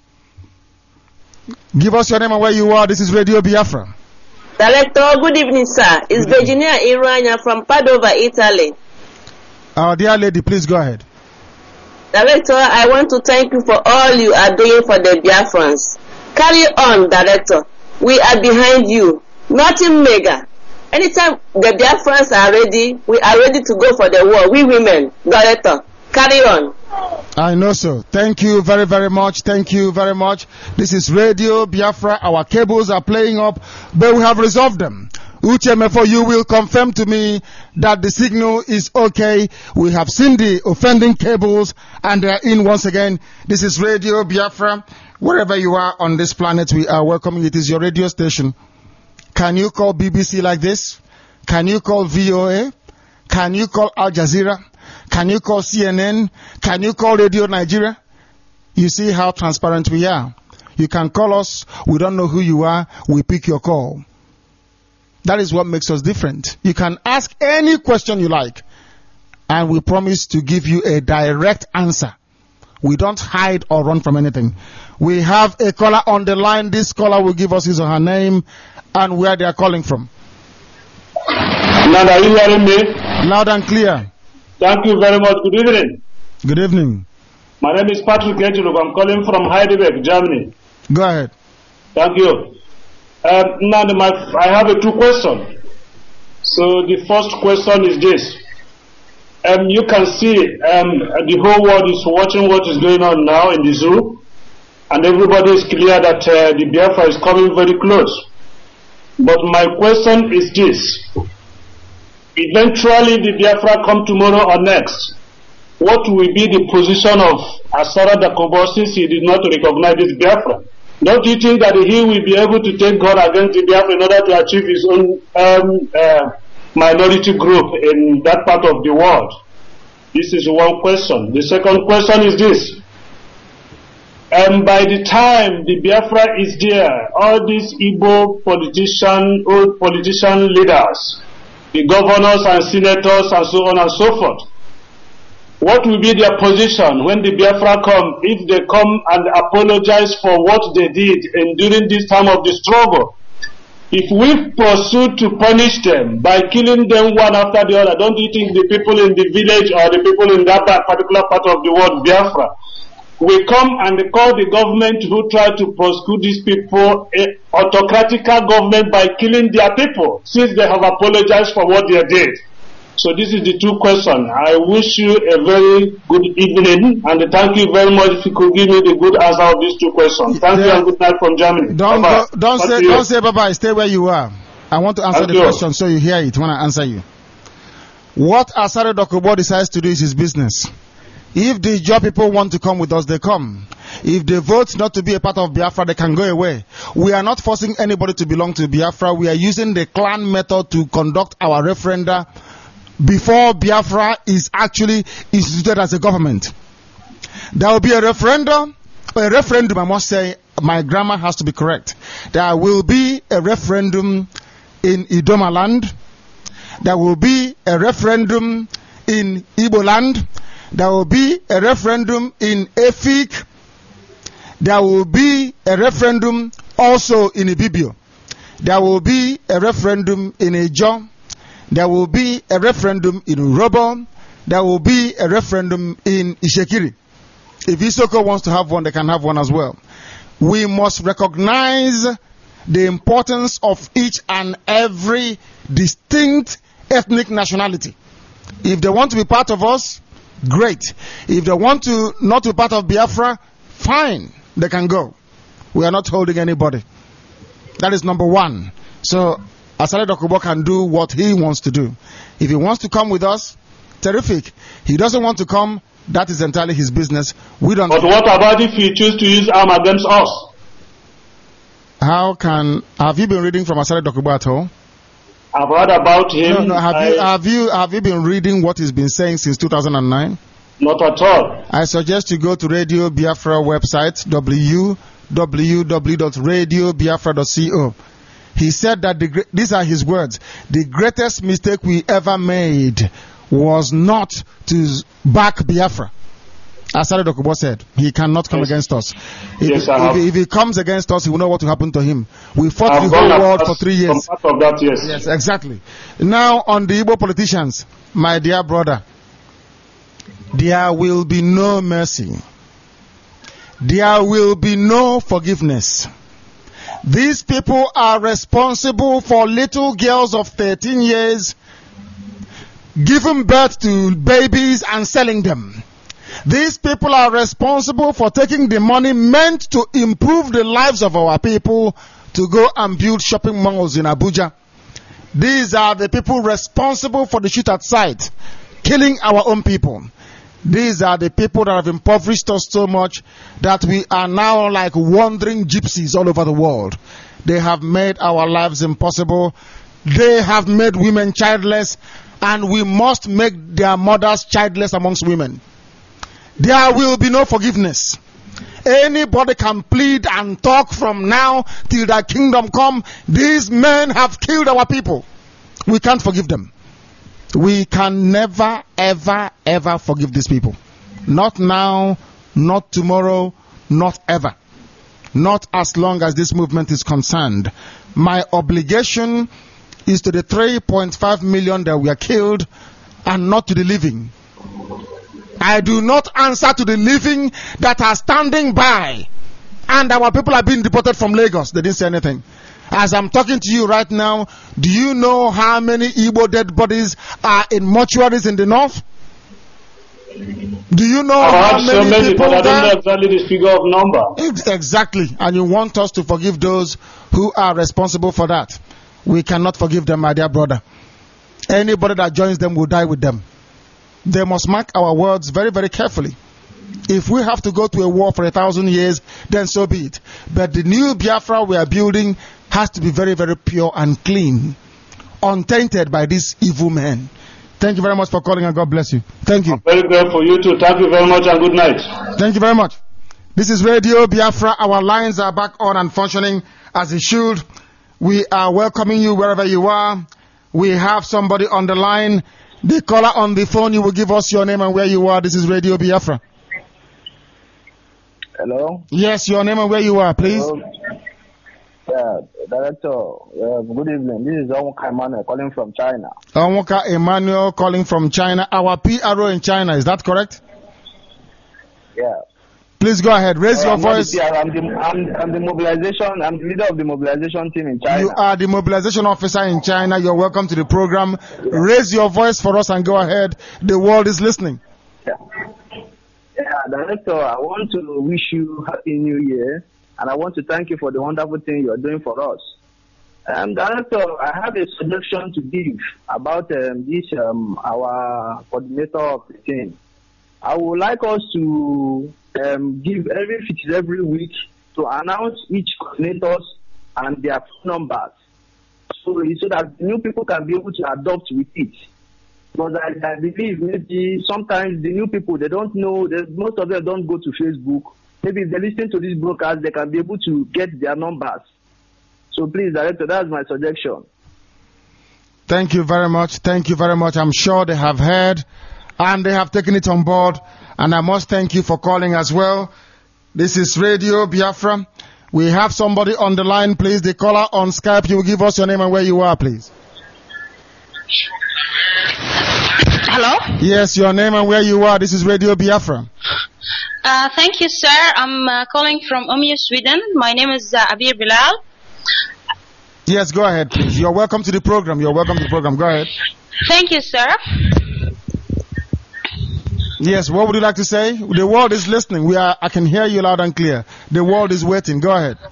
Give us your name and where you are. This is Radio Biafra. Director, good evening, sir. It's Virginia Irania from Padova, Italy. Our dear lady, please go ahead. Director, I want to thank you for all you are doing for the Biafrans. Carry on, Director. We are behind you. Nothing mega. Anytime the Biafrans are ready, we are ready to go for the war. We women, Director, carry on. I know so. Thank you very, very much. Thank you very much. This is Radio Biafra. Our cables are playing up, but we have resolved them. Uche Mefo, you will confirm to me that the signal is okay. We have seen the offending cables and they are in once again. This is Radio Biafra. Wherever you are on this planet, we are welcoming. It is your radio station. Can you call B B C like this? Can you call V O A? Can you call Al Jazeera? Can you call C N N? Can you call Radio Nigeria? You see how transparent we are. You can call us. We don't know who you are. We pick your call. That is what makes us different. You can ask any question you like, and we promise to give you a direct answer. We don't hide or run from anything. We have a caller on the line. This caller will give us his or her name and where they are calling from. Now, are you hearing me? Loud and clear. Thank you very much. Good evening. Good evening. My name is Patrick Ejuluk. I'm calling from Heidelberg, Germany. Go ahead. Thank you. Um, now, my, I have a two questions. So the first question is this. Um, you can see um, the whole world is watching what is going on now in the zoo, and everybody is clear that uh, the Biafra is coming very close. But my question is this. Eventually the Biafra come tomorrow or next. What will be the position of Asara Dakobo since he did not recognize this Biafra? Don't you think that he will be able to take God against the Biafra in order to achieve his own um, uh, minority group in that part of the world? This is one question. The second question is this. And by the time the Biafra is there, all these Igbo politician, old politician leaders, the governors and senators and so on and so forth, what will be their position when the Biafra come, if they come and apologize for what they did in, during this time of the struggle? If we pursue to punish them by killing them one after the other, don't you think the people in the village or the people in that particular part of the world, Biafra, will come and call the government who try to prosecute these people a autocratical government by killing their people, since they have apologized for what they did? So this is the two questions. I wish you a very good evening, and thank you very much if you could give me the good answer of these two questions. Thank yeah. you and good night from Germany. Don't go, don't Back say don't say bye bye. Stay where you are. I want to answer thank the you. question so you hear it when I answer you. What Asare Dokubo decides to do is his business. If the job people want to come with us, they come. If they vote not to be a part of Biafra, they can go away. We are not forcing anybody to belong to Biafra. We are using the clan method to conduct our referenda before Biafra is actually instituted as a government. There will be a referendum, a referendum, I must say, my grammar has to be correct. There will be a referendum in Idoma land. There will be a referendum in Igbo land. There will be a referendum in Efik. There will be a referendum also in Ibibio. There will be a referendum in Ejo. There will be a referendum in Urobo. There will be a referendum in Ishekiri. If Isoko wants to have one, they can have one as well. We must recognize the importance of each and every distinct ethnic nationality. If they want to be part of us, great. If they want to not be part of Biafra, fine. They can go. We are not holding anybody. That is number one. So, Asare Dokubo can do what he wants to do. If he wants to come with us, terrific. He doesn't want to come, that is entirely his business. We don't. But what about if he chooses to use arm against us? How can, have you been reading from Asare Dokubo at all? I've heard about him. No, no, have, I, you, have, you, have you been reading what he's been saying since two thousand nine? Not at all. I suggest you go to Radio Biafra website, w w w dot radio biafra dot co. He said that, the, these are his words, the greatest mistake we ever made was not to back Biafra. Asare Dokubo said, he cannot come yes. against us. If, yes, if, if he comes against us, he will know what will happen to him. We fought I've the whole world for three years. Part of that, yes. Yes, exactly. Now, on the Igbo politicians, my dear brother, there will be no mercy. There will be no forgiveness. These people are responsible for little girls of thirteen years giving birth to babies and selling them. These people are responsible for taking the money meant to improve the lives of our people to go and build shopping malls in Abuja. These are the people responsible for the shoot at sight, killing our own people. These are the people that have impoverished us so much that we are now like wandering gypsies all over the world. They have made our lives impossible. They have made women childless, and we must make their mothers childless amongst women. There will be no forgiveness. Anybody can plead and talk from now till the kingdom come. These men have killed our people. We can't forgive them. We can never, ever, ever forgive these people. Not now, not tomorrow, not ever. Not as long as this movement is concerned. My obligation is to the three point five million that were killed and not to the living. I do not answer to the living that are standing by, and our people are being deported from Lagos. They didn't say anything. As I'm talking to you right now, do you know how many Igbo dead bodies are in mortuaries in the north? Do you know I how many, so many people but I don't there? know exactly the figure of number. Ex- Exactly. And you want us to forgive those who are responsible for that. We cannot forgive them, my dear brother. Anybody that joins them will die with them. They must mark our words very, very carefully. If we have to go to a war for a thousand years, then so be it. But the new Biafra we are building has to be very, very pure and clean, untainted by these evil men. Thank you very much for calling, and God bless you. Thank you. Very good for you too. Thank you very much and good night. Thank you very much. This is Radio Biafra. Our lines are back on and functioning as it should. We are welcoming you wherever you are. We have somebody on the line. The caller on the phone, you will give us your name and where you are. This is Radio Biafra. Hello? Yes, your name and where you are, please. Hello? Yeah, Director, uh, good evening. This is Onwuka Emmanuel calling from China. Onwuka Emmanuel calling from China. Our P R O in China, is that correct? Yeah. Please go ahead. Raise Uh, your I'm not voice. the P R, I'm, the, I'm, I'm the mobilization, I'm the leader of the mobilization team in China. You are the mobilization officer in China. You're welcome to the program. Raise your voice for us and go ahead. The world is listening. Yeah. Yeah, Director, I want to wish you Happy New Year, and I want to thank you for the wonderful thing you are doing for us. Um, Director, I have a suggestion to give about um, this, um, our coordinator of the team. I would like us to um, give every feature every week to announce each coordinators and their phone numbers, so, so that new people can be able to adopt with it. Because I, I believe maybe sometimes the new people, they don't know, they, most of them don't go to Facebook. Maybe if they listen to this broadcast, they can be able to get their numbers. So please, Director, that's my suggestion. Thank you very much. Thank you very much. I'm sure they have heard and they have taken it on board. And I must thank you for calling as well. This is Radio Biafra. We have somebody on the line, please. The caller on Skype, you will give us your name and where you are, please. Hello? Yes, your name and where you are. This is Radio Biafra. Uh, thank you, sir. I'm uh, calling from Umeå, Sweden. My name is uh, Abir Bilal. Yes, go ahead, please. You're welcome to the program. You're welcome to the program. Go ahead. Thank you, sir. Yes, what would you like to say? The world is listening. We are. I can hear you loud and clear. The world is waiting. Go ahead.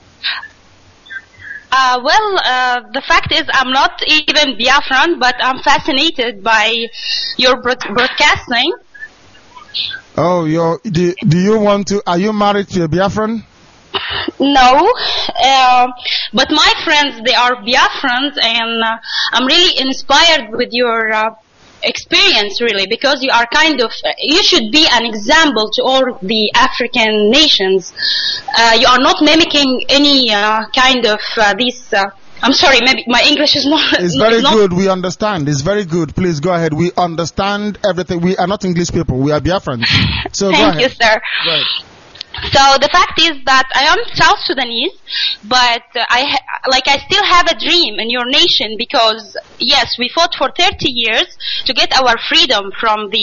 Uh, well, uh, the fact is I'm not even Biafran, but I'm fascinated by your broad- broadcasting. Oh, you're, do, do you want to, are you married to a Biafran? No, uh, but my friends, they are Biafrans, and uh, I'm really inspired with your uh, experience, really, because you are kind of, you should be an example to all the African nations. Uh, you are not mimicking any uh, kind of uh, these, uh, I'm sorry, maybe my English is not... It's very not, good. We understand. It's very good. Please go ahead. We understand everything. We are not English people. We are Biafrans. So Thank go ahead. you, sir. Go ahead. So the fact is that I am South Sudanese, but uh, I ha- like I still have a dream in your nation, because yes, we fought for thirty years to get our freedom from the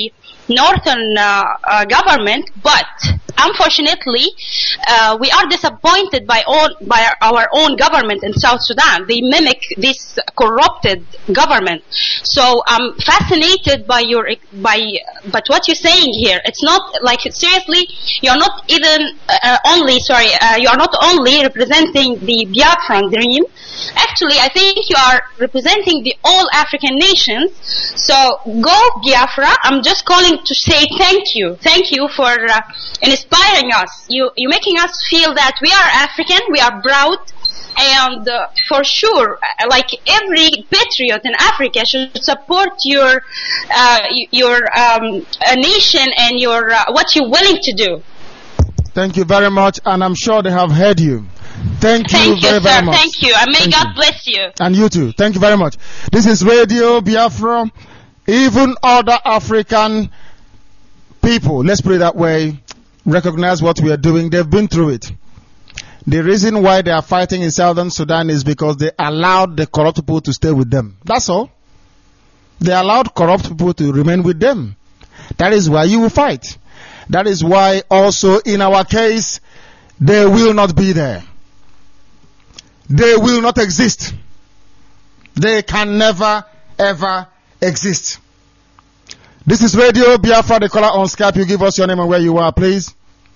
northern uh, uh, government, but unfortunately, uh, we are disappointed by all by our, our own government in South Sudan. They mimic this corrupted government. So I'm fascinated by your by but what you're saying here. It's not like seriously. You're not even uh, only sorry. Uh, you are not only representing the Biafran dream. Actually, I think you are representing the all African nations. So go Biafra. I'm just calling to say thank you. Thank you for uh, inspiring us. You, you're making us feel that we are African, we are proud, and uh, for sure, like every patriot in Africa should support your uh, your um, nation and your uh, what you're willing to do. Thank you very much, and I'm sure they have heard you. Thank you Thank you, very, sir. very much. Thank you, and may Thank God you. bless you. And you too. Thank you very much. This is Radio Biafra. Even other African people, let's put it that way, recognize what we are doing. They've been through it. The reason why they are fighting in Southern Sudan is because they allowed the corrupt people to stay with them. That's all. They allowed corrupt people to remain with them. That is why you will fight. That is why also in our case, they will not be there. They will not exist. They can never, ever exist. This is Radio Biafra, the caller on Skype. You give us your name and where you are, please.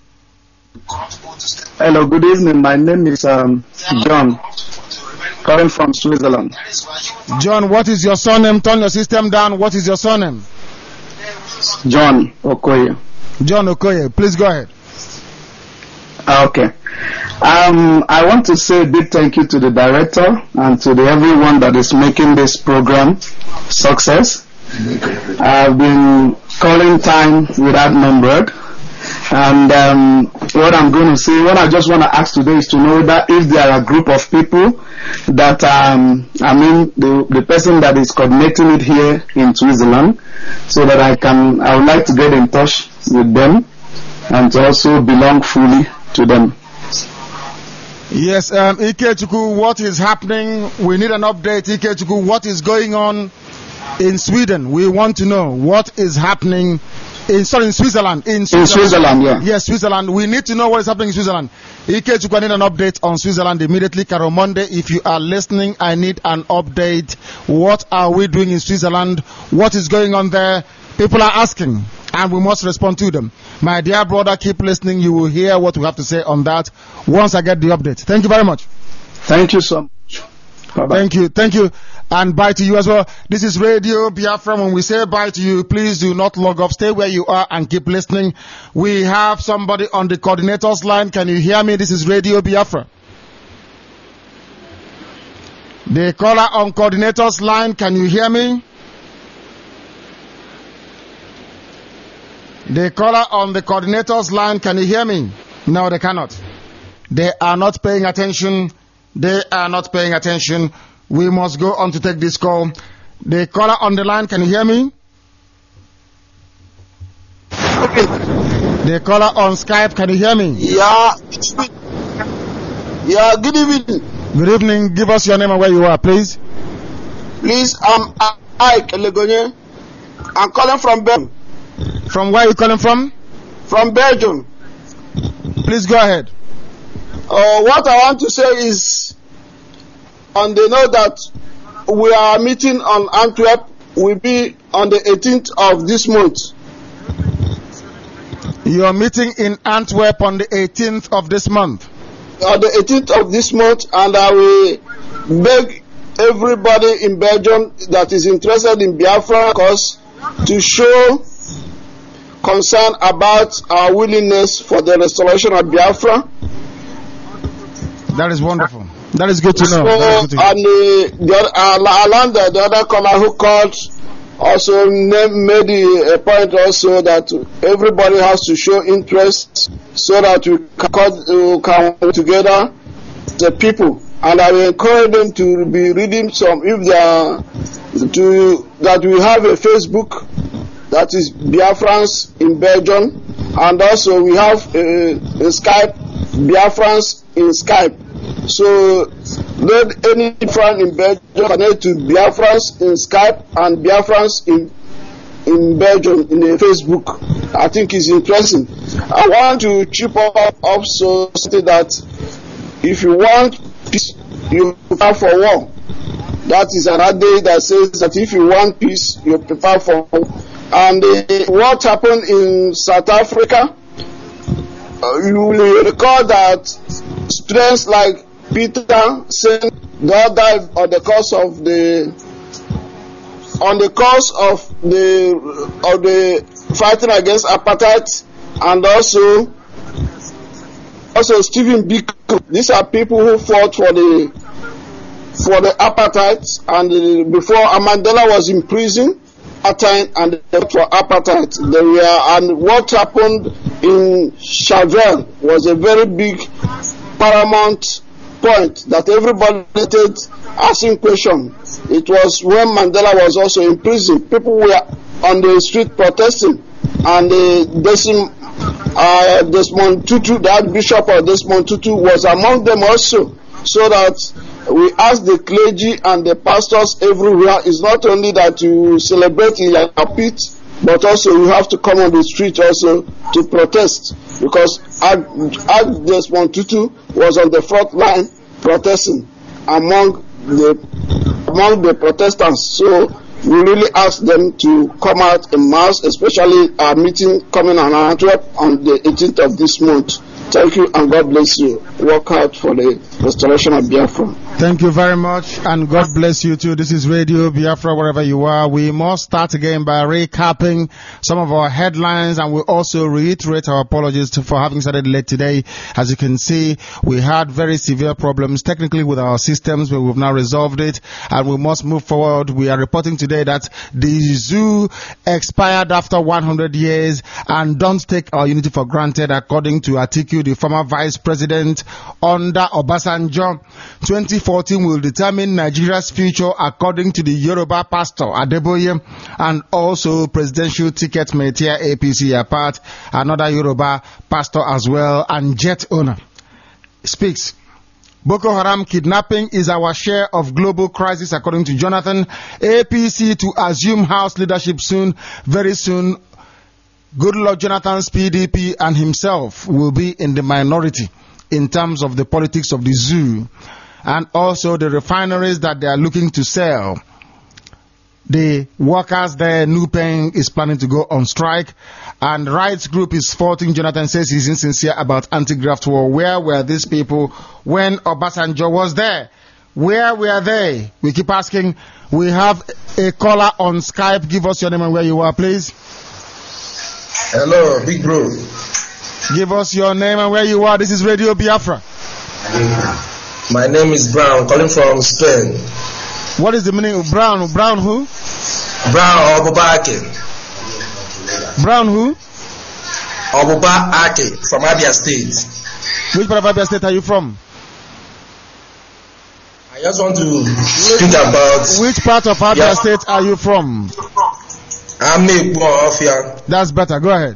Hello, good evening. My name is um, John, calling from Switzerland. John, what is your surname? Turn your system down. What is your surname? John Okoye. John Okoye, please go ahead. Okay. Um, I want to say a big thank you to the director and to the everyone that is making this program success. I've been calling time without numbered. And um, what I'm going to say, what I just want to ask today is to know that if there are a group of people that, um, I mean, the, the person that is coordinating it here in Switzerland, so that I can, I would like to get in touch with them and to also belong fully to them. Yes, um, Ikechukwu, what is happening? We need an update. Ikechukwu, what is going on in Sweden? We want to know what is happening in, sorry, in Switzerland. In Switzerland, in Switzerland yeah. Yes, Switzerland. We need to know what is happening in Switzerland. Ikechukwu, I need an update on Switzerland immediately. Carol Monday, if you are listening, I need an update. What are we doing in Switzerland? What is going on there? People are asking, and we must respond to them. My dear brother, keep listening. You will hear what we have to say on that once I get the update. Thank you very much. Thank you so much. Bye-bye. Thank you. Thank you. And bye to you as well. This is Radio Biafra. When we say bye to you, please do not log off. Stay where you are and keep listening. We have somebody on the coordinator's line. Can you hear me? This is Radio Biafra. The caller on coordinator's line. Can you hear me? The caller on the coordinator's line, can you hear me? No, they cannot. They are not paying attention. They are not paying attention. We must go on to take this call. The caller on the line, can you hear me? Okay. The caller on Skype, can you hear me? Yeah. Yeah, good evening. Good evening. Give us your name and where you are, please. Please, I'm Ike Legonye. I'm calling from Belgium. From where are you calling from? From Belgium. Please go ahead. Uh, what I want to say is, on the note that we are meeting on Antwerp, will be on the eighteenth of this month. You are meeting in Antwerp on the eighteenth of this month. On the eighteenth of this month, and I will beg everybody in Belgium that is interested in Biafra cause to show concern about our willingness for the restoration of Biafra. That is wonderful. That is good to know. So, good to and the, the uh, Alanda, the other caller who called, also made a point also that everybody has to show interest so that we can come together, the people. And I will encourage them to be reading some, if they are, to, that we have a Facebook, that is Biafrans in Belgium, and also we have a, a Skype, Biafrans in Skype. So let any friend in Belgium connect to Biafrans in Skype and Biafrans in in Belgium in a Facebook. I think it's interesting. I want to chip up also say that if you want peace, you prepare for war. That is another day that says that if you want peace, you prepare for war. And uh, what happened in South Africa, uh, you will recall that students like Peter said God died on the cause of the on the cause of the of the fighting against apartheid, and also also Stephen Biko. These are people who fought for the for the apartheid, and uh, before Mandela was in prison at time, and for apartheid they were, and what happened in Sharpeville was a very big paramount point that everybody started asking questions. It was when Mandela was also in prison. People were on the street protesting, and the Desmond, uh, Desmond Tutu, the Archbishop of Desmond Tutu, was among them also. So that we ask the clergy and the pastors everywhere, it's not only that you celebrate in your pit, but also you have to come on the street also to protest, because Archbishop Desmond Tutu was on the front line protesting among the among the Protestants. So we really ask them to come out in mass, especially our meeting coming on Antwerp on the eighteenth of this month. Thank you and God bless you. Work out for the restoration of Biafra. Thank you very much and God bless you too. This is Radio Biafra wherever you are. We must start again by recapping some of our headlines, and we also reiterate our apologies to, for having started late today. As you can see, we had very severe problems technically with our systems, but we've now resolved it and we must move forward. We are reporting today that the zoo expired after one hundred years, and don't take our unity for granted, according to Atiku, the former vice president under Obasanjo. twenty fourteen will determine Nigeria's future, according to the Yoruba pastor Adeboye, and also presidential ticket may tear A P C apart. Another Yoruba pastor as well, and jet owner, speaks. Boko Haram kidnapping is our share of global crisis, according to Jonathan. A P C to assume House leadership soon, very soon. Goodluck Jonathan's P D P and himself will be in the minority in terms of the politics of the zoo, and also the refineries that they are looking to sell. The workers there, Nupeng, is planning to go on strike, and rights group is faulting Jonathan, says he's insincere about anti-graft war. Where were these people when Obasanjo was there? Where were they? We keep asking. We have a caller on Skype. Give us your name and where you are, please. Hello, big bro. Give us your name and where you are. This is Radio Biafra. My name is Brown, calling from Spain. What is the meaning of Brown? Brown who? Brown Obuba Ake. Brown who? Obuba Ake from Abia State. Which part of Abia State are you from? I just want to speak about... Which part of Abia yeah. State are you from? I'm Ofia. That's better. Go ahead.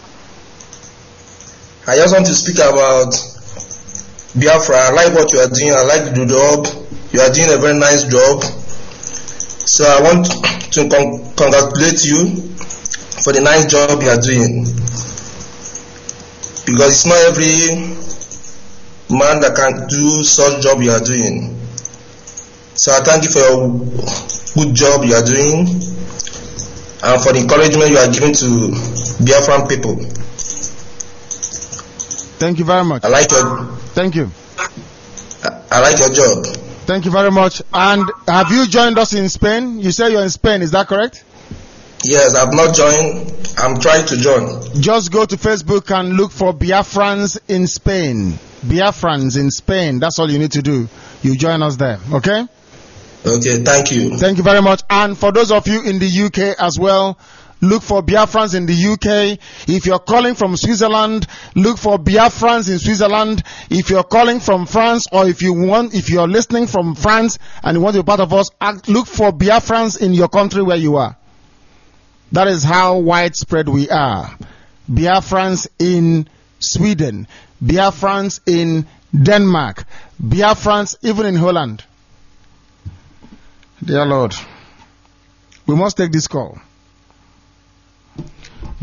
I just want to speak about Biafra. I like what you are doing. I like the job. You are doing a very nice job. So I want to con- congratulate you for the nice job you are doing. Because it's not every man that can do such job you are doing. So I thank you for your good job you are doing, and for the encouragement you are giving to Biafran people. Thank you very much. I like your. Thank you. I, I like your job. Thank you very much. And have you joined us in Spain? You say you're in Spain, is that correct? Yes, I've not joined. I'm trying to join. Just go to Facebook and look for Biafrans in Spain. Biafrans in Spain. That's all you need to do. You join us there, okay? Okay, thank you. Thank you very much. And for those of you in the U K as well, look for Biafrans in the U K. If you're calling from Switzerland, look for Biafrans in Switzerland. If you're calling from France, or if you want, if you're listening from France and you want to be part of us, look for Biafrans in your country where you are. That is how widespread we are. Biafrans in Sweden, Biafrans in Denmark, Biafrans even in Holland. Dear Lord, we must take this call.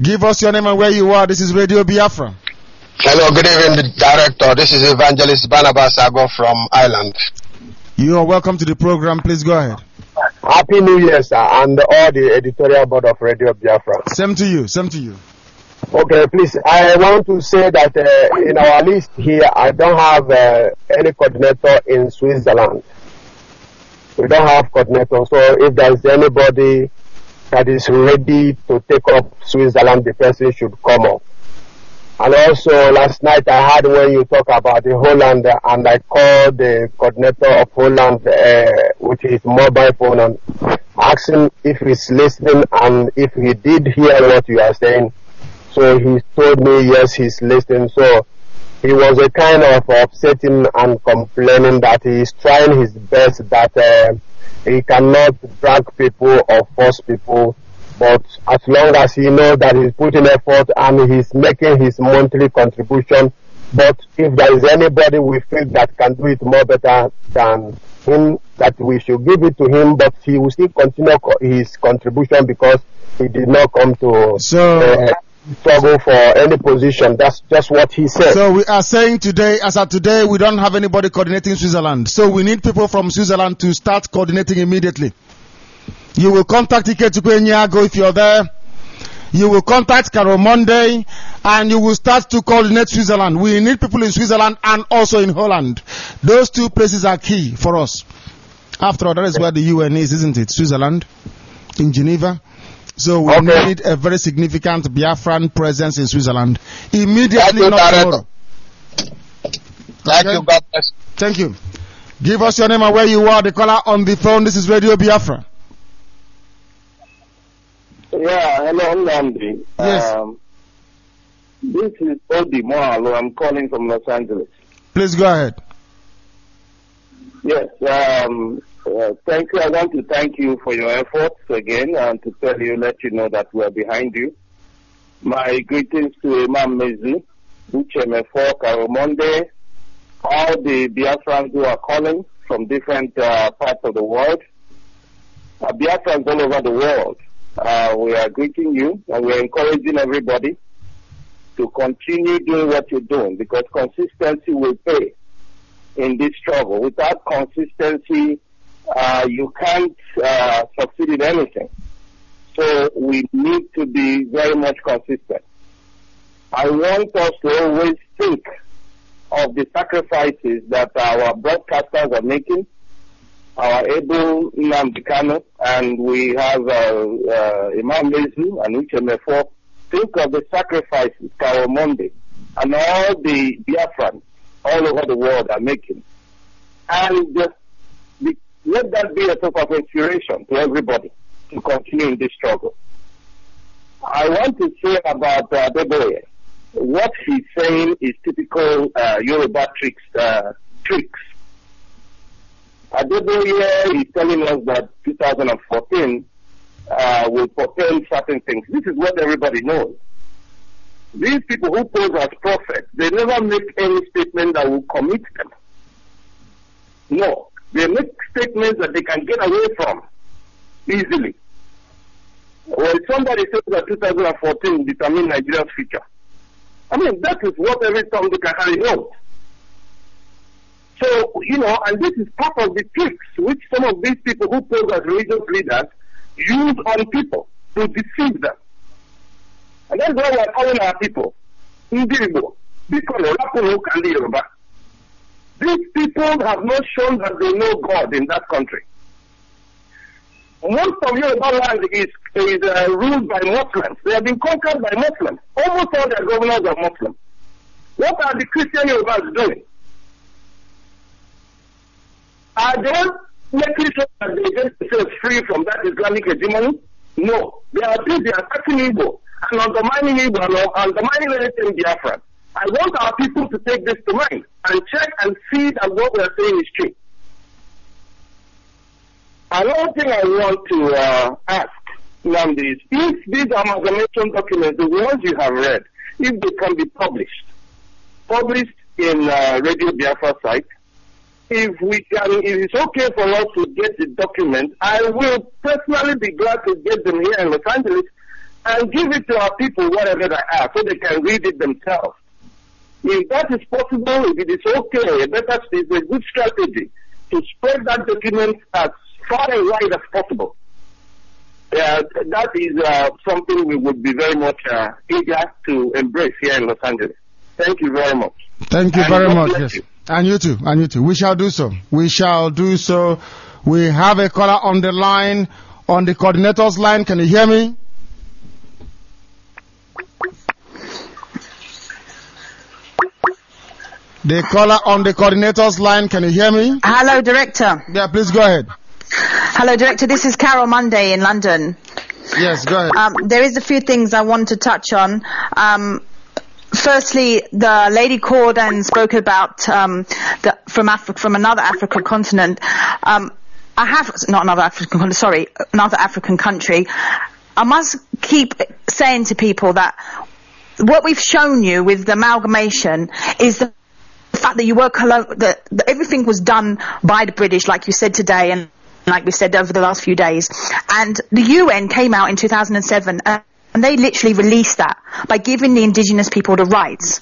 Give us your name and where you are. This is Radio Biafra. Hello, good evening, Director. This is Evangelist Barnabas Ago from Ireland. You are welcome to the program. Please go ahead. Happy New Year, sir, and all the editorial board of Radio Biafra. Same to you, same to you. Okay, please, I want to say that uh, in our list here, I don't have uh, any coordinator in Switzerland. We don't have coordinator, so if there is anybody that is ready to take up Switzerland, the person should come up. And also, last night I heard when you talk about the Holland, and I called the coordinator of Holland uh, with his mobile phone and asked him if he's listening and if he did hear what you are saying. So he told me yes, he's listening. So he was a kind of upsetting and complaining that he is trying his best, that uh, he cannot drag people or force people. But as long as he knows that he's putting effort and he's making his monthly contribution, but if there is anybody we feel that can do it more better than him, that we should give it to him, but he will still continue co- his contribution because he did not come to so, uh, struggle for any position. That's just what he said. So we are saying today, as of today, we don't have anybody coordinating Switzerland. So we need people from Switzerland to start coordinating immediately. You will contact Ikechukwu Enyiago if you're there. You will contact Carol Monday, and you will start to coordinate Switzerland. We need people in Switzerland and also in Holland. Those two places are key for us. After all, that is where the U N is, isn't it? Switzerland, in Geneva. So we okay. need a very significant Biafran presence in Switzerland immediately, you, not tomorrow. Thank okay? you, God bless. Thank you. Give us your name and where you are. The caller on the phone. This is Radio Biafra. Yeah, hello, Nandi. Yes. Um, this is Odi Moalo. I'm calling from Los Angeles. Please go ahead. Yes. Um, uh, thank you. I want to thank you for your efforts again and to tell you, let you know that we are behind you. My greetings to Imam Mezi, Uchemefo, Karomonde, all the Biafrans who are calling from different uh, parts of the world, uh, Biafrans all over the world. Uh, we are greeting you and we are encouraging everybody to continue doing what you're doing because consistency will pay in this struggle. Without consistency, uh, you can't uh, succeed in anything. So we need to be very much consistent. I want us to always think of the sacrifices that our broadcasters are making, our able Nnamdi Kanu, and we have uh, uh, Imam Mezu and Uchemefo. Think of the sacrifices Carol Monday and all the Biafrans all over the world are making. And uh, the, let that be a sort of inspiration to everybody to continue in this struggle. I want to say about uh, Adeboye. What he's saying is typical uh, Yoruba tricks. Uh, tricks. Adeboye is telling us that two thousand fourteen uh, will portend certain things. This is what everybody knows. These people who pose as prophets, they never make any statement that will commit them. No, they make statements that they can get away from easily. When somebody says that two thousand fourteen will determine Nigeria's future, I mean, that is what every Tom, Dick, and Harry knows. So, you know, and this is part of the tricks which some of these people who pose as religious leaders use on people to deceive them. And that's why we're calling our people Ndiribo, Bikono, Rapunu, and Yoruba. These people have not shown that they know God in that country. Most of Yoruba land is, is uh, ruled by Muslims. They have been conquered by Muslims. Almost all their governors are Muslims. What are the Christian Yorubas doing? Are they making sure that they get themselves free from that Islamic hegemony? No. They are busy attacking Igbo and undermining Igbo and undermining anything Biafran. I want our people to take this to mind and check and see that what we are saying is true. Another thing I want to uh, ask, Nnamdi, is if these amalgamation documents, the ones you have read, if they can be published, published in uh, Radio Biafra site, if we can, if it's okay for us to get the document, I will personally be glad to get them here in Los Angeles and give it to our people, whatever they are, so they can read it themselves. If that is possible, if it is okay, better is a good strategy to spread that document as far and wide as possible. Uh, that is uh, something we would be very much uh, eager to embrace here in Los Angeles. Thank you very much. Thank you and very God much. bless Yes. you. And you too. And you too. We shall do so. We shall do so. We have a caller on the line, on the coordinator's line. Can you hear me? The caller on the coordinator's line. Can you hear me? Hello, Director. Yeah, please go ahead. Hello, Director. This is Carol Monday in London. Yes, go ahead. Um, there is a few things I want to touch on. Um, firstly, the lady called and spoke about um, the, from Africa, from another African continent. Um, I have not another African continent. Sorry, another African country. I must keep saying to people that what we've shown you with the amalgamation is the the fact that you were colo- that, that everything was done by the British, like you said today, and like we said over the last few days. And the U N came out in two thousand seven, uh, and they literally released that by giving the indigenous people the rights.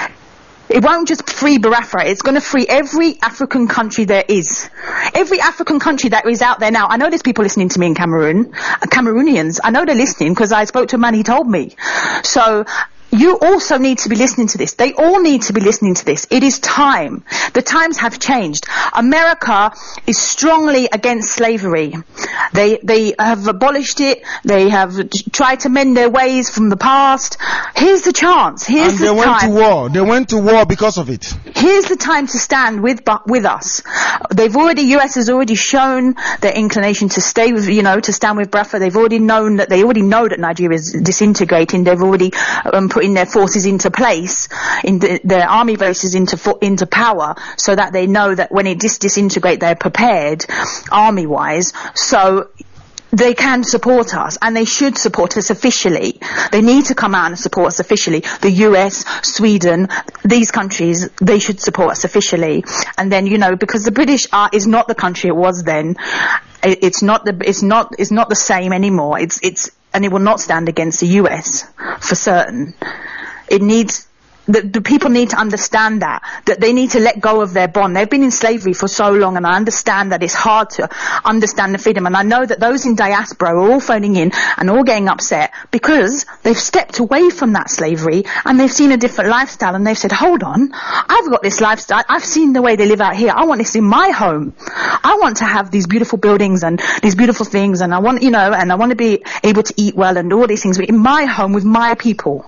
It won't just free Biafra, it's going to free every African country there is. Every African country that is out there now. I know there's people listening to me in Cameroon, uh, Cameroonians. I know they're listening because I spoke to a man, he told me. So, you also need to be listening to this. They all need to be listening to this. It is time. The times have changed. America is strongly against slavery. They they have abolished it. They have tried to mend their ways from the past. Here's the chance. Here's and the they went time. to war. They went to war because of it. Here's the time to stand with with us. They've already, U S has already shown their inclination to stay with, you know, to stand with Biafra. They've already known that, they already know that Nigeria is disintegrating. They've already um, put in their forces into place, in the, their army bases into into power, so that they know that when it dis- disintegrate, they're prepared, army-wise. So they can support us, and they should support us officially. They need to come out and support us officially. The U S, Sweden, these countries, they should support us officially. And then, you know, because the British are is not the country it was then. It, it's not the it's not it's not the same anymore. It's it's and it will not stand against the U S for certain. It needs, the, the people need to understand that, that they need to let go of their bond. They've been in slavery for so long, and I understand that it's hard to understand the freedom. And I know that those in diaspora are all phoning in and all getting upset because they've stepped away from that slavery and they've seen a different lifestyle, and they've said, hold on, I've got this lifestyle. I've seen the way they live out here. I want this in my home. I want to have these beautiful buildings and these beautiful things, and I want, you know, and I want to be able to eat well and all these things, but in my home with my people.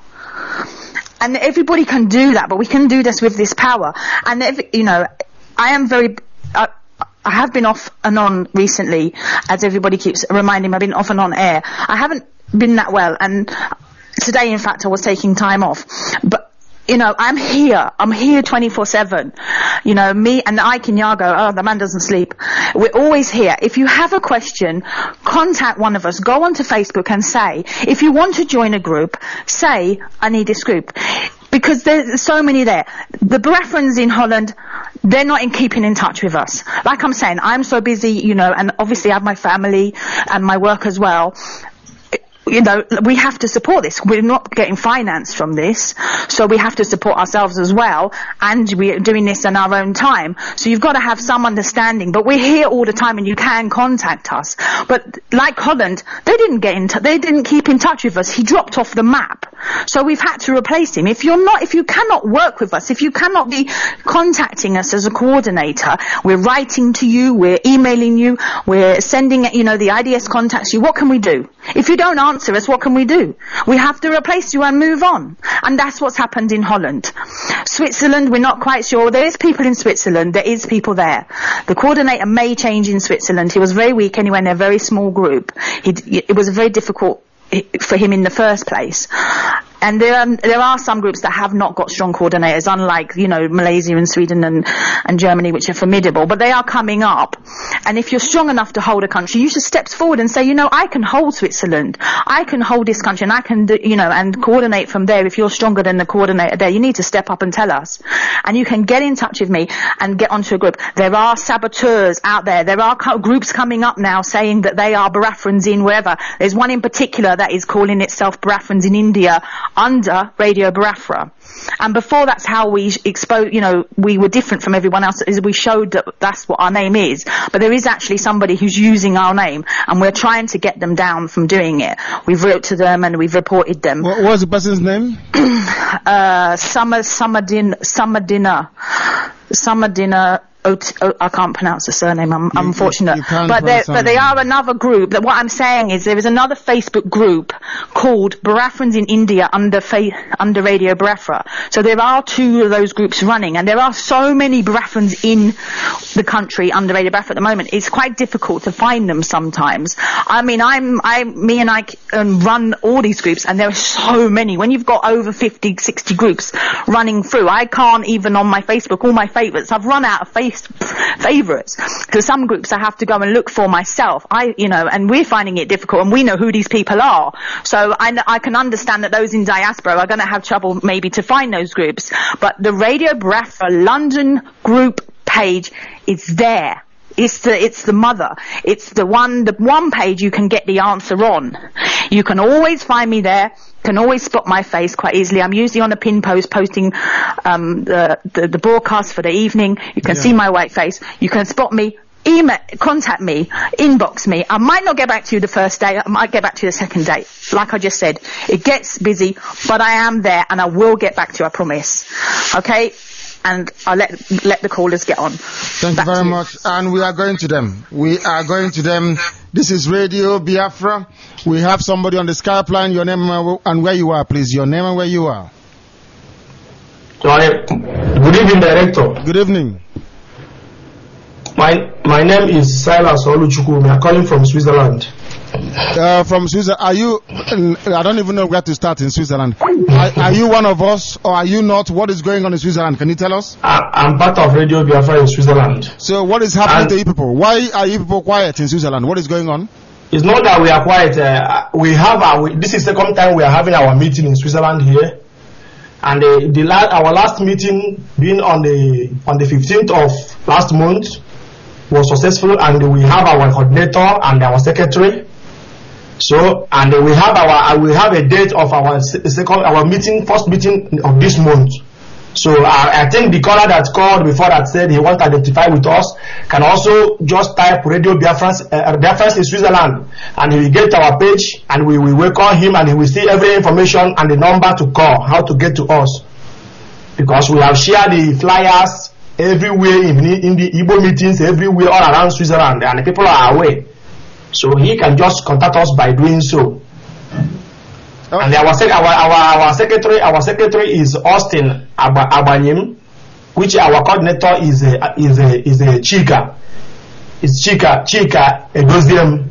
And everybody can do that, but we can do this with this power. And, if, you know, I am very, uh, I have been off and on recently, as everybody keeps reminding me, I've been off and on air. I haven't been that well, and today, in fact, I was taking time off. But, you know, I'm here. I'm here twenty-four seven. You know, me and Ike Nyago, oh, the man doesn't sleep. We're always here. If you have a question, contact one of us. Go onto Facebook and say, if you want to join a group, say, I need this group. Because there's so many there. The Biafrans in Holland, they're not in keeping in touch with us. Like I'm saying, I'm so busy, you know, and obviously I have my family and my work as well. You know, we have to support this. We're not getting finance from this, so we have to support ourselves as well, and we're doing this in our own time. So you've got to have some understanding, but we're here all the time and you can contact us. But like Holland, they didn't get in t- they didn't keep in touch with us. He dropped off the map. So we've had to replace him. If you're not, if you cannot work with us, if you cannot be contacting us as a coordinator, we're writing to you, we're emailing you, we're sending, you know, the I D S contacts you, what can we do? If you don't answer us, what can we do? We have to replace you and move on. And that's what's happened in Holland. Switzerland, we're not quite sure. There is people in Switzerland. There is people there. The coordinator may change in Switzerland. He was very weak anyway in a very small group. He, it was very difficult for him in the first place. and there are, there are some groups that have not got strong coordinators, unlike, you know, Malaysia and Sweden and, and Germany, which are formidable, but they are coming up. And if you're strong enough to hold a country, you should step forward and say, you know, I can hold Switzerland, I can hold this country, and I can, do, you know, and coordinate from there. If you're stronger than the coordinator there, you need to step up and tell us. And you can get in touch with me and get onto a group. There are saboteurs out there. There are co- groups coming up now saying that they are Biafrans in wherever. There's one in particular that is calling itself Biafrans in India under Radio Biafra. And before, that's how we exposed, you know, we were different from everyone else, is we showed that that's what our name is. But there is actually somebody who's using our name, and we're trying to get them down from doing it. We've wrote to them and we've reported them. What was the person's name? uh, Summer, Summer Din, Summer Dinner, Summer Dinner. Oh, oh, I can't pronounce the surname. I'm you, unfortunate, you, you but they but they are another group. That what I'm saying is there is another Facebook group called Biafrans in India under fa- under Radio Biafra. So there are two of those groups running, and there are so many Biafrans in the country under Radio Biafra at the moment. It's quite difficult to find them sometimes. I mean, I'm I me and I um, run all these groups, and there are so many. When you've got over fifty, sixty groups running through, I can't even on my Facebook all my favourites. I've run out of face. Favorites, because some groups I have to go and look for myself. I, you know, and we're finding it difficult, and we know who these people are. So I, I can understand that those in diaspora are going to have trouble maybe to find those groups. But the Radio Biafra London group page is there. It's the, it's the mother. It's the one, the one page you can get the answer on. You can always find me there. Can always spot my face quite easily. I'm usually on a pin post posting um, the, the the broadcast for the evening. You can yeah. see my white face. You can spot me. Email, contact me, inbox me. I might not get back to you the first day. I might get back to you the second day. Like I just said, it gets busy, but I am there, and I will get back to you. I promise. Okay. And I'll let let the callers get on. Thank Back you very much. And we are going to them. We are going to them. This is Radio Biafra. We have somebody on the Skype line. Your name and where you are, please. Your name and where you are. Good evening, Director. Good evening. My my name is Silas Oluchukwu. We are calling from Switzerland. Uh, from Switzerland, are you? I don't even know where to start in Switzerland. Are, are you one of us, or are you not? What is going on in Switzerland? Can you tell us? I, I'm part of Radio Biafra in Switzerland. So, what is happening and to you people? Why are you people quiet in Switzerland? What is going on? It's not that we are quiet. Uh, we have our. We, this is the second time we are having our meeting in Switzerland here, and the, the la- our last meeting being on the on the fifteenth of last month was successful, and we have our coordinator and our secretary. So, and we have our, we have a date of our second, our meeting, first meeting of this month. So, I, I think the caller that called before that said he wants to identify with us can also just type Radio Biafra, uh, Biafra in Switzerland, and he will get our page, and we will welcome him, and he will see every information and the number to call, how to get to us. Because we have shared the flyers everywhere in, in the Igbo meetings, everywhere all around Switzerland, and the people are aware. So he can just contact us by doing so. Okay. And our, sec- our our our secretary our secretary is Austin Ab- Abanyim, which our coordinator is a, is a, is a Chika. It's Chika Chika Edoziem.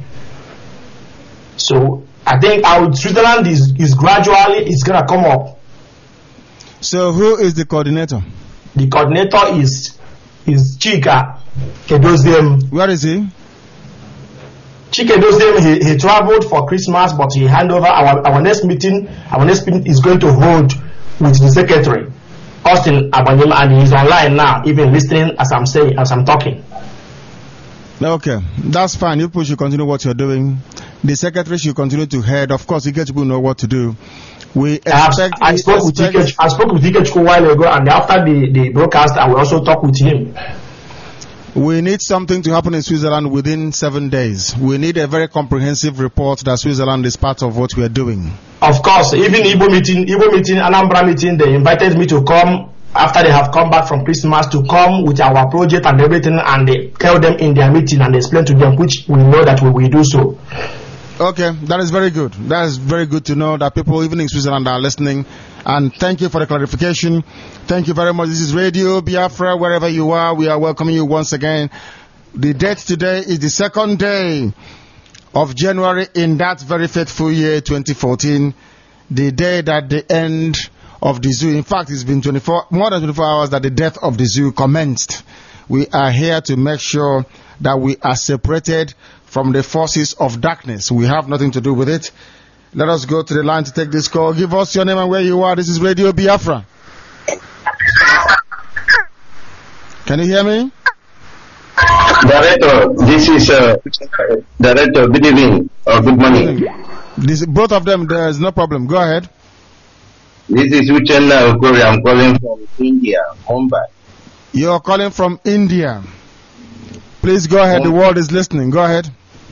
So I think our Switzerland is, is gradually is gonna come up. So who is the coordinator? The coordinator is is Chika Edoziem. Where is he? Chike Dozem, he, he traveled for Christmas, but he handed over our, our next meeting. Our next meeting is going to hold with the secretary, Austin Abanyim, and he's online now, even listening as I'm saying, as I'm talking. Okay, that's fine. You people should continue what you're doing. The secretary should continue to head. Of course, you get people know what to do. We expect. I, I spoke with Ike, I spoke with Ike a while ago, and after the, the broadcast, I will also talk with him. We need something to happen in Switzerland within seven days. We need a very comprehensive report that Switzerland is part of what we are doing. Of course, even Igbo meeting, Igbo meeting, Anambra meeting, they invited me to come after they have come back from Christmas to come with our project and everything, and they tell them in their meeting and explain to them, which we know that we will do so. Okay, that is very good. That is very good to know that people, even in Switzerland, are listening. And thank you for the clarification. Thank you very much. This is Radio Biafra. Wherever you are, we are welcoming you once again. The date today is the second day of January in that very fateful year, twenty fourteen. the day that the end of the zoo, in fact, it's been twenty-four, more than twenty-four hours that the death of the zoo commenced. We are here to make sure that we are separated from the forces of darkness. We have nothing to do with it. Let us go to the line to take this call. Give us your name and where you are. This is Radio Biafra. Can you hear me? Director, this is uh, Director. Good evening or good morning. This, both of them, there is no problem. Go ahead. This is Uchenna Okori. I'm calling from India, Mumbai. You're calling from India. Please go ahead. The world is listening. Go ahead.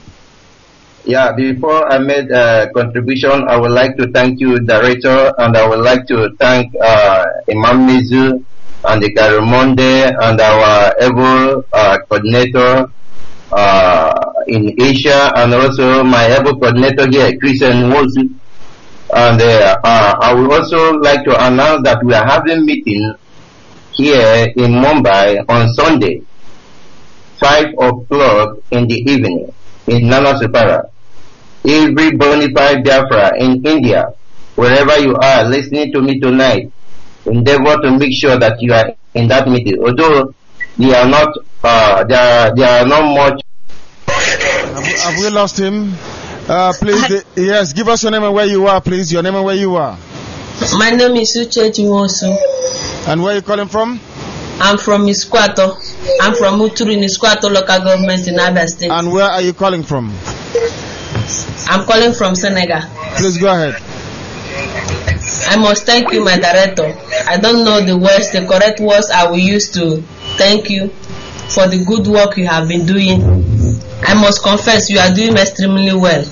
Yeah, before I made a contribution, I would like to thank you, Director, and I would like to thank uh, Imam Mizu and the Karimonde and our able uh, coordinator uh, in Asia, and also my able coordinator here, Christian Wosu. And uh, uh, I would also like to announce that we are having meeting here in Mumbai on Sunday, five o'clock in the evening in Nana Supara. Every bona fide Biafra in India, wherever you are listening to me tonight, endeavor to make sure that you are in that meeting. Although they are not, uh, they are, they are not much. Have we, have we lost him? Uh, please, the, yes, give us your name and where you are, please. Your name and where you are. My name is Uche Timosu. And where are you calling from? I'm from Iskwato. I'm from Uturu in Iskwato local government in Abia State. And where are you calling from? I'm calling from Senegal. Please go ahead. I must thank you, my director. I don't know the words, the correct words I will use to thank you for the good work you have been doing. I must confess you are doing extremely well.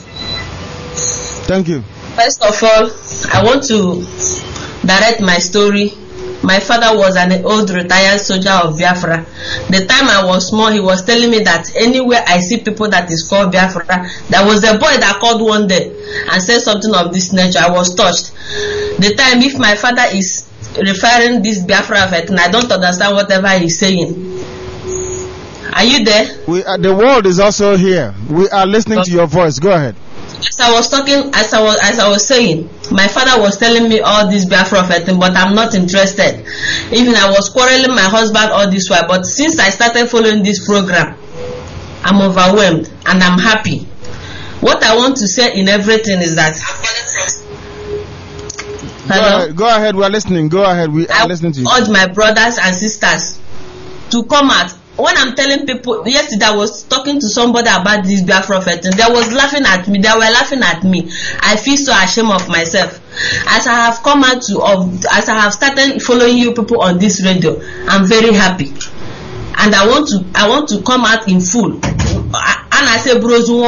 Thank you. First of all, I want to direct my story. My father was an old retired soldier of Biafra. The time I was small, he was telling me that anywhere I see people that is called Biafra, there was a boy that called one day and said something of this nature. I was touched. The time, if my father is referring this Biafra effect, and I don't understand whatever he's saying. Are you there? We are, the world is also here. We are listening to your voice. Go ahead. As I was talking, as I was, as I was saying, my father was telling me all this Biafra thing, but I'm not interested. Even I was quarreling my husband all this while, but since I started following this program, I'm overwhelmed and I'm happy. What I want to say in everything is that. Go ahead, go ahead. We are listening. Go ahead. We are I listening to you. I urge my brothers and sisters to come out. When I'm telling people, yesterday I was talking to somebody about this Biafra thing. They was laughing at me. They were laughing at me. I feel so ashamed of myself. As I have come out to, of, as I have started following you people on this radio, I'm very happy. And I want to, I want to come out in full. And I say, bros, I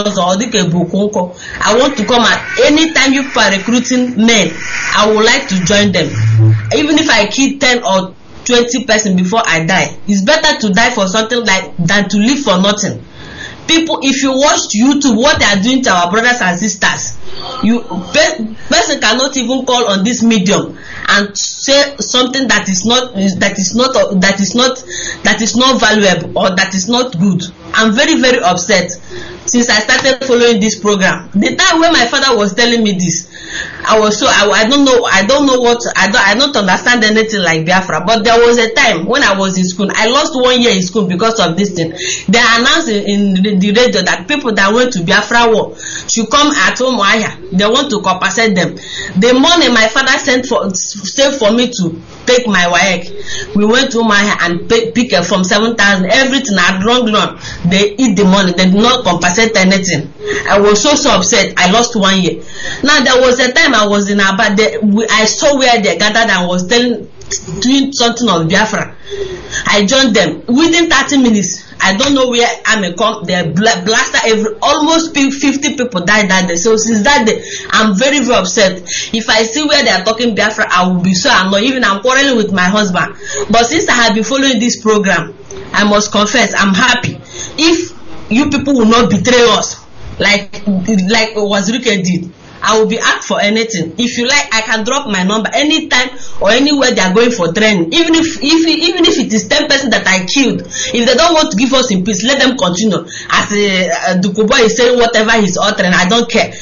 want to come out. Anytime you are recruiting men, I would like to join them. Even if I kill ten or twenty person before I die, it's better to die for something like than to live for nothing. People, if you watch YouTube, what they are doing to our brothers and sisters, you person cannot even call on this medium and say something that is not that is not that is not that is not valuable or that is not good. I'm very very upset since I started following this program. The time when my father was telling me this, I was so I, I don't know I don't know what I don't I don't understand anything like Biafra. But there was a time when I was in school, I lost one year in school because of this thing. They announced in, in the, the radio that people that went to Biafra war should come at home. They want to compensate them. The money my father sent for saved for me to take my W A E C, we went to Maya and pay, pick it from seven thousand. Everything had wrong run. They eat the money. They did not compensate anything. I was so so upset. I lost one year. Now there was a time I was in Aba. They, I saw where they gathered and was telling, doing something of Biafra. I joined them within thirty minutes. I don't know where I'm a come. They blasted every almost fifty people died that day. So since that day, I'm very very upset. If I see where they are talking Biafra, I will be so annoyed. Even I'm quarreling with my husband. But since I have been following this program, I must confess I'm happy. If you people will not betray us like like Wazirike did, I will be asked for anything. If you like, I can drop my number anytime or anywhere they are going for training. Even if, if even if it is ten percent that I killed, if they don't want to give us in peace, let them continue. As uh, Dukubo is saying whatever he's uttering, I don't care.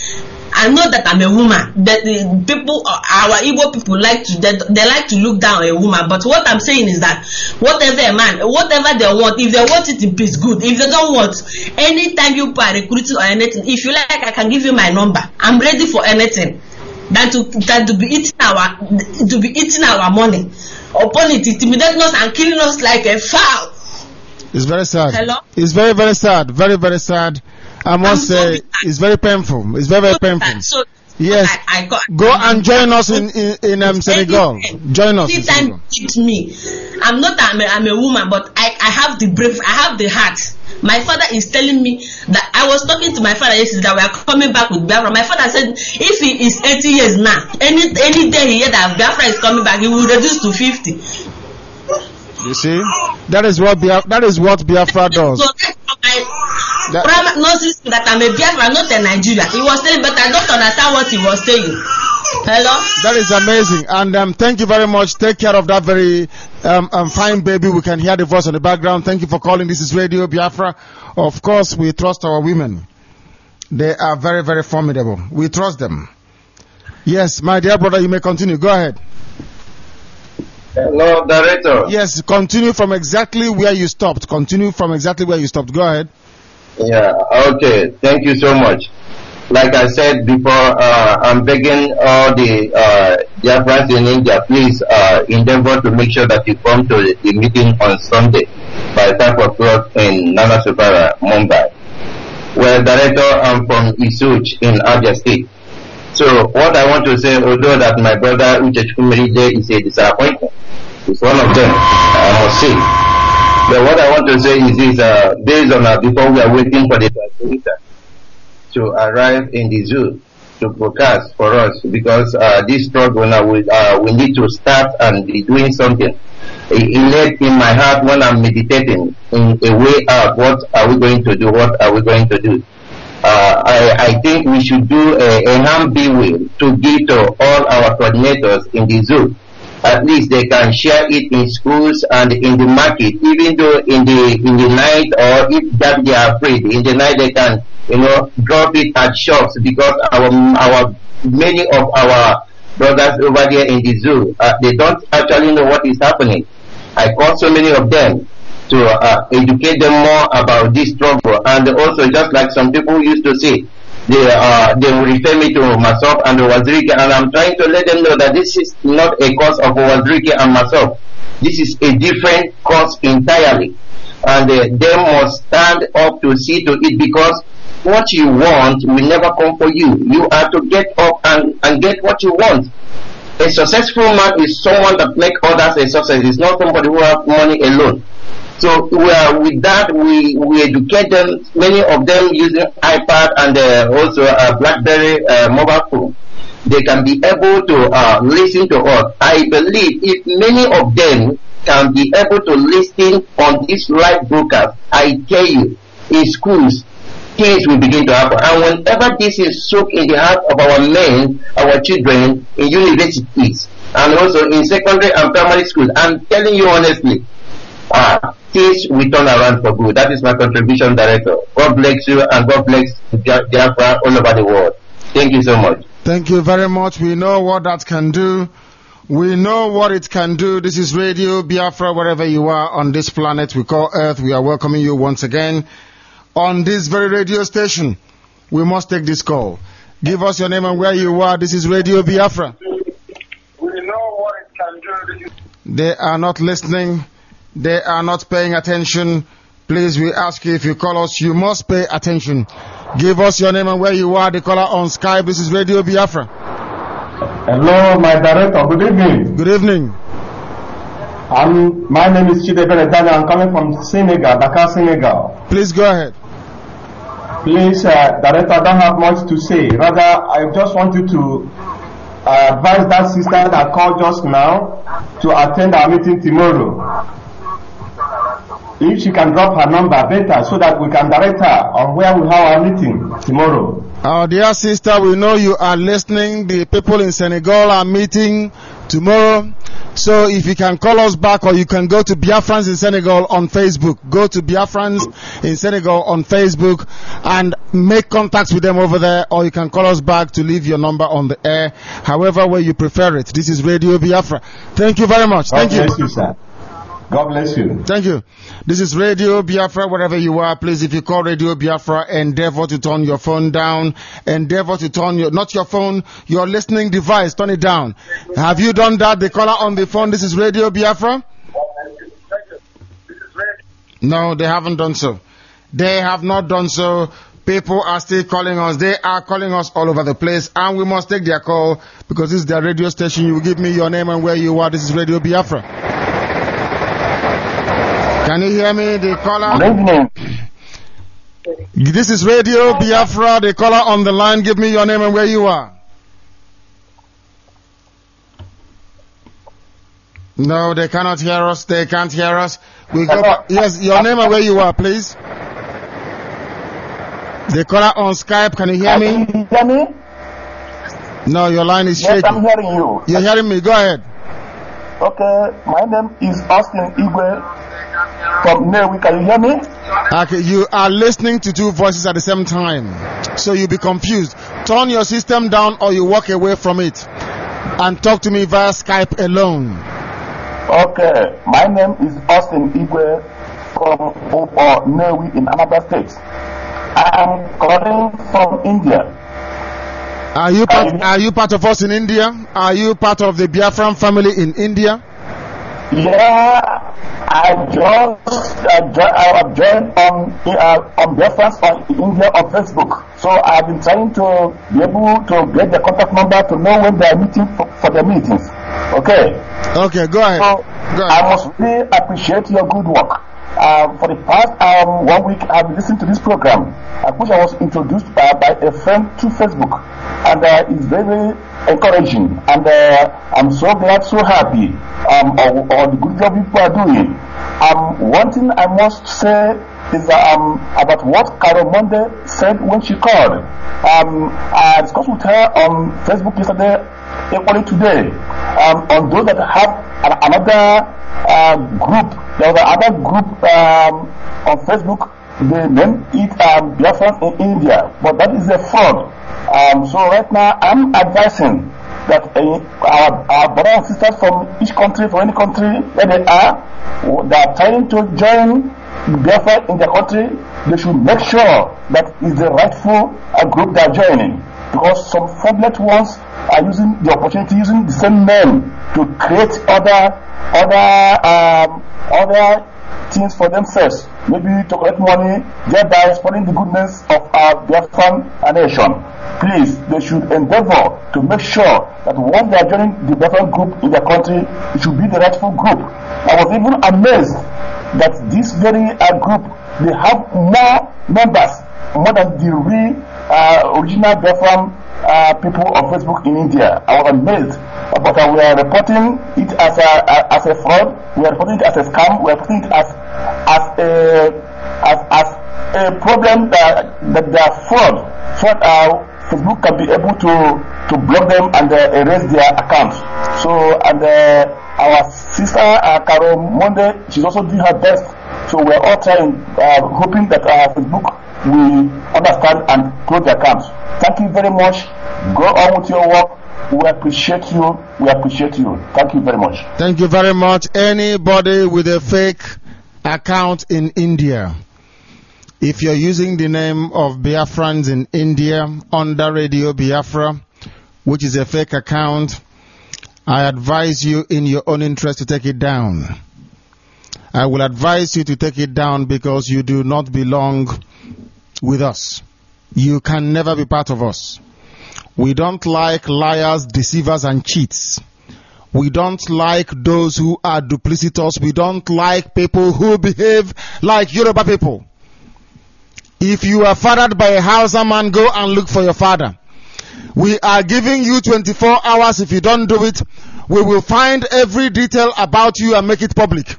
I know that I'm a woman. That the people, our Igbo people like to, they, they like to look down on a woman. But what I'm saying is that whatever a man, whatever they want, if they want it in peace, good. If they don't want, anytime you are recruiting or anything, if you like, I can give you my number. I'm ready for anything. Than to, than to be eating our, to be eating our money. Upon it, intimidating us and killing us like a fowl. It's very sad. Hello? It's very, very sad. Very, very sad. I must I'm say, so it's very painful. It's very, very painful. So, yes. I, I got, Go and join us in in, in um, Senegal. Join us in Senegal. It's me. I'm not. I'm a, I'm a woman, but I, I have the brave. I have the heart. My father is telling me that I was talking to my father yesterday that we are coming back with Biafra. My father said if he is eighty years now, any any day he hear that Biafra is coming back, he will reduce to fifty. You see, that is what Biafra, that is what Biafra does. So that, prognosis that I'm a Biafra, not a Nigeria. He was saying, but I don't understand what he was saying. Hello? That is amazing. And um, thank you very much. Take care of that very um, um, fine baby. We can hear the voice in the background. Thank you for calling. This is Radio Biafra. Of course, we trust our women. They are very, very formidable. We trust them. Yes, my dear brother, you may continue. Go ahead. Hello, Director. Yes, continue from exactly where you stopped. Continue from exactly where you stopped. Go ahead. Yeah, okay. Thank you so much. Like I said before, uh, I'm begging all the uh, Biafrans in India, please uh, endeavor to make sure that you come to the, the meeting on Sunday by five o'clock in Nanasupara, Mumbai. Well, Director, I'm from Isuj in Abia State. So what I want to say, although that my brother Uche Chukwumerije is a disappointment, it's one of them, I must say. But what I want to say is this, uh, based on uh, before we are waiting for the translator to arrive in the zoo to broadcast for us, because uh, this struggle now, we, uh, we need to start and be doing something. It, it led in my heart when I'm meditating in a way out, what are we going to do, what are we going to do? Uh, I, I think we should do a, a handbill to give to all our coordinators in the zoo. At least they can share it in schools and in the market, even though in the in the night, or if that they are afraid, in the night they can, you know, drop it at shops, because our our many of our brothers over there in the zoo, uh, they don't actually know what is happening. I call so many of them to uh, educate them more about this struggle, and also just like some people used to say, they uh, they will refer me to Masop and Wazirike, and I'm trying to let them know that this is not a cause of Wazirike and Masop. This is a different cause entirely, and uh, they must stand up to see to it, because what you want will never come for you. You are to get up and, and get what you want. A successful man is someone that makes others a success. It's not somebody who has money alone. So we are, with that, we, we educate them, many of them using iPad and uh, also a BlackBerry uh, mobile phone. They can be able to uh, listen to us. I believe if many of them can be able to listen on this live broadcast, I tell you, in schools, things will begin to happen. And whenever this is soaked in the heart of our men, our children, in universities, and also in secondary and primary schools, I'm telling you honestly, uh, things will turn around for good. That is my contribution, Director. God bless you, and God bless Biafra all over the world. Thank you so much. Thank you very much. We know what that can do. We know what it can do. This is Radio Biafra, wherever you are on this planet we call Earth. We are welcoming you once again on this very radio station. We must take this call. Give us your name and where you are. This is Radio Biafra. We know what it can do. They are not listening. They are not paying attention. Please, we ask you, if you call us, you must pay attention. Give us your name and where you are. The caller on Skype. This is Radio Biafra. Hello, my director. Good evening. Good evening. I'm, my name is Chidebere Daniel. I'm coming from Senegal, Dakar, Senegal. Please go ahead. Please, uh, director, I don't have much to say. Rather, I just want you to uh, advise that sister that called just now to attend our meeting tomorrow. If she can drop her number better, so that we can direct her on where we have our meeting tomorrow. Our dear sister, we know you are listening. The people in Senegal are meeting tomorrow. So if you can call us back, or you can go to Biafrans in Senegal on Facebook. Go to Biafrans in Senegal on Facebook and make contacts with them over there, or you can call us back to leave your number on the air, however way you prefer it. This is Radio Biafra. Thank you very much. God Thank you. bless you, sir. God bless you. Thank you. This is Radio Biafra, wherever you are. Please, if you call Radio Biafra, endeavor to turn your phone down. Endeavor to turn your, not your phone, your listening device, turn it down. Have you done that? The caller on the phone, this is Radio Biafra? No, they haven't done so. They have not done so. People are still calling us. They are calling us all over the place, and we must take their call because this is their radio station. You give me your name and where you are. This is Radio Biafra. Can you hear me, the caller? Good evening. This is Radio Biafra. The caller on the line, give me your name and where you are. No, they cannot hear us. They can't hear us. We go back. Yes, your name and where you are, please. The caller on Skype, can you hear me? Can you hear me? No, your line is yes, shaking. I'm hearing you. You're hearing me. Go ahead. Okay, my name is Austin Igwe from Newi. Can you hear me? Okay, you are listening to two voices at the same time, so you'll be confused. Turn your system down or you walk away from it and talk to me via Skype alone. Okay, my name is Austin Igwe from uh, Newi in Anambra State. I am calling from India. Are you part, are you part of us in India? Are you part of the Biafran family in India? Yeah, I just I, jo- I have joined on uh, on Biafrans on India on Facebook. So I've been trying to be able to get the contact number to know when they are meeting for, for the meetings. Okay. Okay, go ahead. So go ahead. I must really appreciate your good work. Uh, for the past um, one week, I've listened to this program, uh, which I was introduced by, by a friend to Facebook, and uh, it's very, very encouraging. And uh, I'm so glad, so happy um, of, of the good job people are doing. Um, one thing I must say is uh, um, about what Carol Monday said when she called. Um, I discussed with her on Facebook yesterday, equally today, um, on those that have an, another uh, group. There was another group um, on Facebook. They named it um, Biafran in India, but that is a fraud. Um, so right now, I'm advising that uh, our, our brothers and sisters from each country, from any country where they are, they are trying to join Biafra in their country. They should make sure that it's the rightful uh, group they are joining, because some fraudulent ones are using the opportunity, using the same name to create other other um, other things for themselves, maybe to collect money, thereby spoiling the goodness of our Biafran nation. Please, they should endeavor to make sure that once they are joining the Biafran group in their country, it should be the rightful group. I was even amazed that this very uh, group, they have more members, more than the real uh, original Biafran uh, people on Facebook in India. I was amazed. But uh, we are reporting it as a uh, as a fraud. We are reporting it as a scam. We are reporting it as as a as, as a problem that that they are fraud. So uh, Facebook can be able to to block them and uh, erase their accounts. So and uh, our sister uh, Carol Monday, she's also doing her best. So we are all trying, uh, hoping that uh, Facebook will understand and close the accounts. Thank you very much. Go on with your work. We appreciate you. We appreciate you. Thank you very much. Thank you very much. Anybody with a fake account in India, if you're using the name of Biafrans in India under Radio Biafra, which is a fake account, I advise you in your own interest to take it down. I will advise you to take it down because you do not belong with us. You can never be part of us. We don't like liars, deceivers, and cheats. We don't like those who are duplicitous. We don't like people who behave like Yoruba people. If you are fathered by a Hausa man, go and look for your father. We are giving you twenty-four hours. If you don't do it, we will find every detail about you and make it public.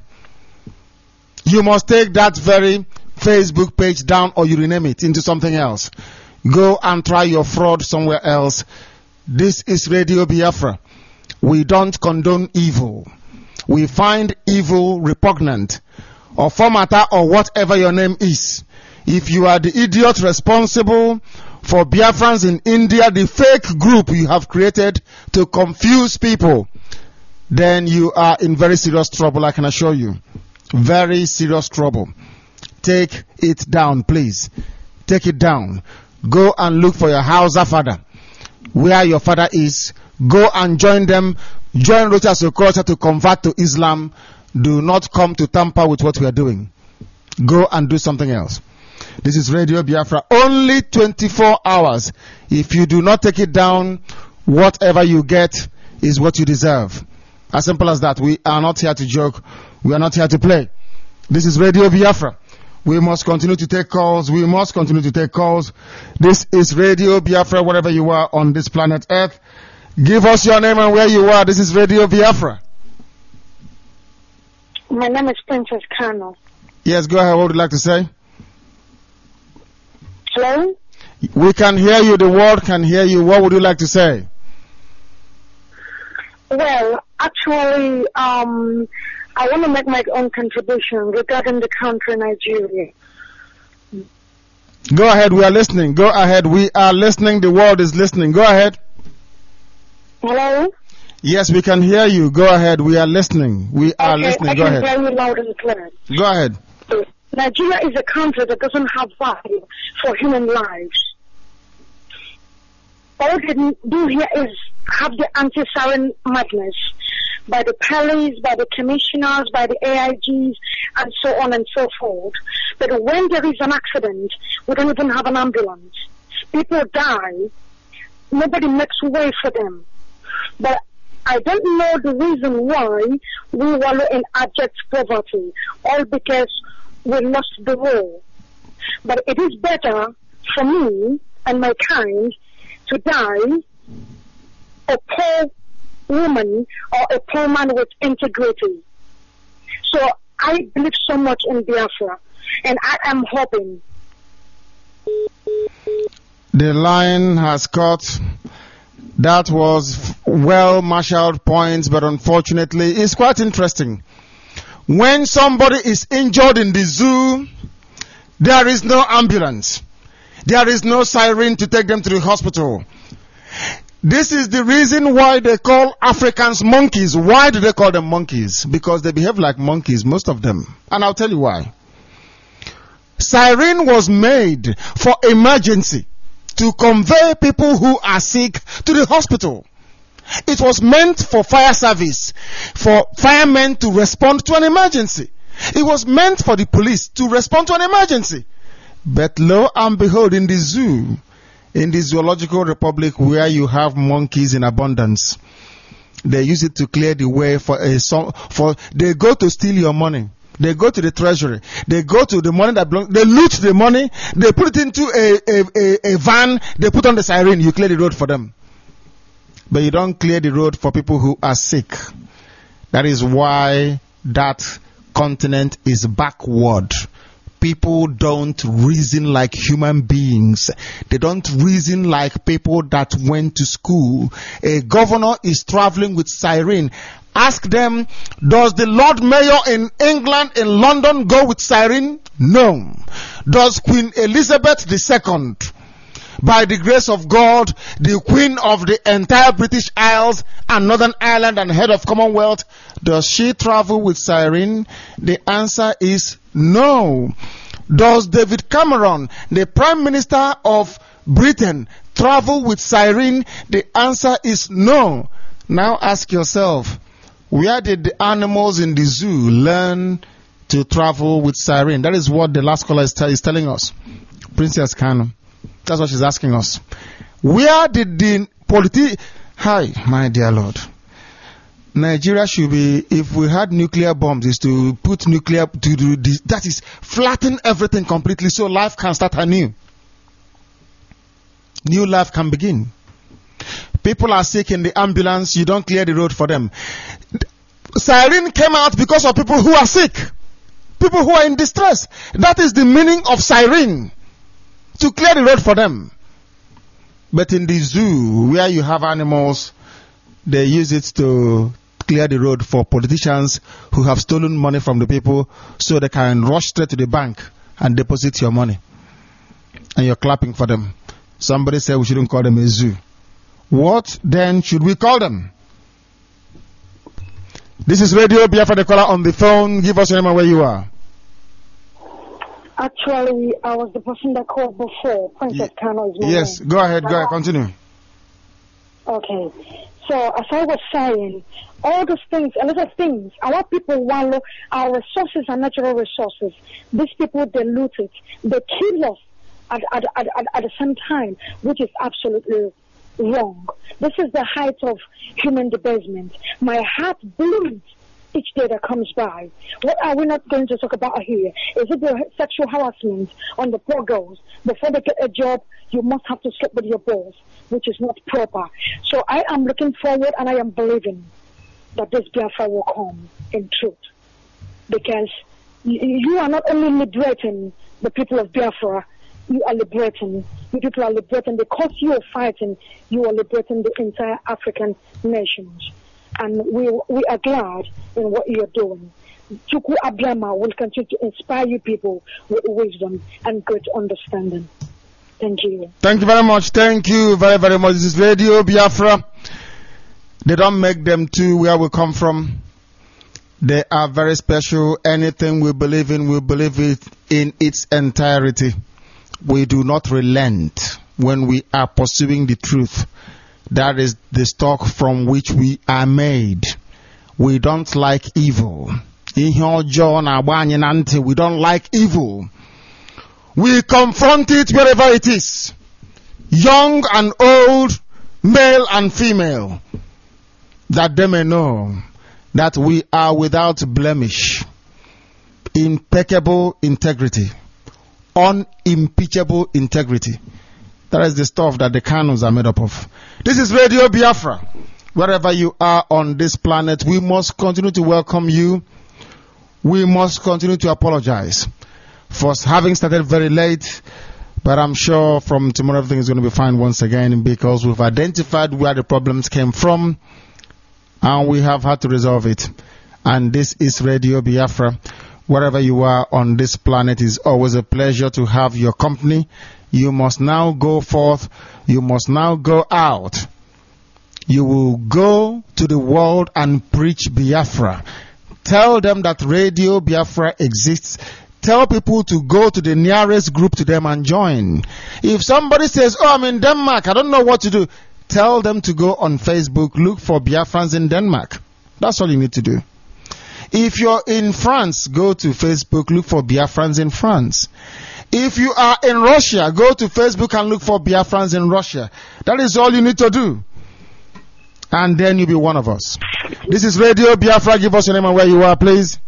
You must take that very Facebook page down or you rename it into something else. Go and try your fraud somewhere else. This is Radio Biafra. We don't condone evil. We find evil repugnant, or formata, or whatever your name is. If you are the idiot responsible for Biafrans in India, the fake group you have created to confuse people, then you are in very serious trouble, I can assure you. Very serious trouble. Take it down, please. Take it down. Go and look for your Hausa father. Where your father is, go and join them. Join Rochas Okorocha to convert to Islam. Do not come to tamper with what we are doing. Go and do something else. This is Radio Biafra. Only twenty-four hours. If you do not take it down, whatever you get is what you deserve. As simple as that. We are not here to joke. We are not here to play. This is Radio Biafra. We must continue to take calls. We must continue to take calls. This is Radio Biafra, wherever you are on this planet Earth. Give us your name and where you are. This is Radio Biafra. My name is Princess Kano. Yes, go ahead. What would you like to say? Hello? We can hear you. The world can hear you. What would you like to say? Well, actually, um, I want to make my own contribution regarding the country Nigeria. Go ahead. We are listening. Go ahead. We are listening. The world is listening. Go ahead. Hello? Yes, we can hear you. Go ahead. We are listening. We are okay, listening. I Go can ahead. hear you loud and clear. Go ahead. Nigeria is a country that doesn't have value for human lives. All they do here is have the anti-siren madness by the police, by the commissioners, by the A I Gs, and so on and so forth. But when there is an accident, we don't even have an ambulance. People die. Nobody makes way for them. But I don't know the reason why we wallow in abject poverty, all because we lost the war. But it is better for me and my kind to die a poor woman or a poor man with integrity. So I believe so much in Biafra, and I am hoping. The line has cut. That was well-marshaled points, but unfortunately, it's quite interesting. When somebody is injured in the zoo, there is no ambulance. There is no siren to take them to the hospital. This is the reason why they call Africans monkeys. Why do they call them monkeys? Because they behave like monkeys, most of them. And I'll tell you why. Siren was made for emergency, to convey people who are sick to the hospital. It was meant for fire service, for firemen to respond to an emergency. It was meant for the police to respond to an emergency. But lo and behold, in the zoo, in the Zoological Republic where you have monkeys in abundance, they use it to clear the way for a for they go to steal your money. They go to the treasury. They go to the money that belongs. They loot the money. They put it into a, a, a, a van. They put on the siren. You clear the road for them. But you don't clear the road for people who are sick. That is why that continent is backward. People don't reason like human beings. They don't reason like people that went to school. A governor is traveling with siren. Ask them, does the Lord Mayor in England, in London, go with siren? No. Does Queen Elizabeth the Second, by the grace of God, the Queen of the entire British Isles and Northern Ireland and head of Commonwealth, does she travel with siren? The answer is no. Does David Cameron, the Prime Minister of Britain, travel with siren? The answer is no. Now ask yourself, where did the animals in the zoo learn to travel with siren? That is what the last caller is, t- is telling us. Princess Kano. That's what she's asking us. Where did the politi... Hi, my dear Lord. Nigeria should be, if we had nuclear bombs, is to put nuclear, to do this, that is flatten everything completely so life can start anew. New life can begin. People are sick in the ambulance, you don't clear the road for them. Siren came out because of people who are sick. People who are in distress. That is the meaning of siren. To clear the road for them. But in the zoo, where you have animals, they use it to clear the road for politicians who have stolen money from the people so they can rush straight to the bank and deposit your money. And you're clapping for them. Somebody said we shouldn't call them a zoo. What then should we call them? This is Radio Biafra, the caller on the phone. Give us your name and where you are. Actually, I was the person that called before. Princess Ye- Kano is my Yes, name. go ahead, go ahead, continue. Okay. So, as I was saying, all those things, a lot of things, our people want our resources are natural resources. These people, they loot it. They kill us at, at, at, at, at the same time, which is absolutely wrong. This is the height of human debasement. My heart bleeds each day that comes by. What are we not going to talk about here? Is it the sexual harassment on the poor girls? Before they get a job, you must have to sleep with your boss, which is not proper. So I am looking forward and I am believing that this Biafra will come in truth. Because you are not only liberating the people of Biafra, you are liberating, you people are liberating, because you are fighting, you are liberating the entire African nations. And we we are glad in what you are doing. Chukwu Abiyama will continue to inspire you people with wisdom and great understanding. Thank you. Thank you very much. Thank you very, very much. This is Radio Biafra. They don't make them too where we come from. They are very special. Anything we believe in, we believe it in its entirety. We do not relent when we are pursuing the truth. That is the stock from which we are made. We don't like evil. We don't like evil. We confront it wherever it is. Young and old, male and female. That they may know that we are without blemish. Impeccable integrity. Unimpeachable integrity. That is the stuff that the canons are made up of. This is Radio Biafra. Wherever you are on this planet, we must continue to welcome you. We must continue to apologize for having started very late. But I'm sure from tomorrow everything is going to be fine once again, because we've identified where the problems came from and we have had to resolve it. And this is Radio Biafra. Wherever you are on this planet, is always a pleasure to have your company. You must now go forth. You must now go out. You will go to the world and preach Biafra. Tell them that Radio Biafra exists. Tell people to go to the nearest group to them and join. If somebody says, oh, I'm in Denmark, I don't know what to do, tell them to go on Facebook, look for Biafrans in Denmark. That's all you need to do. If you're in France, go to Facebook, look for Biafrans in France. If you are in Russia, go to Facebook and look for Biafrans in Russia. That is all you need to do. And then you'll be one of us. This is Radio Biafra. Give us your name and where you are, please.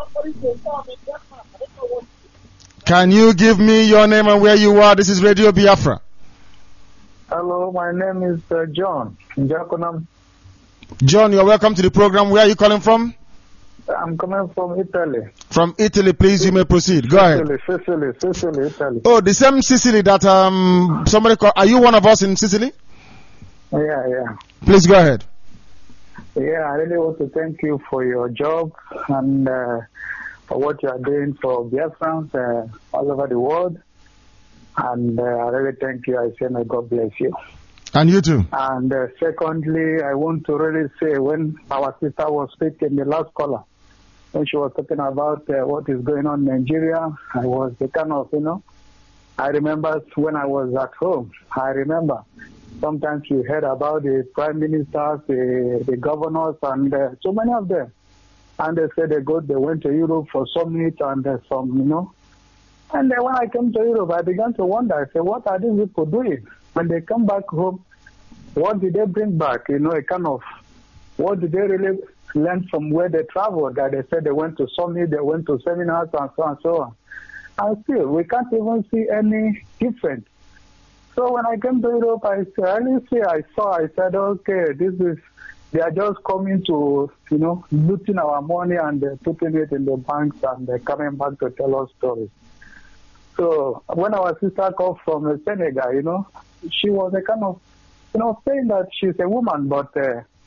Can you give me your name and where you are? This is Radio Biafra. Hello, my name is uh, John. John, you're welcome to the program. Where are you calling from? I'm coming from Italy. From Italy, please, you may proceed. Go Sicily, ahead. Sicily, Sicily, Italy. Oh, the same Sicily that um somebody called. Are you one of us in Sicily? Yeah, yeah. Please go ahead. Yeah, I really want to thank you for your job and uh, for what you are doing for Biafrans uh, all over the world. And uh, I really thank you. I say, may God bless you. And you too. And uh, secondly, I want to really say, when our sister was speaking, the last caller, when she was talking about uh, what is going on in Nigeria, I was the kind of, you know, I remember when I was at home, I remember sometimes you heard about the prime ministers, the, the governors, and uh, so many of them. And they said they go, they went to Europe for summit and uh, some, you know. And then when I came to Europe, I began to wonder, I said, what are these people doing? When they come back home, what did they bring back? You know, a kind of, what did they really learn from where they traveled? That they said they went to summit, they went to seminars, and so on and so on. And still, we can't even see any difference. So when I came to Europe, I really see, I saw, I said, okay, this is, they are just coming to, you know, looting our money and uh, putting it in the banks and uh, coming back to tell us stories. So when our sister called from uh, Senegal, you know, she was a kind of, you know, saying that she's a woman, but uh,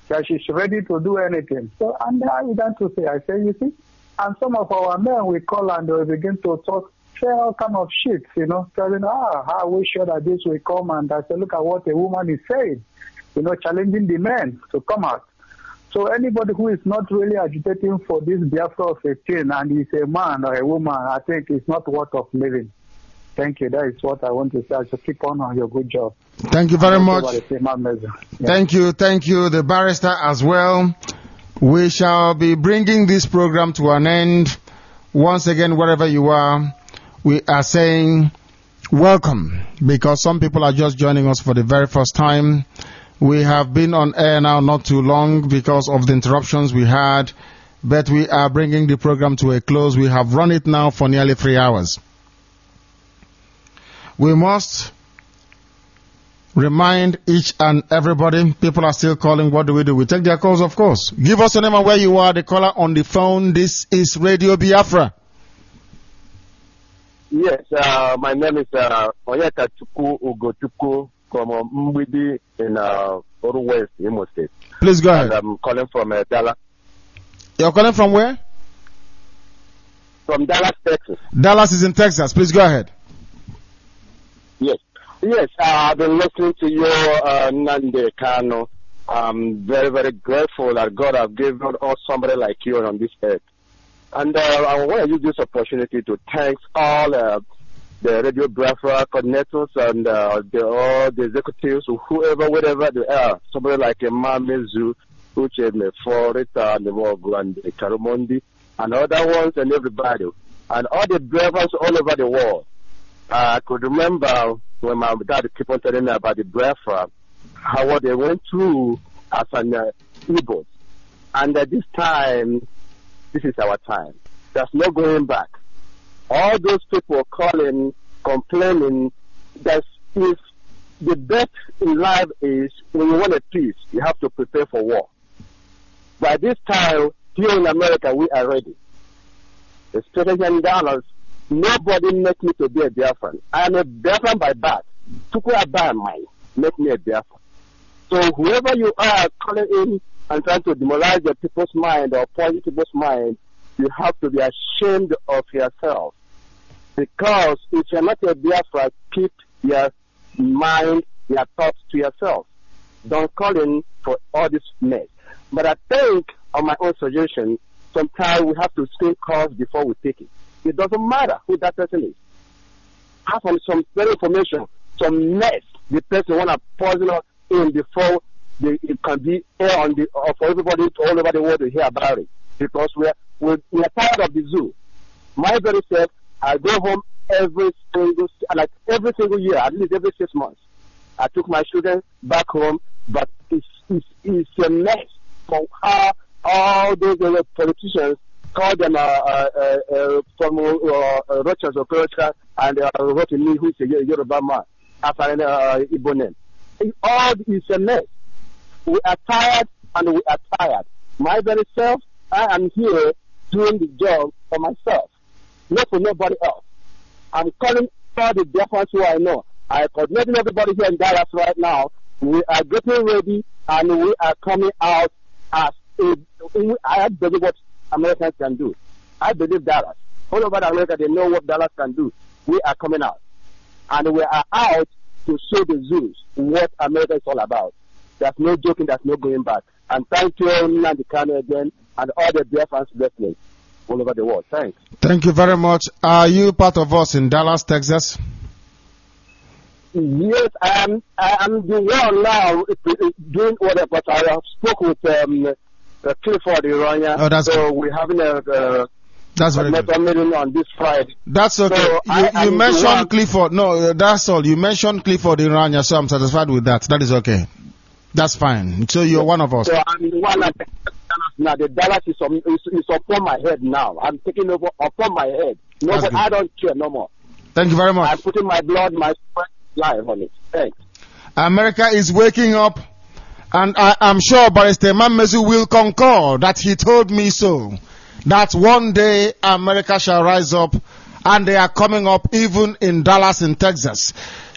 that she's ready to do anything. So, and I began to say, I say, you see, and some of our men we call and we begin to talk, say all kind of shit, you know, telling, ah, how are we sure that this will come? And I say, look at what a woman is saying, you know, challenging the men to come out. So anybody who is not really agitating for this Biafra of eighteen and is a man or a woman, I think it's not worth of living. Thank you. That is what I want to say. So keep on on your good job. Thank you very much. Yeah. Thank you. Thank you, the barrister as well. We shall be bringing this program to an end. Once again, wherever you are, we are saying welcome, because some people are just joining us for the very first time. We have been on air now not too long because of the interruptions we had, but we are bringing the program to a close. We have run it now for nearly three hours. We must remind each and everybody, people are still calling, what do we do? We take their calls, of course. Give us your name and where you are, the caller on the phone. This is Radio Biafra. Yes, uh, my name is uh, Oyeka Chuku Ugochuku from uh, Mbidi in uh, Oru West, Imo State. Please go ahead. And I'm calling from uh, Dallas. You're calling from where? From Dallas, Texas. Dallas is in Texas. Please go ahead. Yes. Yes, uh, I've been listening to you, uh, Nande Kano. I'm very, very grateful that God has given us somebody like you on this earth. And uh, I want to use this opportunity to thank all uh, the Radio Biafra coordinators and uh, the, all the executives, whoever, whatever they are. Somebody like Imam Mezu, Uche Mefo, Rita Nemogu, and Karumondi, and other ones, and everybody. And all the Biafrans all over the world. Uh, I could remember when my dad kept on telling me about the Biafra, how what they went through as an uh, Igbo. And at this time, this is our time. There's no going back. All those people calling, complaining, that if the best in life is when you want a peace, you have to prepare for war. By this time, here in America, we are ready. Especially in Dallas, nobody makes me to be a Biafran. I am a Biafran by birth. Tuku Abba mine make me a Biafran. So whoever you are calling in and trying to demoralize the people's mind or poison people's mind, you have to be ashamed of yourself. Because if you're not a Biafra, keep your mind, your thoughts to yourself. Don't call in for all this mess. But I think, on my own suggestion, sometimes we have to screen calls before we take it. It doesn't matter who that person is. Have some very information, some mess the person want to poison us in before they, it can be air on the uh, for everybody all over the world to hear about it. Because we're we're, we're tired of the zoo. My very self, I go home every single like every single year, at least every six months. I took my children back home, but it's it's, it's a mess for how all those uh, politicians call them uh, uh, uh, from uh, uh, Rochas or Krocha and uh, Rotimi, who is a Yoruba man, after an uh, Igbo name. It all is a mess. We are tired and we are tired. My very self, I am here doing the job for myself, not for nobody else. I'm calling all the Biafrans who I know. I coordinating everybody here in Dallas right now. We are getting ready and we are coming out as a, I believe what Americans can do. I believe Dallas. All over America, they know what Dallas can do. We are coming out. And we are out to show the Jews what America is all about. There's no joking, there's no going back. And thank you, Nnamdi Kanu again, and all the Biafrans listening all over the world. Thanks. Thank you very much. Are you part of us in Dallas, Texas? Yes, I am. I am the one now doing whatever, but I have spoke with um, uh, Clifford Irania. Oh, that's so good. we're having a, uh, that's very a good. meeting on this Friday. That's okay. So you I, you I'm mentioned the one- Clifford. No, uh, that's all. You mentioned Clifford Irania, so I'm satisfied with that. That is okay. That's fine. So you're one of us. So I'm the one that now the Dallas is, on, is, is upon my head now. I'm taking over upon my head. No, That's but good. I don't care no more. Thank you very much. I'm putting my blood, my sweat, life on it. Thanks. America is waking up, and I am sure Barrister Mamezu will concur that he told me so, that one day America shall rise up, and they are coming up even in Dallas in Texas.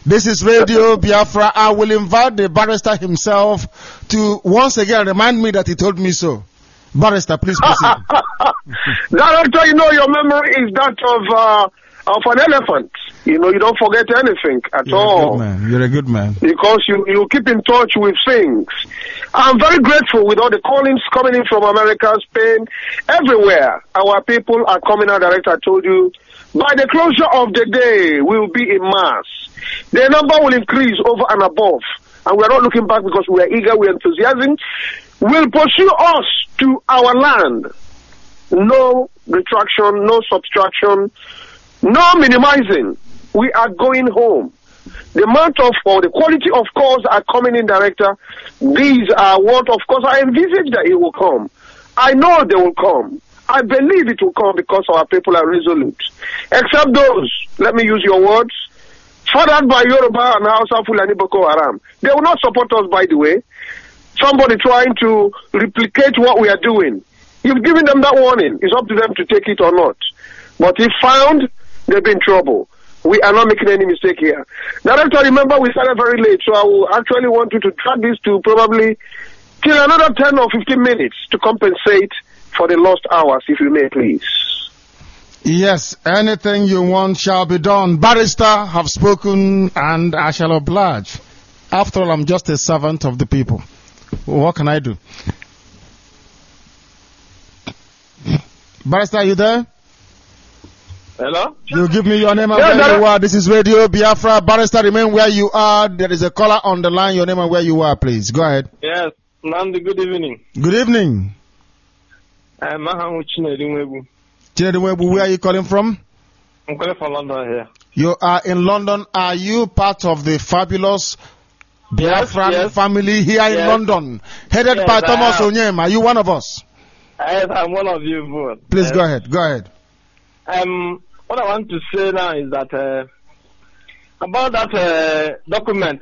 This is Radio Biafra. I will invite the barrister himself to once again remind me that he told me so. Barrister, please proceed. Director, you know your memory is that of uh, of an elephant. You know, you don't forget anything at You're all. A good man. You're a good man. Because you, you keep in touch with things. I'm very grateful with all the callings coming in from America, Spain, everywhere. Our people are coming out, Director, I told you. By the closure of the day, we will be in mass. The number will increase over and above. And we are not looking back because we are eager, we are enthusiastic. Will pursue us to our land. No retraction, no subtraction, no minimizing. We are going home. The amount of, or the quality of calls are coming in, Director. These are what, of course, I envisage that it will come. I know they will come. I believe it will come because our people are resolute. Except those, let me use your words, fathered by Yoruba and Hausa Fulani Boko Haram. They will not support us, by the way. Somebody trying to replicate what we are doing. You've given them that warning. It's up to them to take it or not. But if found, they'll be in trouble. We are not making any mistake here. Director, remember we started very late, so I will actually want you to track this to probably till another ten or fifteen minutes to compensate for the lost hours, if you may, please. Yes, anything you want shall be done. Barrister have spoken and I shall oblige. After all, I'm just a servant of the people. What can I do? Barrister, are you there? Hello? You give me your name and Yeah, where that- you are. This is Radio Biafra. Barrister, remain where you are. There is a caller on the line. Your name and where you are, please. Go ahead. Yes, Nandi, good evening. Good evening. I'm Mahan Chinedinwebu. Chinedu, where are you calling from? I'm calling from London here. You are in London. Are you part of the fabulous Biafran yes. family here in Yes. London, headed Yes, by I Thomas am. Onyem? Are you one of us? Yes, I'm one of you both. Please Yes. go ahead. Go ahead. Um, what I want to say now is that uh, about that uh, document,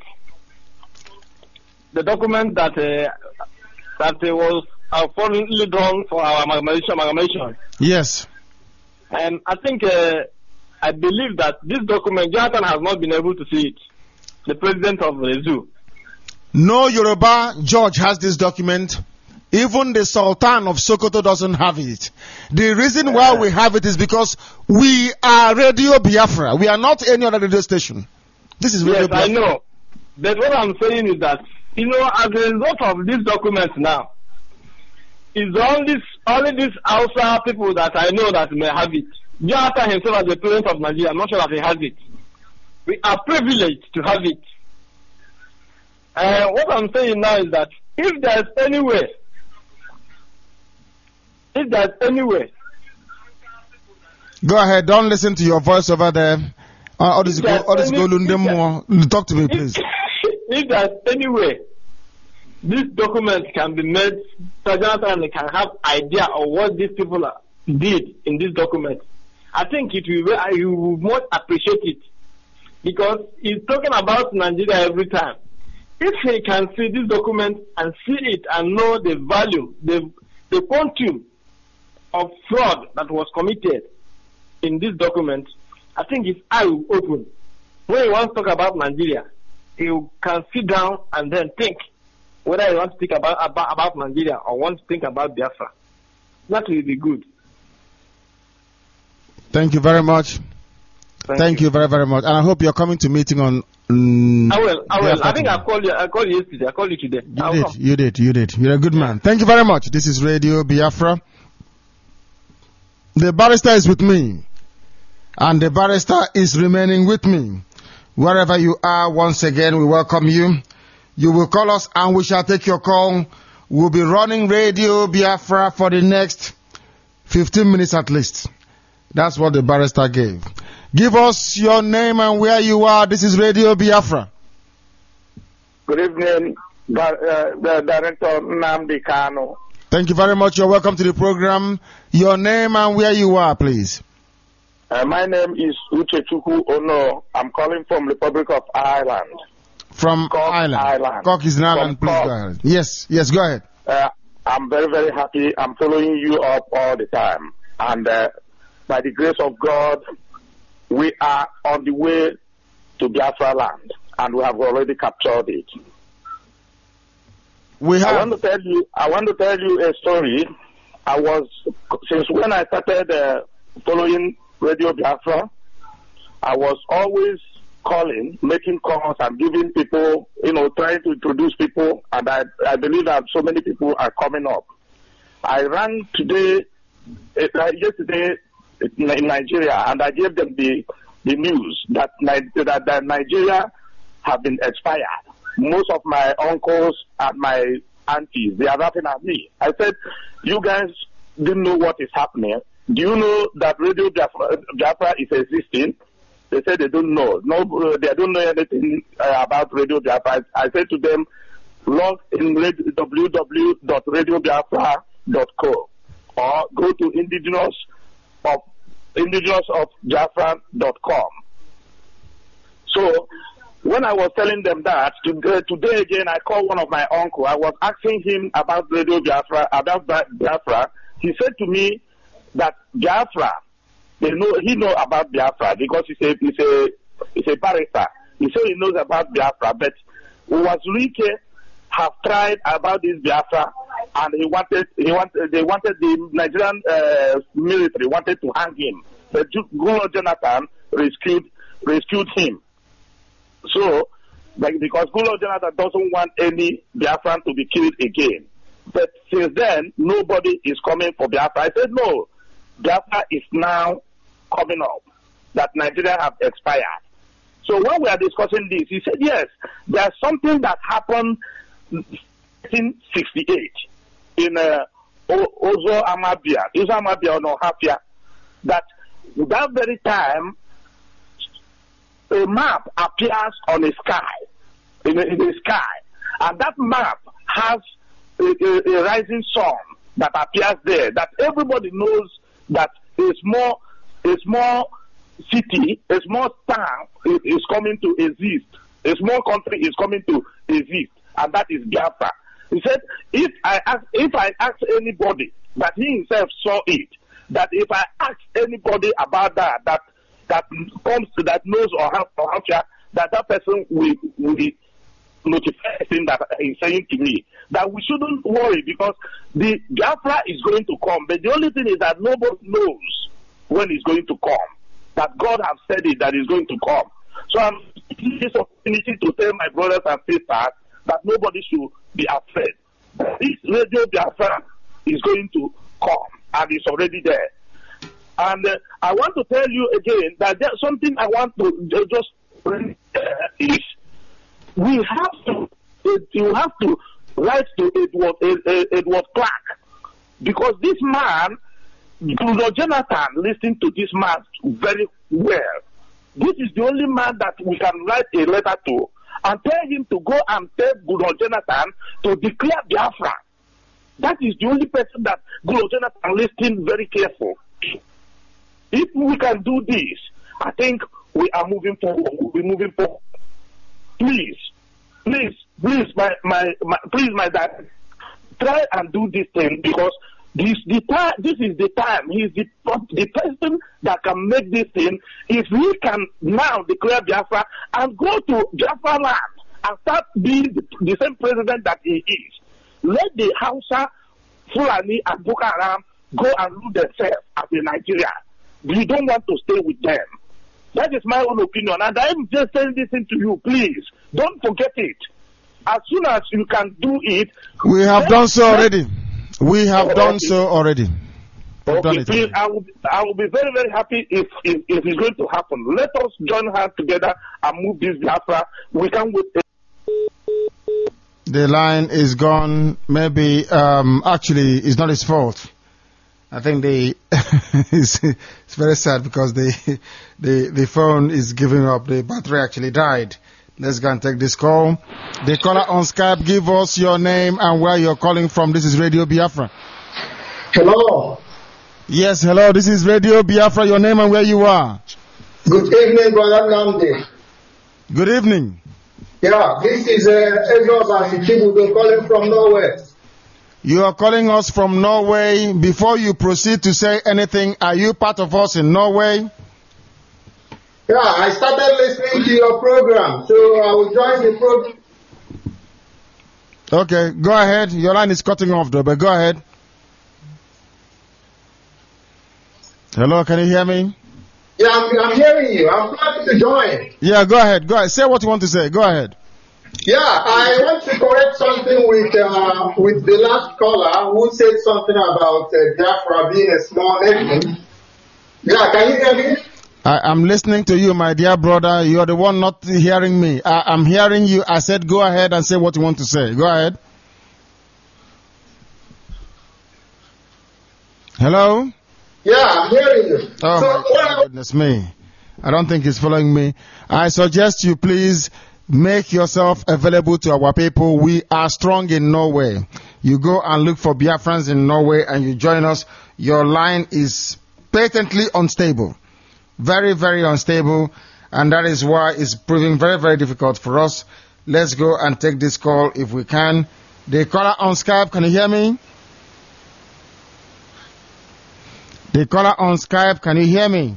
the document that uh, that uh, was uh, formally drawn for our amalgamation. amalgamation. Yes. And I think, uh, I believe that this document, Jonathan has not been able to see it. The president of the zoo. No Yoruba judge has this document. Even the Sultan of Sokoto doesn't have it. The reason why we have it is because we are Radio Biafra. We are not any other radio station. This is Radio Yes, Biafra. I know. But what I'm saying is that, you know, as a result of this document now, it's only, only these Hausa people that I know that may have it. Jonathan himself as the president of Nigeria, I'm not sure that he has it. We are privileged to have it. And what I'm saying now is that if there's any way, if there's any way, Go ahead. Don't listen to your voice over there. Uh, all this go, Yes, all this go, any- Lundemo. Talk to me, please. if there's any way this document can be made so Jonathan can have idea of what these people are, did in this document, I think it will be, you will most appreciate it because he's talking about Nigeria every time. If he can see this document and see it and know the value, the the quantum of fraud that was committed in this document, I think his eye will open. When he wants to talk about Nigeria, he can sit down and then think whether he wants to think about, about, about Nigeria or wants to think about Biafra. That will be good. Thank you very much. Thank, Thank you. very, very much. And I hope you're coming to meeting on. Um, I will. I will. Biafra I think today. I called you. I called you yesterday. I called you today. You I'll did, come. you did, you did. You're a good man. Thank you very much. This is Radio Biafra. The barrister is with me. And the barrister is remaining with me. Wherever you are, once again, we welcome you. You will call us and we shall take your call. We'll be running Radio Biafra for the next fifteen minutes at least. That's what the barrister gave. Give us your name and where you are. This is Radio Biafra. Good evening, Di- uh, the Director Nnamdi Kanu. Thank you very much. You're welcome to the program. Your name and where you are, please. Uh, my name is Uchechukwu Ono. I'm calling from Republic of Ireland. From Cork Ireland. Island. Cork is an island. From Please Cork. go ahead. Yes, yes, go ahead. Uh, I'm very, very happy. I'm following you up all the time. And uh, by the grace of God, we are on the way to Biafra land, and we have already captured it. We have. I want to tell you. I want to tell you a story. I was since when I started uh, following Radio Biafra, I was always calling, making calls, and giving people, you know, trying to introduce people, and I, I believe that so many people are coming up. I rang today, uh, yesterday in Nigeria, and I gave them the the news that that, that Nigeria have been expired. Most of my uncles and my aunties, they are laughing at me. I said, you guys didn't know what is happening. Do you know that Radio Biafra, Biafra is existing? They said they don't know. No, they don't know anything uh, about Radio Biafra. I, I said to them, log in w w w dot radio biafra dot co or go to indigenous of indigenous of biafra dot com. So when I was telling them that, today again I called one of my uncle. I was asking him about Radio Biafra, about Biafra. He said to me that Biafra, they know he know about Biafra because he's a he's a he's a barrister. He said he knows about Biafra, but Uwazurike have tried about this Biafra, and he wanted he wanted they wanted the Nigerian uh, military wanted to hang him, but Goodluck Jonathan rescued rescued him. So, like, because Goodluck Jonathan doesn't want any Biafran to be killed again. But since then, nobody is coming for Biafra. I said, no, Biafra is now coming up, that Nigeria have expired. So when we are discussing this, he said, yes, there's something that happened in nineteen sixty-eight in uh, Ozo Amabia, Ozo Amabia or Hafia, that that very time, a map appears on the sky, in the, in the sky, and that map has a, a, a rising sun that appears there, that everybody knows that a small, a small city, a small town is, is coming to exist, a small country is coming to exist, and that is Biafra. He said, if I ask, if I ask anybody that he himself saw it, that if I ask anybody about that, that that comes to that knows or have or have that that person will, will notify him that he's saying to me that we shouldn't worry because the Biafra is going to come, but the only thing is that nobody knows when it's going to come. That God has said it that it's going to come. So I'm taking this opportunity to tell my brothers and sisters that nobody should be afraid. This Radio Biafra is going to come, and it's already there. And uh, I want to tell you again that there's something I want to just bring uh, is we have to uh, you have to write to Edward uh, Edward Clark, because this man, Goodluck Jonathan, listened to this man very well. This is the only man that we can write a letter to and tell him to go and tell Goodluck Jonathan to declare Biafra. That is the only person that Goodluck Jonathan listened very careful. If we can do this, I think we are moving forward. We're moving forward. Please, please, please, my, my, my please, my dad, try and do this thing because this the time. This is the time. He's the the person that can make this thing. If he can now declare Biafra and go to Biafra land and start being the, the same president that he is, let the Hausa, Fulani, and Boko Haram go and rule themselves as a Nigeria. We don't want to stay with them. That is my own opinion, and I'm just saying this to you. Please don't forget it. As soon as you can do it, we have done so already. We have oh, done okay. so already. We've okay, done it please, I will, I will be very, very happy if, if, if it's going to happen. Let us join hands together and move this Biafra. We can wait. The line is gone. Maybe, um, actually, it's not his fault. I think the it's, it's very sad because the the the phone is giving up. The battery actually died. Let's go and take this call. The caller on Skype, give us your name and where you're calling from. This is Radio Biafra. Hello. Yes, hello. This is Radio Biafra. Your name and where you are. Good evening, Brother Namdi. Good evening. Yeah, this is uh, Edros Asichibudo calling from Norway. You are calling us from Norway. Before you proceed to say anything, are you part of us in Norway? Yeah, I started listening to your program, so I will join the program. Okay, go ahead. Your line is cutting off though, but go ahead. Hello, can you hear me? Yeah, I'm, I'm hearing you. I'm planning to join. Yeah, go ahead. Go ahead. Say what you want to say. Go ahead. Yeah, I want to correct something with uh, with the last caller who said something about uh, Biafra being a small nation. Yeah, can you hear me? I, I'm listening to you, my dear brother. You're the one not hearing me. I, I'm hearing you. I said go ahead and say what you want to say. Go ahead. Hello? Yeah, I'm hearing you. Oh, so, my goodness me. I don't think he's following me. I suggest you please make yourself available to our people. We are strong in Norway. You go and look for Biafrans in Norway and you join us. Your line is patently unstable. Very, very unstable. And that is why it's proving very, very difficult for us. Let's go and take this call if we can. The caller on Skype, can you hear me? The caller on Skype, can you hear me?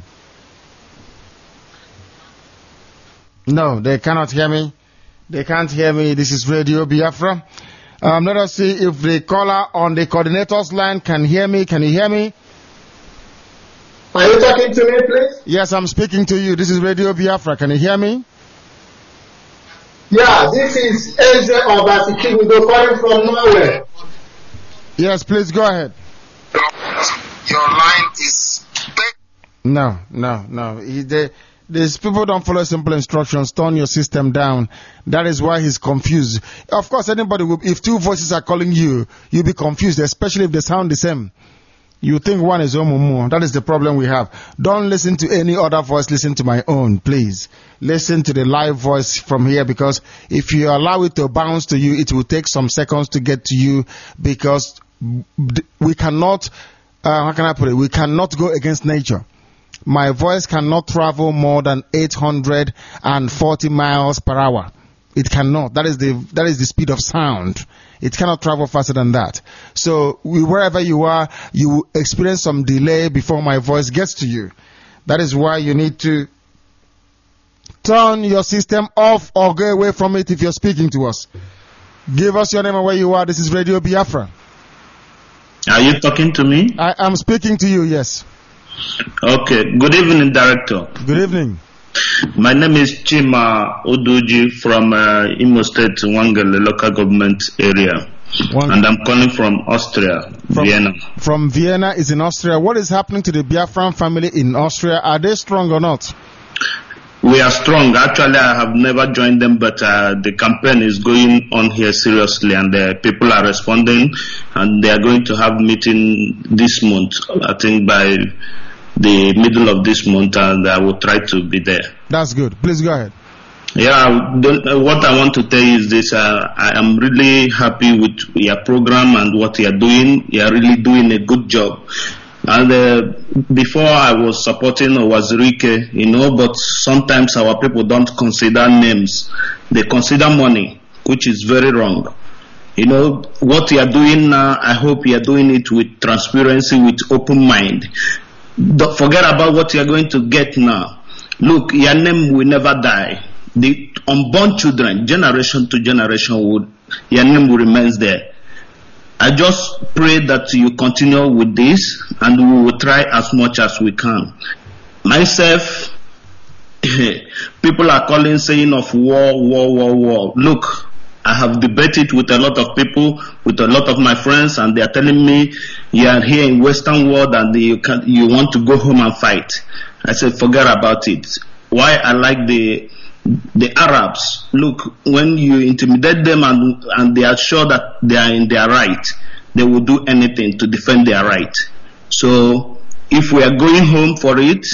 No, they cannot hear me. They can't hear me. This is Radio Biafra. Um, let us see if the caller on the coordinator's line can hear me. Can you hear me? Are you talking to me, please? Yes, I'm speaking to you. This is Radio Biafra. Can you hear me? Yeah, this is Ezra Obasikibudo calling from Norway. Yes, please go ahead. Your line is... No, no, no. He, they, these people don't follow simple instructions. Turn your system down. That is why he's confused. Of course, anybody will, if two voices are calling you, you'll be confused, especially if they sound the same. You think one is Omumu. That is the problem we have. Don't listen to any other voice. Listen to my own, please. Listen to the live voice from here, because if you allow it to bounce to you, it will take some seconds to get to you, because we cannot, uh, how can I put it? We cannot go against nature. My voice cannot travel more than eight hundred forty miles per hour. It cannot. That is the that is the speed of sound. It cannot travel faster than that. So we, wherever you are, you will experience some delay before my voice gets to you. That is why you need to turn your system off or go away from it if you're speaking to us. Give us your name and where you are. This is Radio Biafra. Are you talking to me? I am speaking to you, yes. Okay. Good evening, Director. Good evening. My name is Chima Oduji from uh, Imo State, Wangele local government area. Wangele. And I'm calling from Austria, from, Vienna. From Vienna is in Austria. What is happening to the Biafran family in Austria? Are they strong or not? We are strong. Actually, I have never joined them, but uh, the campaign is going on here seriously, and uh, people are responding, and they are going to have meeting this month, I think by the middle of this month, and I will try to be there. That's good. Please go ahead. Yeah, the, what I want to tell you is this. Uh, I am really happy with your program and what you are doing. You are really doing a good job. And uh, before I was supporting Wazirike, you know, but sometimes our people don't consider names. They consider money, which is very wrong. You know, what you are doing now, I hope you are doing it with transparency, with open mind. Don't forget about what you are going to get now. Look, your name will never die. The unborn children, generation to generation, would your name will remain there. I just pray that you continue with this, and we will try as much as we can. Myself, people are calling, saying of war, war, war, war. Look, I have debated with a lot of people, with a lot of my friends, and they are telling me you are here in Western world and you can, you want to go home and fight. I said, forget about it. Why I like the the Arabs, look, when you intimidate them and, and they are sure that they are in their right, they will do anything to defend their right. So if we are going home for it,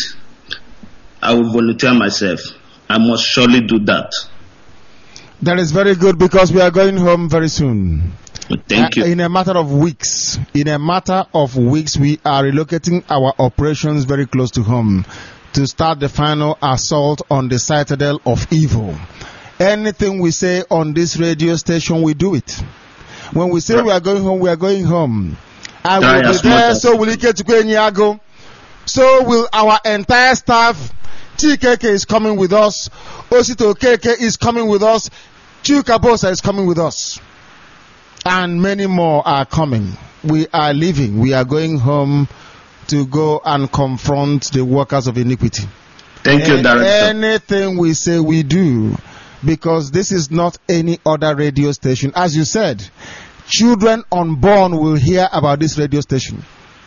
I will volunteer myself. I must surely do that. That is very good, because we are going home very soon. Thank you. Uh, in a matter of weeks, in a matter of weeks, we are relocating our operations very close to home to start the final assault on the citadel of evil. Anything we say on this radio station, we do it. When we say we are going home, we are going home. I will be there, so will Ike Chukwu Enyiago. So will our entire staff, T K K is coming with us. Osito K K is coming with us. Chuka Bosa is coming with us. And many more are coming. We are leaving. We are going home to go and confront the workers of iniquity. Thank you, Director. Anything we say, we do. Because this is not any other radio station. As you said, children unborn will hear about this radio station.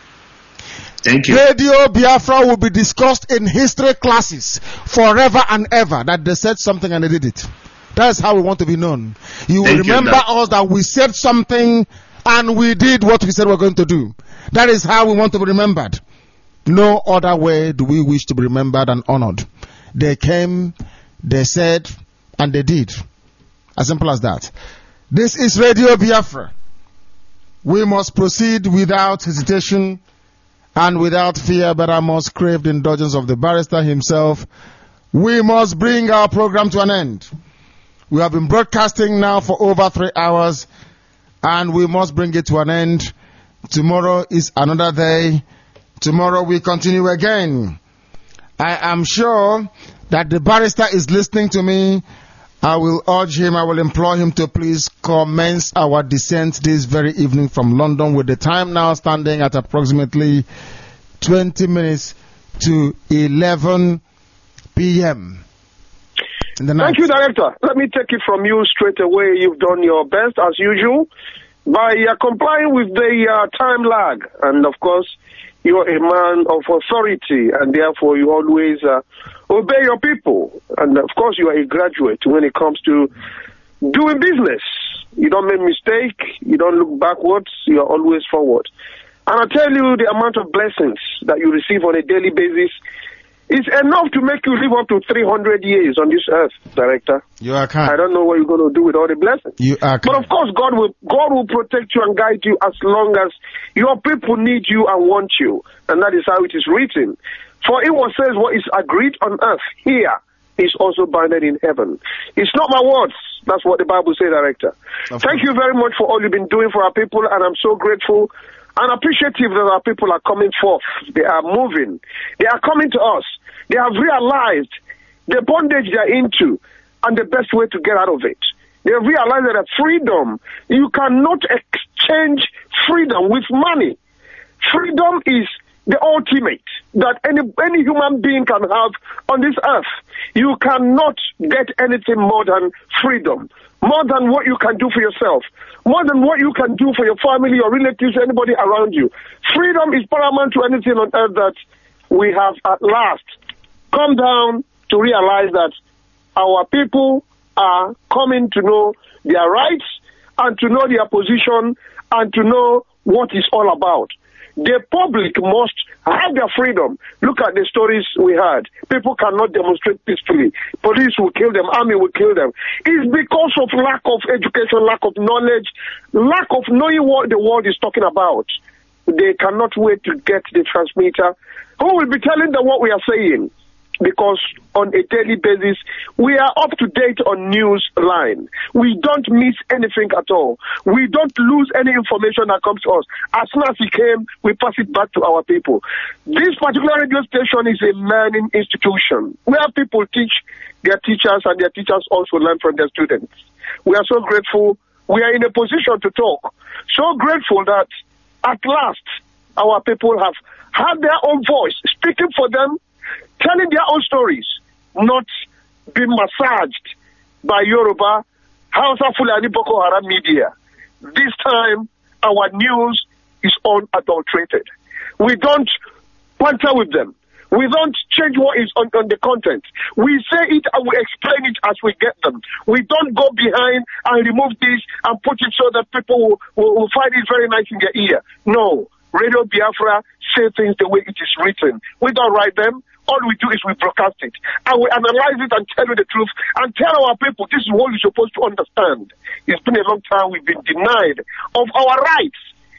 Thank you. Radio Biafra will be discussed in history classes forever and ever. That they said something and they did it. That's how we want to be known. You will Thank remember you, us that we said something and we did what we said we were going to do. That is how we want to be remembered. No other way do we wish to be remembered and honored. They came, they said, and they did. As simple as that. This is Radio Biafra. We must proceed without hesitation and without fear, but I must crave the indulgence of the barrister himself. We must bring our program to an end. We have been broadcasting now for over three hours, and we must bring it to an end. Tomorrow is another day. Tomorrow we continue again. I am sure that the barrister is listening to me. I will urge him, I will implore him to please commence our descent this very evening from London, with the time now standing at approximately twenty minutes to eleven p.m. Thank you, Director. Let me take it from you straight away. You've done your best, as usual, by uh, complying with the uh, time lag. And, of course, you're a man of authority, and therefore you always uh, obey your people. And, of course, you are a graduate when it comes to doing business. You don't make mistake. You don't look backwards. You're always forward. And I tell you, the amount of blessings that you receive on a daily basis is enough to make you live up to three hundred years on this earth, Director. You are kind. I don't know what you're going to do with all the blessings. You are kind. But of course, God will God will protect you and guide you as long as your people need you and want you. And that is how it is written. For it was says what is agreed on earth here is also bounded in heaven. It's not my words. That's what the Bible says, Director. Thank you very much for all you've been doing for our people, and I'm so grateful and appreciative that our people are coming forth. They are moving. They are coming to us. They have realized the bondage they are into and the best way to get out of it. They have realized that freedom, you cannot exchange freedom with money. Freedom is the ultimate that any any human being can have on this earth. You cannot get anything more than freedom, more than what you can do for yourself, more than what you can do for your family, your relatives, anybody around you. Freedom is paramount to anything on earth that we have at last come down to realize that our people are coming to know their rights and to know their position and to know what it's all about. The public must have their freedom. Look at the stories we had. People cannot demonstrate peacefully. Police will kill them. Army will kill them. It's because of lack of education, lack of knowledge, lack of knowing what the world is talking about. They cannot wait to get the transmitter who will be telling them what we are saying. Because on a daily basis, we are up to date on news line. We don't miss anything at all. We don't lose any information that comes to us. As soon as it came, we pass it back to our people. This particular radio station is a learning institution where people teach their teachers and their teachers also learn from their students. We are so grateful. We are in a position to talk. So grateful that at last our people have had their own voice speaking for them, telling their own stories, not being massaged by Yoruba, Hausa, Fulani, Boko Haram media. This time, our news is unadulterated. We don't banter with them. We don't change what is on, on the content. We say it and we explain it as we get them. We don't go behind and remove this and put it so that people will, will, will find it very nice in their ear. No. Radio Biafra say things the way it is written. We don't write them. All we do is we broadcast it. And we analyze it and tell you the truth and tell our people this is what you're supposed to understand. It's been a long time we've been denied of our rights.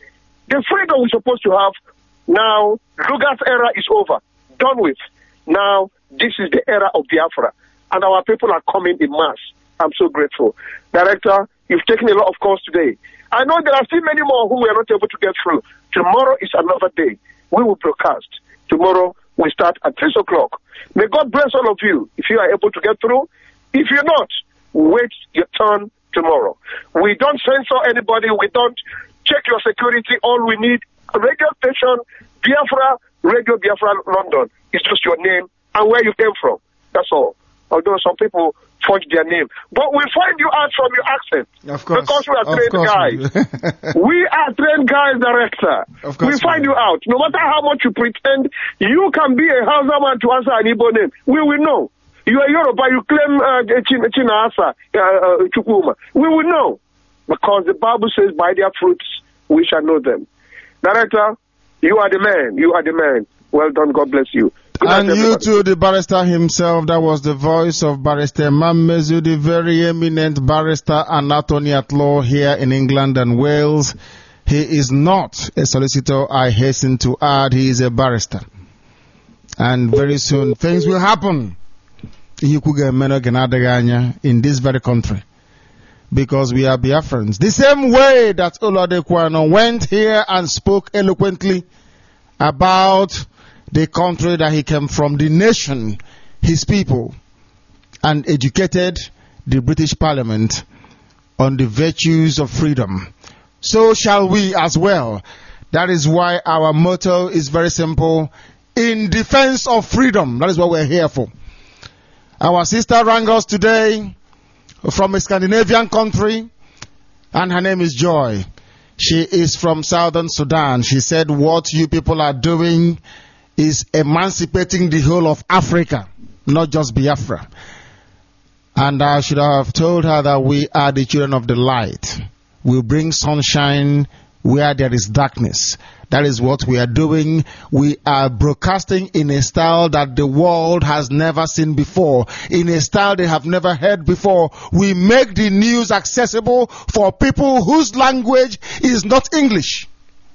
The freedom we're supposed to have, now, Luga's era is over. Done with. Now, this is the era of Biafra. And our people are coming in mass. I'm so grateful. Director, you've taken a lot of calls today. I know there are still many more who we are not able to get through. Tomorrow is another day. We will broadcast. Tomorrow, We start at six o'clock. May God bless all of you if you are able to get through. If you're not, wait your turn tomorrow. We don't censor anybody. We don't check your security. All we need, a radio station, Biafra, Radio Biafra London. It's just your name and where you came from. That's all. Although some people forge their name. But we find you out from your accent. Of course. Because we are Of trained course guys. we are trained guys, director. Of course we find we you out. No matter how much you pretend, you can be a Hausa man to answer an Igbo name. We will know. You are Yoruba, you claim uh, Chin- Chinasa, uh, uh, Chukuma. We will know. Because the Bible says, by their fruits we shall know them. Director, you are the man. You are the man. Well done. God bless you. Good And night, you everybody. too, the barrister himself. That was the voice of Barrister Mammezu, the very eminent barrister and attorney at law here in England and Wales. He is not a solicitor, I hasten to add. He is a barrister. And very soon, things will happen in this very country. Because we are Biafrans. The same way that Olade went here and spoke eloquently about the country that he came from, the nation, his people, and educated the British Parliament on the virtues of freedom. So shall we as well. That is why our motto is very simple: in defense of freedom. That is what we're here for. Our sister rang us today from a Scandinavian country, and her name is Joy. She is from Southern Sudan. She said what you people are doing is emancipating the whole of Africa, not just Biafra. And I should have told her that we are the children of the light. We bring sunshine where there is darkness. That is what we are doing. We are broadcasting in a style that the world has never seen before, in a style they have never heard before. We make the news accessible for people whose language is not English.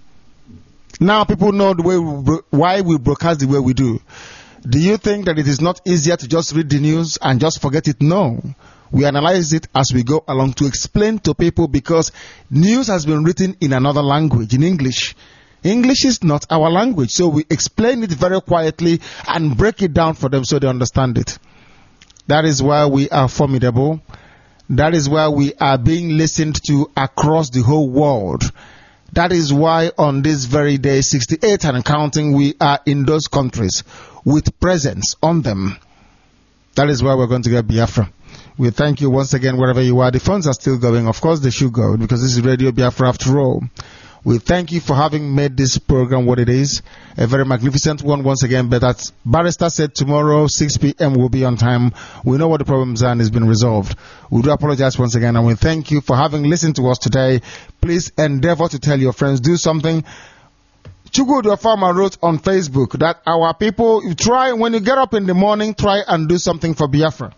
Now people know the way we, why we broadcast the way we do. Do you think that it is not easier to just read the news and just forget it? No. We analyze it as we go along to explain to people, because news has been written in another language, in English. English is not our language, so we explain it very quietly and break it down for them so they understand it. That is why we are formidable. That is why we are being listened to across the whole world. That is why on this very day, sixty-eight and counting, we are in those countries with presence on them. That is why we're going to get Biafra. We thank you once again wherever you are. The phones are still going. Of course they should go, because this is Radio Biafra after all. We thank you for having made this program what it is. A very magnificent one once again. But as Barrister said, tomorrow six p.m. will be on time. We know what the problems are and it's been resolved. We do apologize once again, and we thank you for having listened to us today. Please endeavor to tell your friends. Do something. Chukwudi Farmer wrote on Facebook that our people, you try, when you get up in the morning, try and do something for Biafra.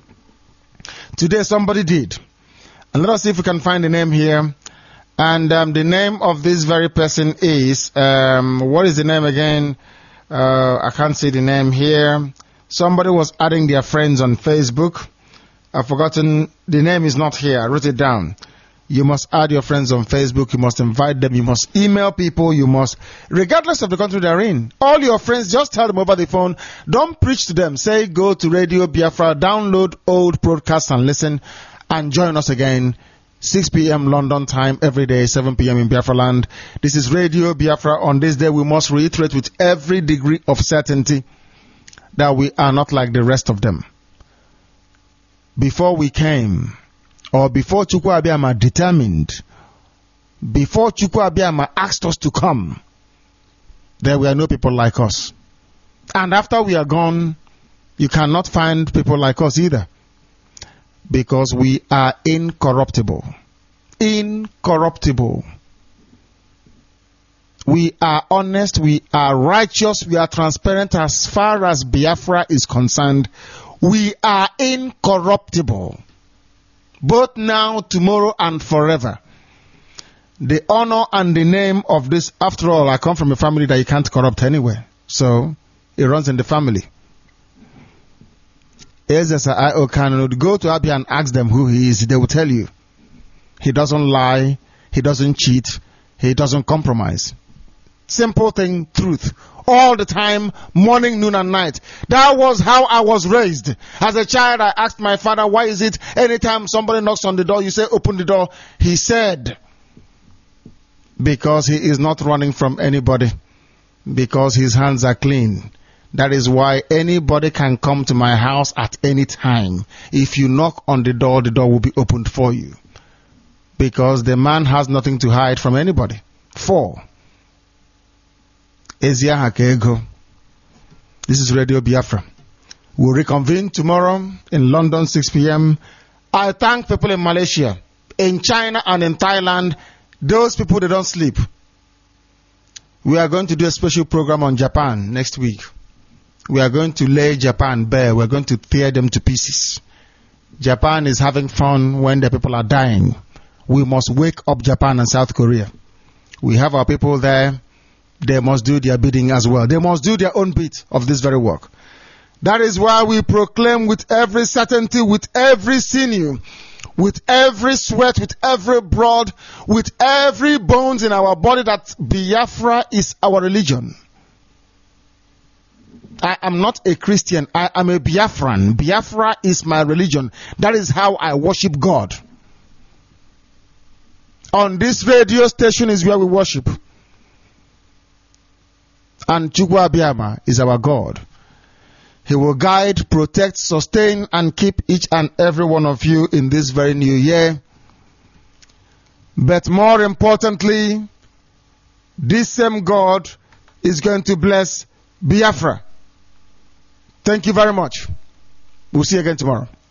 Today somebody did. And let us see if we can find the name here. And um, the name of this very person is, um, what is the name again? Uh, I can't see the name here. Somebody was adding their friends on Facebook. I've forgotten. The name is not here. I wrote it down. You must add your friends on Facebook. You must invite them. You must email people. You must, regardless of the country they're in, all your friends, just tell them over the phone. Don't preach to them. Say, go to Radio Biafra, download old broadcasts and listen, and join us again. six p.m. London time every day, seven p.m. in Biafra land. This is Radio Biafra. On this day, we must reiterate with every degree of certainty that we are not like the rest of them. Before we came, or before Chukwu Abiyama determined, before Chukwu Abiyama asked us to come, there were no people like us. And after we are gone, you cannot find people like us either. Because we are incorruptible. Incorruptible. We are honest, we are righteous, we are transparent as far as Biafra is concerned. We are incorruptible. Both now, tomorrow, and forever. The honor and the name of this, after all, I come from a family that you can't corrupt anywhere. So, it runs in the family. Go to Abia and ask them who he is. They will tell you. He doesn't lie. He doesn't cheat. He doesn't compromise. Simple thing, truth. All the time, morning, noon, and night. That was how I was raised. As a child, I asked my father, why is it anytime somebody knocks on the door, you say, open the door? He said, because he is not running from anybody. Because his hands are clean. That is why anybody can come to my house at any time. If you knock on the door, the door will be opened for you. Because the man has nothing to hide from anybody. Four. Ezia Hakego. This is Radio Biafra. We'll reconvene tomorrow in London, six p.m. I thank people in Malaysia, in China, and in Thailand. Those people, they don't sleep. We are going to do a special program on Japan next week. We are going to lay Japan bare. We're going to tear them to pieces. Japan is having fun when the people are dying. We must wake up Japan and South Korea. We have our people there. They must do their bidding as well. They must do their own bit of this very work. That is why we proclaim with every certainty, with every sinew, with every sweat, with every blood, with every bones in our body that Biafra is our religion. I am not a Christian. I am a Biafran. Biafra is my religion. That is how I worship God. On this radio station is where we worship. And Chukwu Abiyama is our God. He will guide, protect, sustain, and keep each and every one of you in this very new year. But more importantly, this same God is going to bless Biafra. Thank you very much. We'll see you again tomorrow.